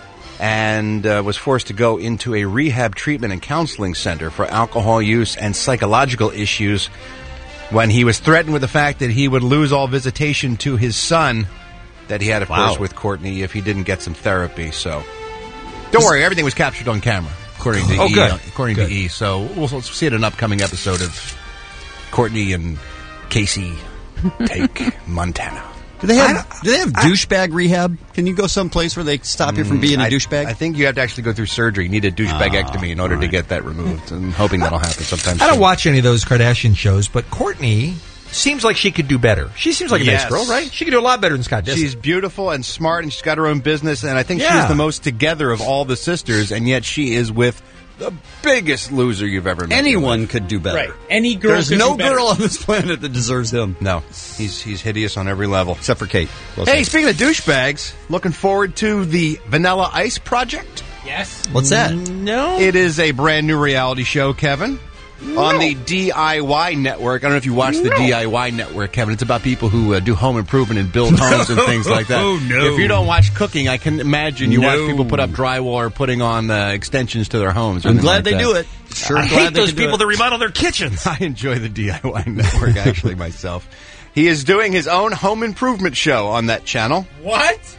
and was forced to go into a rehab treatment and counseling center for alcohol use and psychological issues when he was threatened with the fact that he would lose all visitation to his son that he had, of course, with Kourtney if he didn't get some therapy. So, don't worry, everything was captured on camera, according to E. Good. According to E. So we'll see it in an upcoming episode of Kourtney and Casey Take Montana. Do they have douchebag rehab? Can you go someplace where they stop you from being a douchebag? I think you have to actually go through surgery. You need a douchebagectomy in order to get that removed. I'm hoping that'll happen sometime soon. I don't watch any of those Kardashian shows, but Kourtney seems like she could do better. She seems like a nice girl, right? She could do a lot better than Scott Disick. She's beautiful and smart, and she's got her own business, and I think she's the most together of all the sisters, and yet she is with the biggest loser you've ever met. Anyone could do better. Right. Any girl There's could no do better. girl on this planet that deserves him. No. He's hideous on every level. Except for Kate. Hey, speaking of douchebags, looking forward to the Vanilla Ice Project? Yes. What's that? No. It is a brand new reality show, Kevin. On the DIY Network. I don't know if you watch the DIY Network, Kevin. It's about people who do home improvement and build homes and things like that. Oh, no. If you don't watch cooking, I can imagine you watch people put up drywall or putting on extensions to their homes. I'm glad they do it. Sure, I hate those people that remodel their kitchens. I enjoy the DIY Network, actually, myself. He is doing his own home improvement show on that channel. What?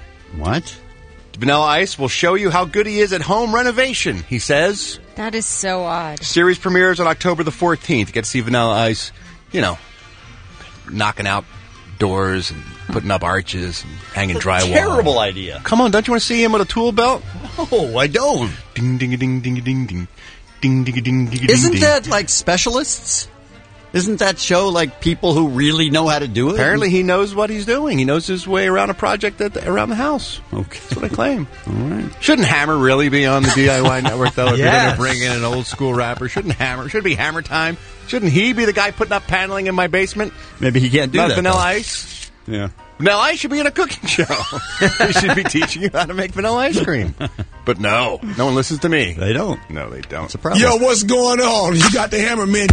Vanilla Ice will show you how good he is at home renovation, he says. That is so odd. Series premieres on October the 14th. You get to see Vanilla Ice, knocking out doors and putting up arches and hanging drywall. Terrible idea. Come on, don't you want to see him with a tool belt? No, I don't. Ding, ding, ding, ding, ding, ding. Ding, ding, ding, ding, Isn't ding. that like specialists? Isn't that show like people who really know how to do it? Apparently he knows what he's doing. He knows his way around a project around the house. Okay. That's what I claim. All right. Shouldn't Hammer really be on the DIY Network, though, if you're going Yes. to bring in an old school rapper? Should it be Hammer time? Shouldn't he be the guy putting up paneling in my basement? Maybe he can't do Not that. Vanilla though. Ice? Yeah. Vanilla Ice should be in a cooking show. He should be teaching you how to make vanilla ice cream. But no one listens to me. They don't. No, they don't. It's a problem. Yo, what's going on? You got the hammer, man.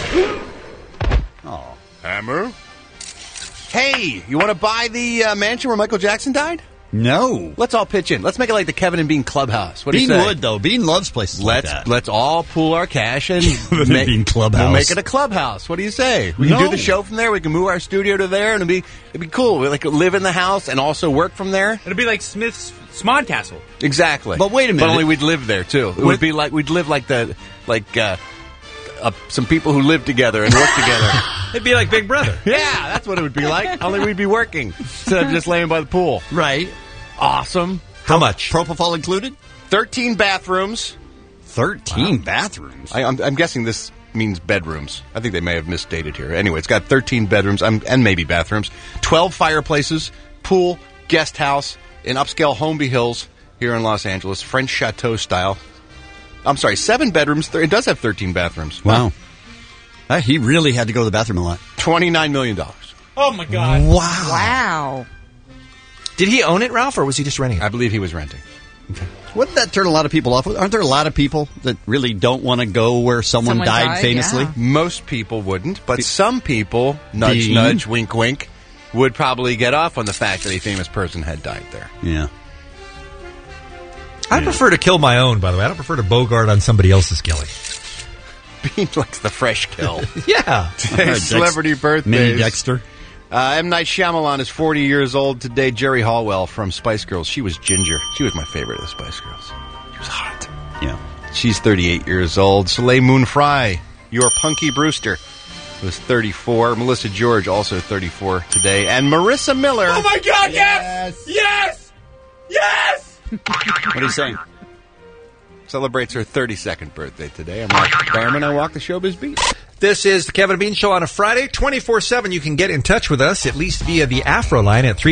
Oh. Hammer? Hey, you want to buy the mansion where Michael Jackson died? No. Let's all pitch in. Let's make it like the Kevin and Bean Clubhouse. What do you Bean say? would, though. Bean loves places like that. Let's all pool our cash and Bean Clubhouse. We'll make it a clubhouse. What do you say? We can do the show from there. We can move our studio to there, and it'd be cool. We live in the house and also work from there. It'd be like Smith's Smodcastle. Exactly. But wait a minute. But only we'd live there too. It would be like we'd live like some people who live together and work together. It'd be like Big Brother. Yeah, that's what it would be like. Only we'd be working instead of just laying by the pool. Right. Awesome. How much? Propofol included? 13 bathrooms. 13 bathrooms? I'm guessing this means bedrooms. I think they may have misstated here. Anyway, it's got 13 bedrooms and maybe bathrooms, 12 fireplaces, pool, guest house in upscale Holmby Hills here in Los Angeles, French chateau style. I'm sorry, 7 bedrooms. It does have 13 bathrooms. Wow. He really had to go to the bathroom a lot. $29 million. Oh, my God. Wow. Did he own it, Ralph, or was he just renting it? I believe he was renting. Okay. Wouldn't that turn a lot of people off? Aren't there a lot of people that really don't want to go where someone died famously? Yeah. Most people wouldn't, but some people, nudge, nudge, wink, wink, would probably get off on the fact that a famous person had died there. Yeah. I prefer to kill my own, by the way. I don't prefer to bogart on somebody else's killing. Bean likes the fresh kill. Yeah. Today's celebrity birthdays. Mini Dexter. M. Night Shyamalan is 40 years old today. Jerry Halliwell from Spice Girls. She was Ginger. She was my favorite of the Spice Girls. She was hot. Yeah. She's 38 years old. Soleil Moon Frye, your Punky Brewster, was 34. Melissa George, also 34 today. And Marissa Miller. Oh, my God, yes! Yes! Yes! What are you saying? Celebrates her 32nd birthday today. I'm Mark Behrman. I walk the showbiz beat. This is the Kevin and Bean Show on a Friday. 24/7, you can get in touch with us, at least via the Afro line at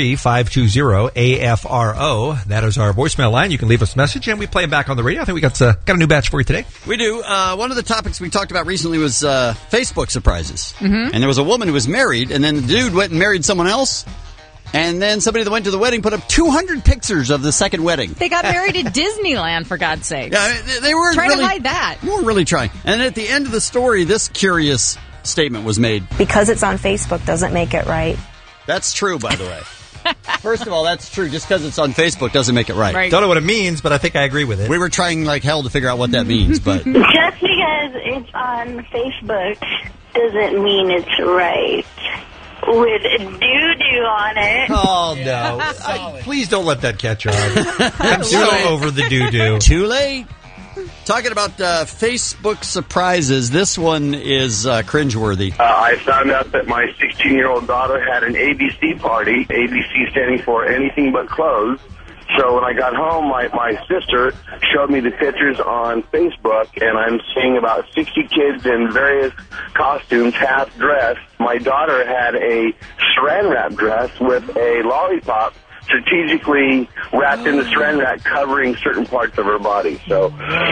323-520-AFRO. That is our voicemail line. You can leave us a message, and we play them back on the radio. I think we got a new batch for you today. We do. One of the topics we talked about recently was Facebook surprises. Mm-hmm. And there was a woman who was married, and then the dude went and married someone else. And then somebody that went to the wedding put up 200 pictures of the second wedding. They got married at Disneyland, for God's sake. Yeah, they weren't trying really, to hide that. They weren't really trying. And at the end of the story, this curious statement was made. Because it's on Facebook doesn't make it right. That's true, by the way. First of all, that's true. Just because it's on Facebook doesn't make it right. Don't know what it means, but I think I agree with it. We were trying like hell to figure out what that means, but... Just because it's on Facebook doesn't mean it's right. With doo-doo on it. Oh, no. Please don't let that catch on. I'm so over the doo-doo. Too late. Talking about Facebook surprises, this one is cringeworthy. I found out that my 16-year-old daughter had an ABC party, ABC standing for anything but clothes. So when I got home, my sister showed me the pictures on Facebook, and I'm seeing about 60 kids in various costumes, half dressed. My daughter had a saran wrap dress with a lollipop strategically wrapped in the saran wrap, covering certain parts of her body. So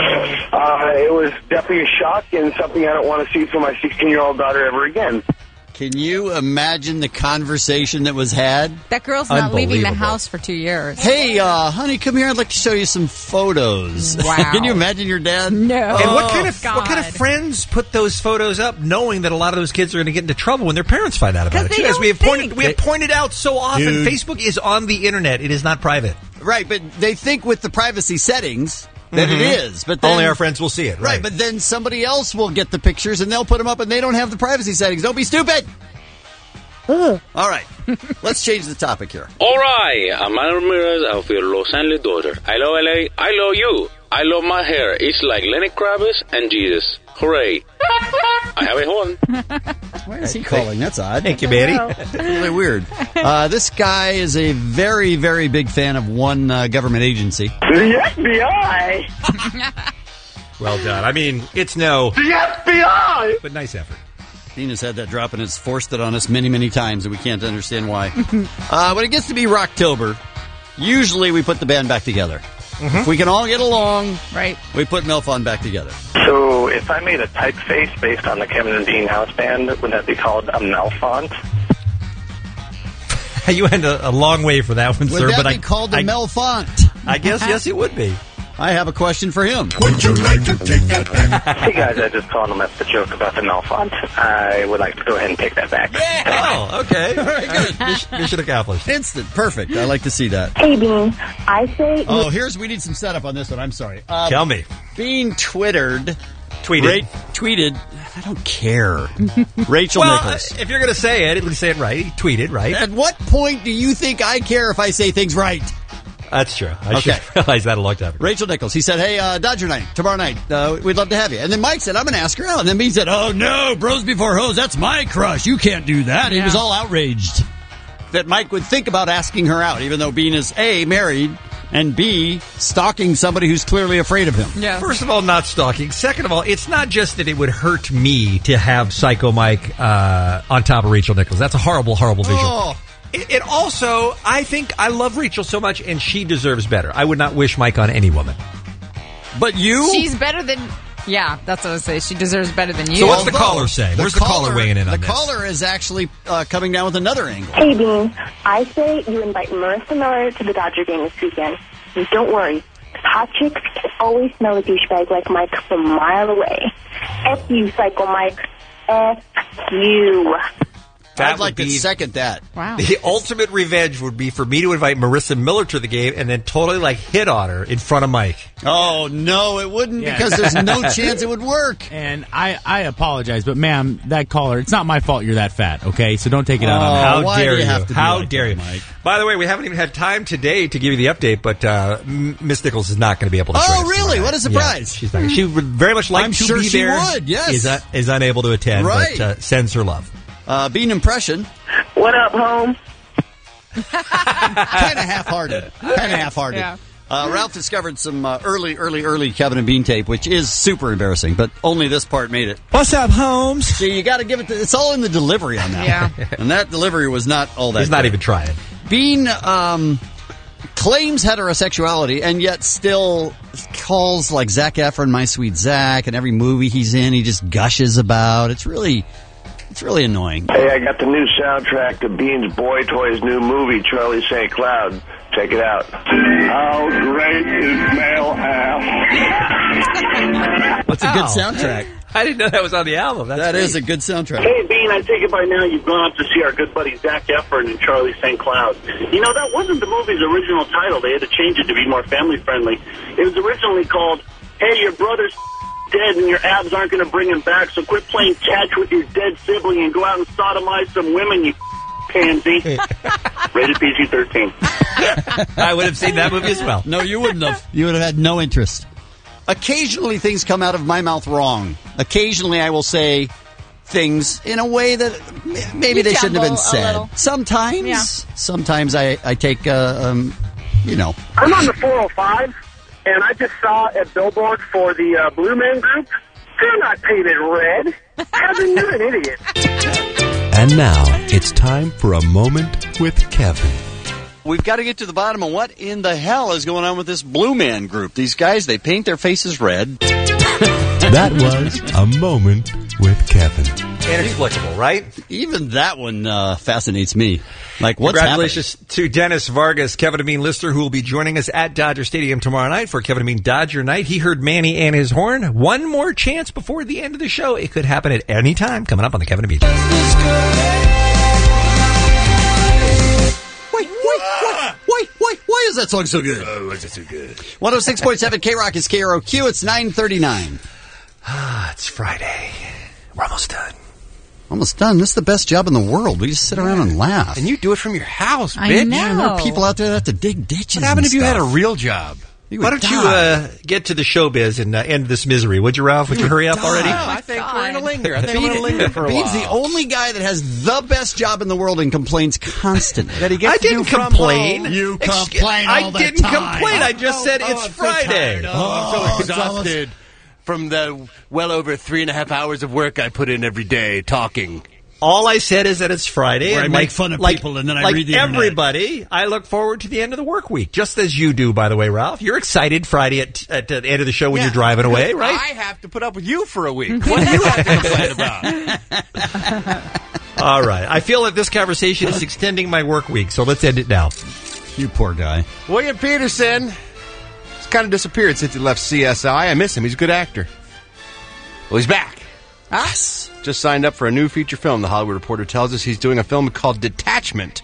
it was definitely a shock and something I don't want to see from my 16-year-old daughter ever again. Can you imagine the conversation that was had? That girl's not leaving the house for 2 years. Hey, honey, come here. I'd like to show you some photos. Wow. Can you imagine your dad? No. And what kind of friends put those photos up, knowing that a lot of those kids are going to get into trouble when their parents find out about it? They As don't we have pointed out so often, Dude. Facebook is on the internet. It is not private. Right, but they think with the privacy settings that it is. But then, only our friends will see it. Right, but then somebody else will get the pictures and they'll put them up and they don't have the privacy settings. Don't be stupid. All right, let's change the topic here. All right, I'm Ana Ramirez of your Los Angeles daughter. I love LA. I love you. I love my hair. It's like Lenny Kravitz and Jesus. Hooray. I have a horn. Why is he calling? That's odd. Thank you, Betty. Really weird. This guy is a very, very big fan of one government agency. The FBI! Well done. I mean, it's no... The FBI! But nice effort. Dean has had that drop and has forced it on us many, many times, and we can't understand why. When it gets to be Rocktober, usually we put the band back together. Mm-hmm. If we can all get along, right, we put Melfon back together. So if I made a typeface based on the Kevin and Dean house band, would that be called a Melfont? You went a long way for that one, Would sir. that But be called a Melfont? I guess, yes, it would be. I have a question for him. Would you like to take that back? Hey guys, I just called him up the joke about the Melfont. I would like to go ahead and take that back. Oh, okay. Very good. Mission accomplished. Instant. Perfect. I like to see that. Hey, Bean, I say... Oh, we need some setup on this one. I'm sorry. Tell me. Bean tweeted. Tweeted. I don't care. Rachel Nichols. If you're going to say it, at least say it right. He tweeted, right? At what point do you think I care if I say things right? That's true. I should realize that a long time ago. Rachel Nichols. He said, hey, Dodger night, tomorrow night. We'd love to have you. And then Mike said, I'm going to ask her out. And then Bean said, oh, no, bros before hoes. That's my crush. You can't do that. Yeah. He was all outraged that Mike would think about asking her out, even though Bean is, A, married, and B, stalking somebody who's clearly afraid of him. Yeah. First of all, not stalking. Second of all, it's not just that it would hurt me to have Psycho Mike on top of Rachel Nichols. That's a horrible, horrible visual. Oh. It also, I think I love Rachel so much, and she deserves better. I would not wish Mike on any woman. But you? She's better than... Yeah, that's what I say. She deserves better than you. So what's the caller say? Where's the caller weighing in on this? this? The caller is actually coming down with another angle. Hey, Bean, I say you invite Marissa Miller to the Dodger game this weekend. And don't worry, hot chicks can always smell a douchebag like Mike from a mile away. F you, Psycho Mike. F you. That I'd like would to be- second that. Wow. The ultimate revenge would be for me to invite Marissa Miller to the game and then totally like hit on her in front of Mike. Oh, no, it wouldn't Yeah. because there's no chance it would work. And I apologize, but ma'am, that caller, it's not my fault you're that fat, okay? So don't take it out on me. How why do dare you you? have to be How like dare that, you? Mike? By the way, we haven't even had time today to give you the update, but Miss Nichols is not going to be able to join us Oh, really? tomorrow What a night. surprise. Yeah, she's not. She would very much like I'm to sure be she there. would, yes. Is unable to attend, Right. but sends her love. Bean impression, What up, home? kind of half-hearted. Yeah. Ralph discovered some early Kevin and Bean tape, which is super embarrassing, but only this part made it. What's up, Holmes? See, you got to give it. It's all in the delivery on that. Yeah. And that delivery was not all that. He's not good. even trying. Bean claims heterosexuality and yet still calls like Zac Efron my sweet Zac, and every movie he's in he just gushes about. It's really annoying. Hey, I got the new soundtrack to Bean's Boy Toy's new movie, Charlie St. Cloud. Check it out. How great is male ass? What's a good soundtrack? I didn't know that was on the album. That is a good soundtrack. Hey, Bean, I take it by now you've gone up to see our good buddy Zac Efron and Charlie St. Cloud. You know, that wasn't the movie's original title. They had to change it to be more family-friendly. It was originally called, Hey, your brother's dead and your abs aren't going to bring him back, so quit playing catch with your dead sibling and go out and sodomize some women, you pansy. Rated PG-13. I would have seen that movie as well. No, you wouldn't have. You would have had no interest. Occasionally things come out of my mouth wrong. Occasionally I will say things in a way that maybe You they shouldn't have been jumble a said. little. Sometimes I take, you know. I'm on the 405, and I just saw a billboard for the Blue Man Group. They're not painted red. Kevin, you're an idiot. And now it's time for a moment with Kevin. We've got to get to the bottom of what in the hell is going on with this Blue Man Group. These guys, they paint their faces red. That was a moment with Kevin. Inexplicable, right? Even that one fascinates me. Like, what's Congratulations to Dennis Vargas, Kevin and Bean listener, who will be joining us at Dodger Stadium tomorrow night for Kevin and Bean Dodger Night. He heard Manny and his horn. One more chance before the end of the show. It could happen at any time. Coming up on the Kevin and Bean Show. Why is that song so good? Oh, was it so good? 106.7 K-Rock is KROQ. It's 9:39. It's Friday. We're almost done. Almost done. This is the best job in the world. We just sit around and laugh. And you do it from your house, I bitch. know. Yeah, there are people out there that have to dig ditches. What happened and if you had a stuff. real job? You Why would don't die. you get to the showbiz and end this misery? Would you, Ralph? Would you hurry up already? I think God. we're going to linger. I think I'm going to linger for a Bean's while. the only guy that has the best job in the world and complains constantly. That he gets I to do didn't from complain. home. You Excuse- complain all I the didn't time. complain. I just said it's Friday. I'm so exhausted from the well over 3.5 hours of work I put in every day talking. All I said is that it's Friday. Where I and make fun of people and then I like read the internet. everybody, I look forward to the end of the work week, just as you do, by the way, Ralph. You're excited Friday at the end of the show when you're driving away, right? I have to put up with you for a week. What do you have to complain about? All right. I feel that this conversation is extending my work week, so let's end it now. You poor guy. William Peterson has kind of disappeared since he left CSI. I miss him. He's a good actor. Well, he's back. Us. Just signed up for a new feature film. The Hollywood Reporter tells us he's doing a film called Detachment.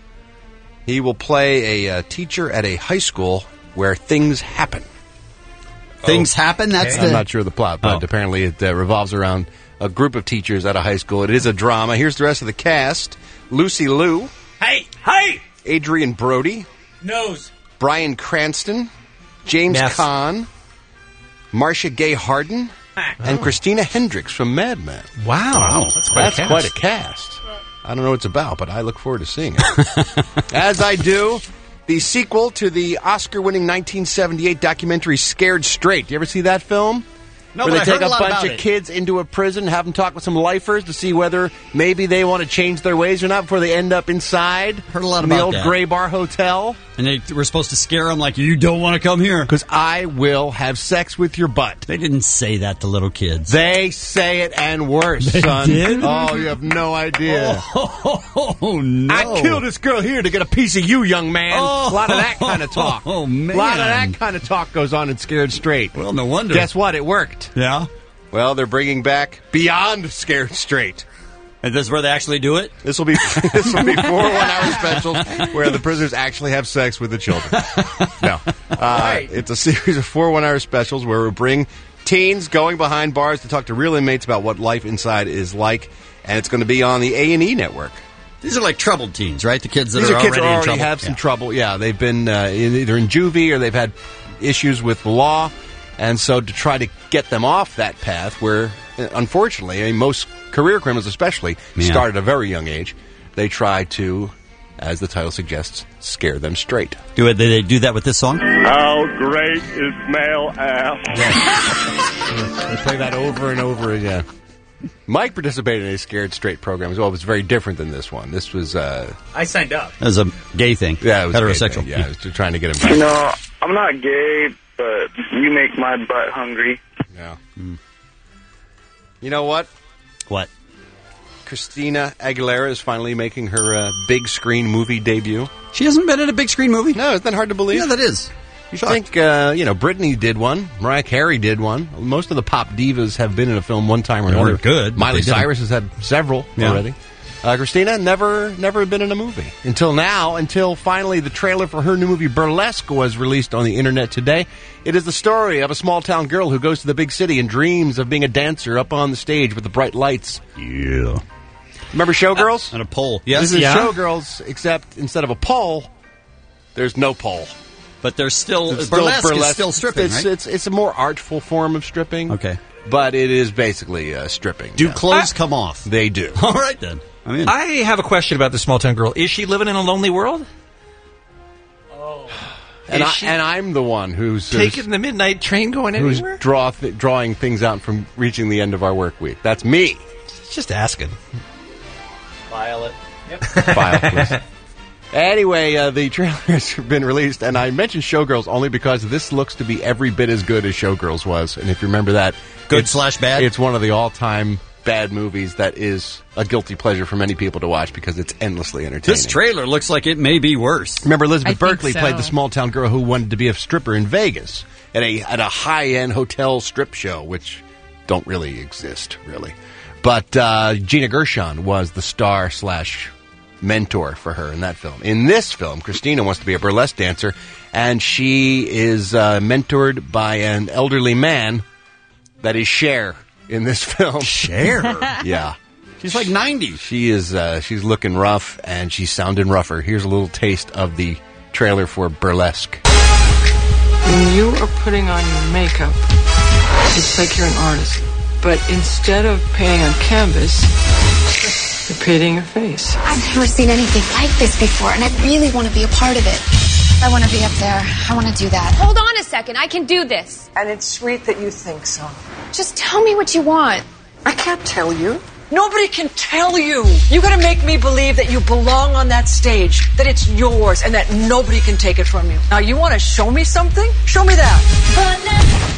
He will play a teacher at a high school where things happen. Things happen? That's I'm not sure of the plot, but apparently it revolves around a group of teachers at a high school. It is a drama. Here's the rest of the cast. Lucy Liu. Hey! Adrian Brody. Nose. Bryan Cranston. James Yes. Caan. Marcia Gay Harden. And Christina Hendricks from Mad Men. Wow. That's quite a cast. I don't know what it's about, but I look forward to seeing it. As I do, the sequel to the Oscar-winning 1978 documentary Scared Straight. Do you ever see that film? No, Where but they I take heard a a lot bunch about of it. kids into a prison, have them talk with some lifers to see whether maybe they want to change their ways or not before they end up inside. Heard a lot in the about old that. Gray Bar Hotel. And they were supposed to scare him like, you don't want to come here. Because I will have sex with your butt. They didn't say that to little kids. They say it and worse, son. did? Oh, you have no idea. Oh, no. I killed this girl here to get a piece of you, young man. Oh. A lot of that kind of talk. Oh, man. A lot of that kind of talk goes on in Scared Straight. Well, no wonder. Guess what? It worked. Yeah? Well, they're bringing back Beyond Scared Straight. And this is where they actually do it? This will be 4 one-hour specials where the prisoners actually have sex with the children. No. It's a series of 4 one-hour specials where we bring teens going behind bars to talk to real inmates about what life inside is like, and it's going to be on the A&E network. These are like troubled teens, right? The kids that These are kids already who in already trouble. have some trouble. Yeah, they've been either in juvie or they've had issues with the law, and so to try to get them off that path where, unfortunately, most career criminals especially start at a very young age, they try to, as the title suggests, scare them straight. Do they do that with this song? How great is male ass? They play that over and over again. Mike participated in a Scared Straight program as well. It was very different than this one. This was... I signed up. That was a gay thing. Yeah, it was heterosexual. Yeah, I was trying to get him back. You know, I'm not gay, but you make my butt hungry. Yeah. You know what? What? Christina Aguilera is finally making her big screen movie debut. She hasn't been in a big screen movie? No, isn't that hard to believe? Yeah, that is. You think, Britney did one. Mariah Carey did one. Most of the pop divas have been in a film one time or They another. weren't good, but Miley they did Cyrus has had several already. Christina never been in a movie. Until finally the trailer for her new movie Burlesque was released on the internet today. It is the story of a small-town girl who goes to the big city and dreams of being a dancer up on the stage with the bright lights. Yeah. Remember Showgirls? On a pole. Yes. This is Showgirls, except instead of a pole, there's no pole. But there's still burlesque is still stripping, right? It's a more artful form of stripping. Okay. But it is basically stripping. Do clothes come off? They do. All right, then. I have a question about the small-town girl. Is she living in a lonely world? And I'm the one who's taking the midnight train going anywhere? Who's drawing things out from reaching the end of our work week. That's me. Just asking. File it. Yep. File, please. Anyway, the trailer has been released, and I mentioned Showgirls only because this looks to be every bit as good as Showgirls was. And if you remember that... Good/bad? It's one of the all-time bad movies that is a guilty pleasure for many people to watch because it's endlessly entertaining. This trailer looks like it may be worse. Remember, Elizabeth Berkley so. played the small-town girl who wanted to be a stripper in Vegas at a high-end hotel strip show, which don't really exist, really. But Gina Gershon was the star / mentor for her in that film. In this film, Christina wants to be a burlesque dancer, and she is mentored by an elderly man that is Cher in this film. Cher? Yeah. She's like 90. She is. She's looking rough, and she's sounding rougher. Here's a little taste of the trailer for Burlesque. When you are putting on your makeup, it's like you're an artist. But instead of painting on canvas, you're painting your face. I've never seen anything like this before, and I really want to be a part of it. I want to be up there. I want to do that. Hold on a second. I can do this. And it's sweet that you think so. Just tell me what you want. I can't tell you. Nobody can tell you. You gotta make me believe that you belong on that stage, that it's yours, and that nobody can take it from you. Now, you want to show me something? Show me that.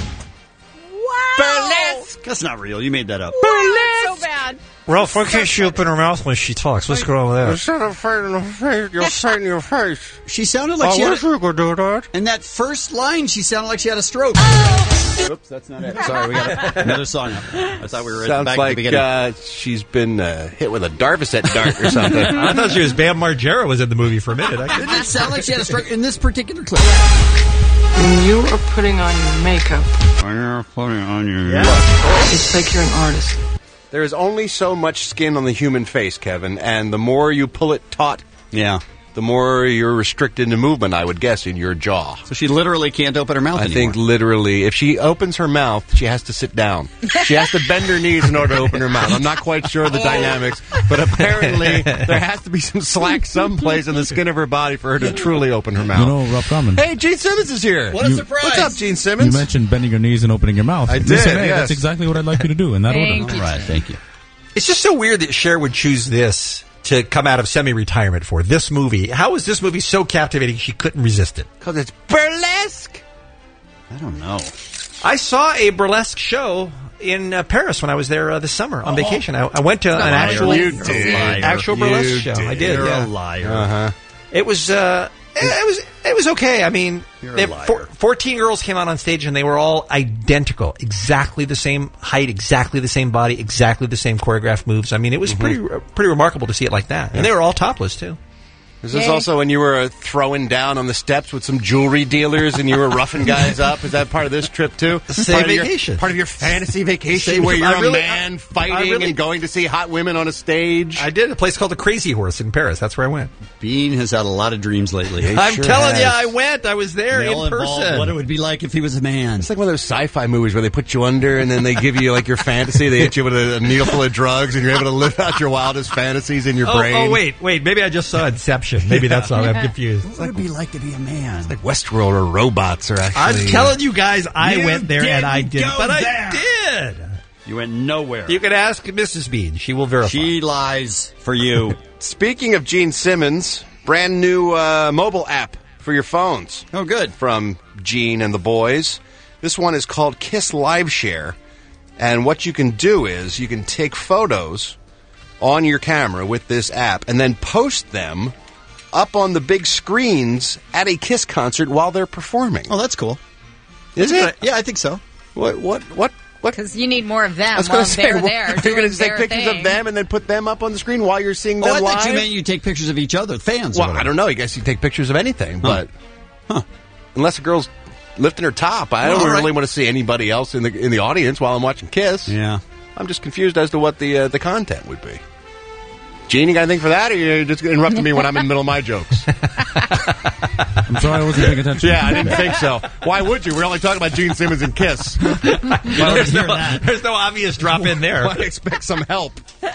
Burlesque! That's not real. You made that up. So bad. Ralph, why can't she open her mouth when she talks? What's going on with that? Instead of fighting the face, you're fighting your face. She sounded like she I had wish you could do that. in that first line, she sounded like she had a stroke. Oops, that's not it. Sorry, we got another song up. I thought we were Sounds back like at the beginning. she's been hit with a Darvocet dart or something. I thought she was Bam Margera was in the movie for a minute. Didn't it sound like she had a stroke in this particular clip? When you are putting on your makeup, it's like you're an artist. There is only so much skin on the human face, Kevin, and the more you pull it taut, the more you're restricted in movement, I would guess, in your jaw. So she literally can't open her mouth anymore. I think literally, if she opens her mouth, she has to sit down. She has to bend her knees in order to open her mouth. I'm not quite sure of the dynamics, but apparently there has to be some slack someplace in the skin of her body for her to truly open her mouth. You know, Rob Common. Hey, Gene Simmons is here. What a surprise. What's up, Gene Simmons? You mentioned bending your knees and opening your mouth. I did, Listen, hey, yes. That's exactly what I'd like you to do in that order. Thank you. All right, thank you. It's just so weird that Cher would choose this to come out of semi-retirement for this movie. How is this movie so captivating she couldn't resist it? Because it's burlesque. I don't know. I saw a burlesque show in Paris when I was there this summer on vacation. I went to an actual burlesque show. I did. You're Yeah. a liar. Uh-huh. It was It was okay. I mean, You're a liar. 14 girls came out on stage, and they were all identical. Exactly the same height, exactly the same body, exactly the same choreographed moves. I mean, it was pretty remarkable to see it like that. And they were all topless, too. Is this also when you were throwing down on the steps with some jewelry dealers and you were roughing guys up? Is that part of this trip, too? Same vacation. Part of your fantasy vacation where you're a man fighting and going to see hot women on a stage? I did. A place called the Crazy Horse in Paris. That's where I went. Bean has had a lot of dreams lately. I'm telling you, I went. I was there in person. What it would be like if he was a man. It's like one of those sci-fi movies where they put you under and then they give you like your fantasy. They hit you with a needle full of drugs and you're able to live out your wildest fantasies in your brain. Oh, wait. Maybe I just saw Inception. Maybe that's all. I'm confused. What would it be like to be a man? It's like Westworld or robots are actually... I'm telling you guys, I went there and I did. But I did. You went nowhere. You can ask Mrs. Bean. She will verify. She lies for you. Speaking of Gene Simmons, brand new mobile app for your phones. Oh, good. From Gene and the boys. This one is called Kiss Live Share. And what you can do is you can take photos on your camera with this app and then post them up on the big screens at a Kiss concert while they're performing. Oh, that's cool. Is it? Yeah, I think so. What? Because you need more of them I was while going to say, they're are there. you going doing to take their pictures thing. of them and then put them up on the screen while you're seeing them I live? thought you meant you take pictures of each other, fans. Well, I don't know. I guess you take pictures of anything, but unless a girl's lifting her top, I don't really want to see anybody else in the audience while I'm watching Kiss. Yeah, I'm just confused as to what the content would be. Gene, you got anything for that, or you just interrupting me when I'm in the middle of my jokes? I'm sorry, I wasn't paying attention. Yeah, I didn't think so. Why would you? We're only talking about Gene Simmons and Kiss. There's no obvious drop in there. I expect some help.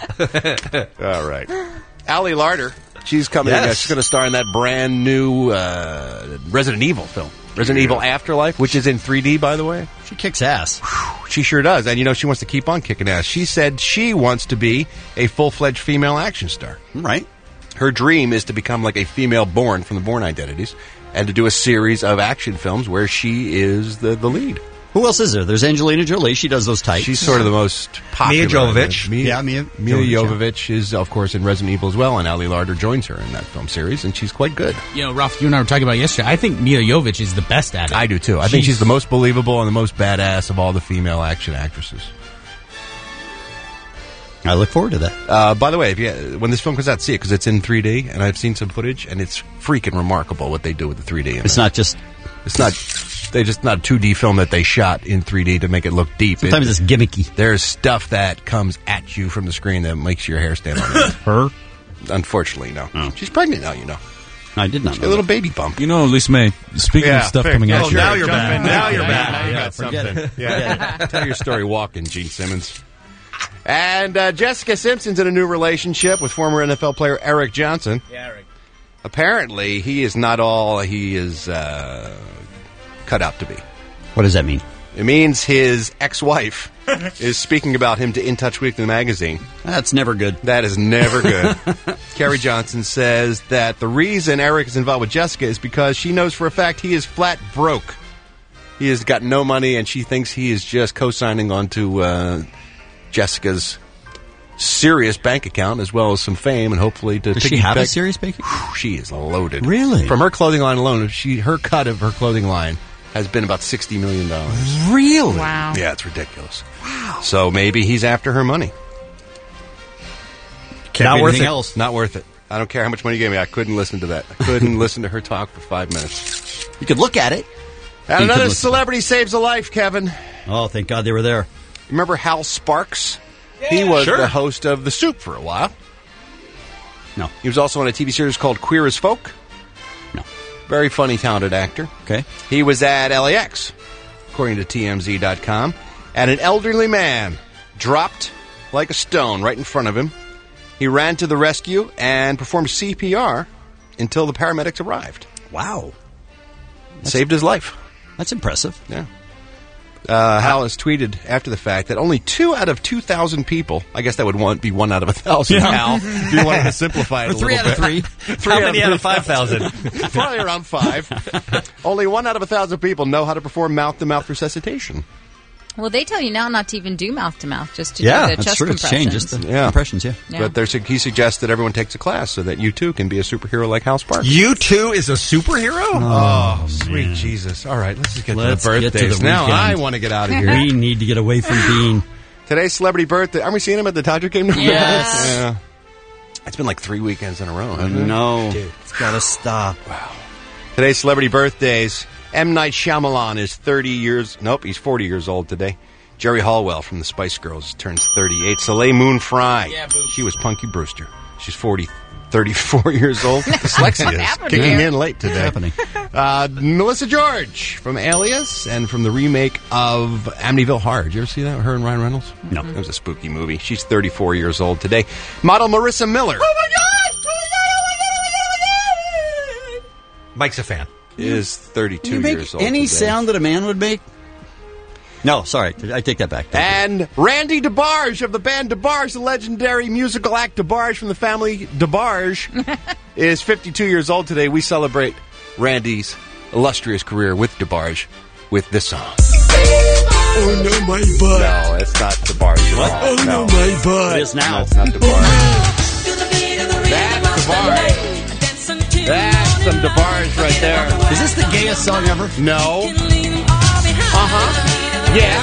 All right. Allie Larder, she's coming. She's going to star in that brand new Resident Evil film. Resident Evil Afterlife, which is in 3D, by the way. She kicks ass. She sure does. And, she wants to keep on kicking ass. She said she wants to be a full-fledged female action star. Right. Her dream is to become like a female Bourne from the Bourne Identities and to do a series of action films where she is the lead. Who else is there? There's Angelina Jolie. She does those types. She's sort of the most popular. Mia Jovovich. Mia Jovovich is, of course, in Resident Evil as well, and Ali Larder joins her in that film series, and she's quite good. Ralph, you and I were talking about yesterday. I think Mia Jovovich is the best at it. I do, too. I think she's the most believable and the most badass of all the female action actresses. I look forward to that. By the way, when this film comes out, see it, because it's in 3D, and I've seen some footage, and it's freaking remarkable what they do with the 3D. It's not just... It's not... They just not a 2D film that they shot in 3D to make it look deep. Sometimes it's gimmicky. There's stuff that comes at you from the screen that makes your hair stand on end. Her? Unfortunately, no. Oh. She's pregnant now, I did not know. A little baby bump. Lisa May, speaking of stuff coming at you. Now you're back. Now you're back. You got something. Yeah. Tell your story walking, Gene Simmons. And Jessica Simpson's in a new relationship with former NFL player Eric Johnson. Yeah, Eric. Apparently, he is not all he is cut out to be. What does that mean? It means his ex-wife is speaking about him to In Touch Weekly magazine. That's never good. That is never good. Carrie Johnson says that the reason Eric is involved with Jessica is because she knows for a fact he is flat broke. He has got no money, and she thinks he is just co-signing onto Jessica's serious bank account as well as some fame, and hopefully to Does she have a serious bank account? She is loaded. Really? From her clothing line alone, her cut of her clothing line has been about $60 million. Really? Wow. Yeah, it's ridiculous. Wow. So maybe he's after her money. Not worth it. Else. Not worth it. I don't care how much money you gave me. I couldn't listen to that. I couldn't listen to her talk for 5 minutes. You could look at it. And another celebrity saves a life, Kevin. Oh, thank God they were there. Remember Hal Sparks? Yeah, he was the host of The Soup for a while. No. He was also on a TV series called Queer as Folk. No. Very funny, talented actor. Okay. He was at LAX, according to TMZ.com, and an elderly man dropped like a stone right in front of him. He ran to the rescue and performed CPR until the paramedics arrived. Wow. Saved his life. That's impressive. Yeah. Hal has tweeted after the fact that only 2 out of 2,000 people, I guess that would be 1 out of 1,000, Hal, if you wanted to simplify it a little bit. 3 out of 3. How many out of 5,000? Probably around 5. Only 1 out of 1,000 people know how to perform mouth-to-mouth resuscitation. Well, they tell you now not to even do mouth-to-mouth, just to do Yeah, the that's chest true. It's compressions. changed. Just the compressions, yeah. Yeah. But he suggests that everyone takes a class so that you too can be a superhero like Hal Sparks. You too is a superhero? Oh, sweet Jesus. All right, let's just get Let's to the get to birthdays. the Now weekend. I want to get out of here. We need to get away from Bean. Today's celebrity birthday. Are we seeing him at the Dodger game? Yes. Yeah. It's been like 3 weekends in a row, hasn't it? No. It's got to stop. Wow. Today's celebrity birthdays. M. Night Shyamalan is 40 years old today. Jerry Halliwell from the Spice Girls turns 38. Soleil Moon Frye. She was Punky Brewster. She's 34 years old. Dyslexia is kicking in late today. Melissa George from Alias and from the remake of Amityville Horror. Did you ever see that? Her and Ryan Reynolds? No. It was a spooky movie. She's 34 years old today. Model Marissa Miller. Mike's a fan. Is 32 you make years old any today. sound that a man would make? No, sorry. I take that back. And Randy DeBarge of the band DeBarge, the legendary musical act DeBarge from the family DeBarge, is 52 years old today. We celebrate Randy's illustrious career with DeBarge with this song. Oh, no, my butt. No, it's not DeBarge. What? Oh, no, my butt. It is now. No, it's not DeBarge. That's DeBarge. That's some DeBarge right there. Is this the gayest song ever? No. Uh-huh. Yeah.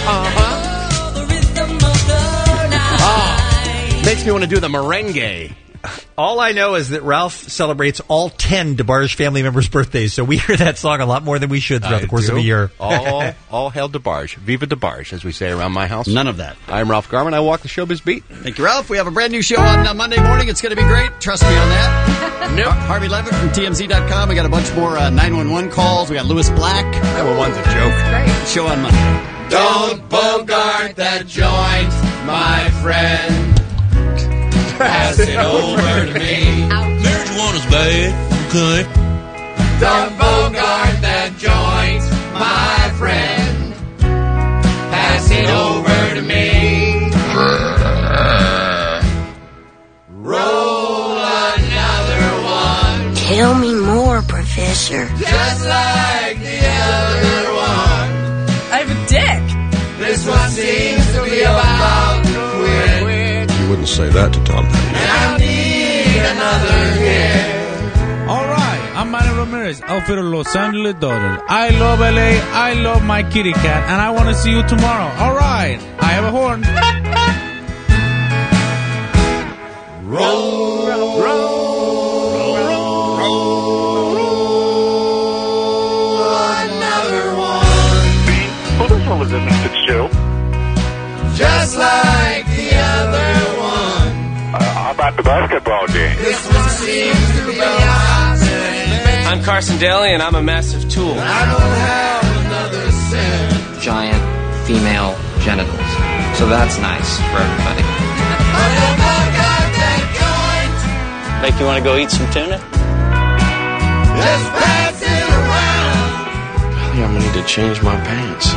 Makes me want to do the merengue. All I know is that Ralph celebrates all 10 DeBarge family members' birthdays, so we hear that song a lot more than we should throughout the course of a year. all hail DeBarge. Viva DeBarge, as we say around my house. None of that. I'm Ralph Garman. I walk the showbiz beat. Thank you, Ralph. We have a brand new show on Monday morning. It's going to be great. Trust me on that. Nope. Harvey Levitt from TMZ.com. We got a bunch more 911 calls. We got Lewis Black. 911's a joke. Great. Show on Monday. Don't bogart that joint, my friend. Pass it over to me. Marijuana's bad, okay? Don't bogart that joint, my friend. Pass it over to me. Roll another one. Tell me more, Professor. Just like the other one. I have a dick. This one seems to be about to quit. You wouldn't say that to Tom Petty. And I need another hit. All right, I'm Manny Ramirez, outfitter Los Angeles Dodgers. I love LA, I love my kitty cat, and I want to see you tomorrow. All right, I have a horn. Roll, roll, roll, roll, another one. Well, this one was in the show. Just like the other one. How about the basketball game? This one seems to be out. I'm Carson Daly, and I'm a massive tool. I don't have another cent. Giant female genitals. So that's nice for everybody. Make you want to go eat some tuna? Just pass it around. Probably I'm gonna need to change my pants.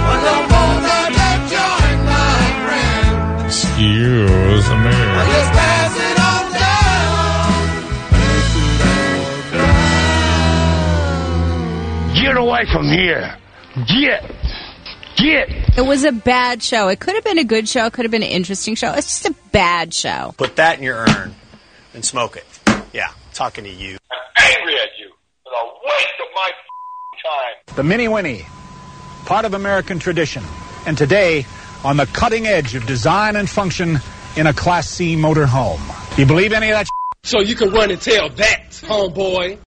Excuse me. Just pass it on down. Get away from here. Get. It was a bad show. It could have been a good show. It could have been an interesting show. It's just a bad show. Put that in your urn and smoke it. Yeah, talking to you. I'm angry at you. It's a waste of my time. The Mini Winnie, part of American tradition, and today on the cutting edge of design and function in a Class C motor home. Do you believe any of that? So you can run and tell that, homeboy.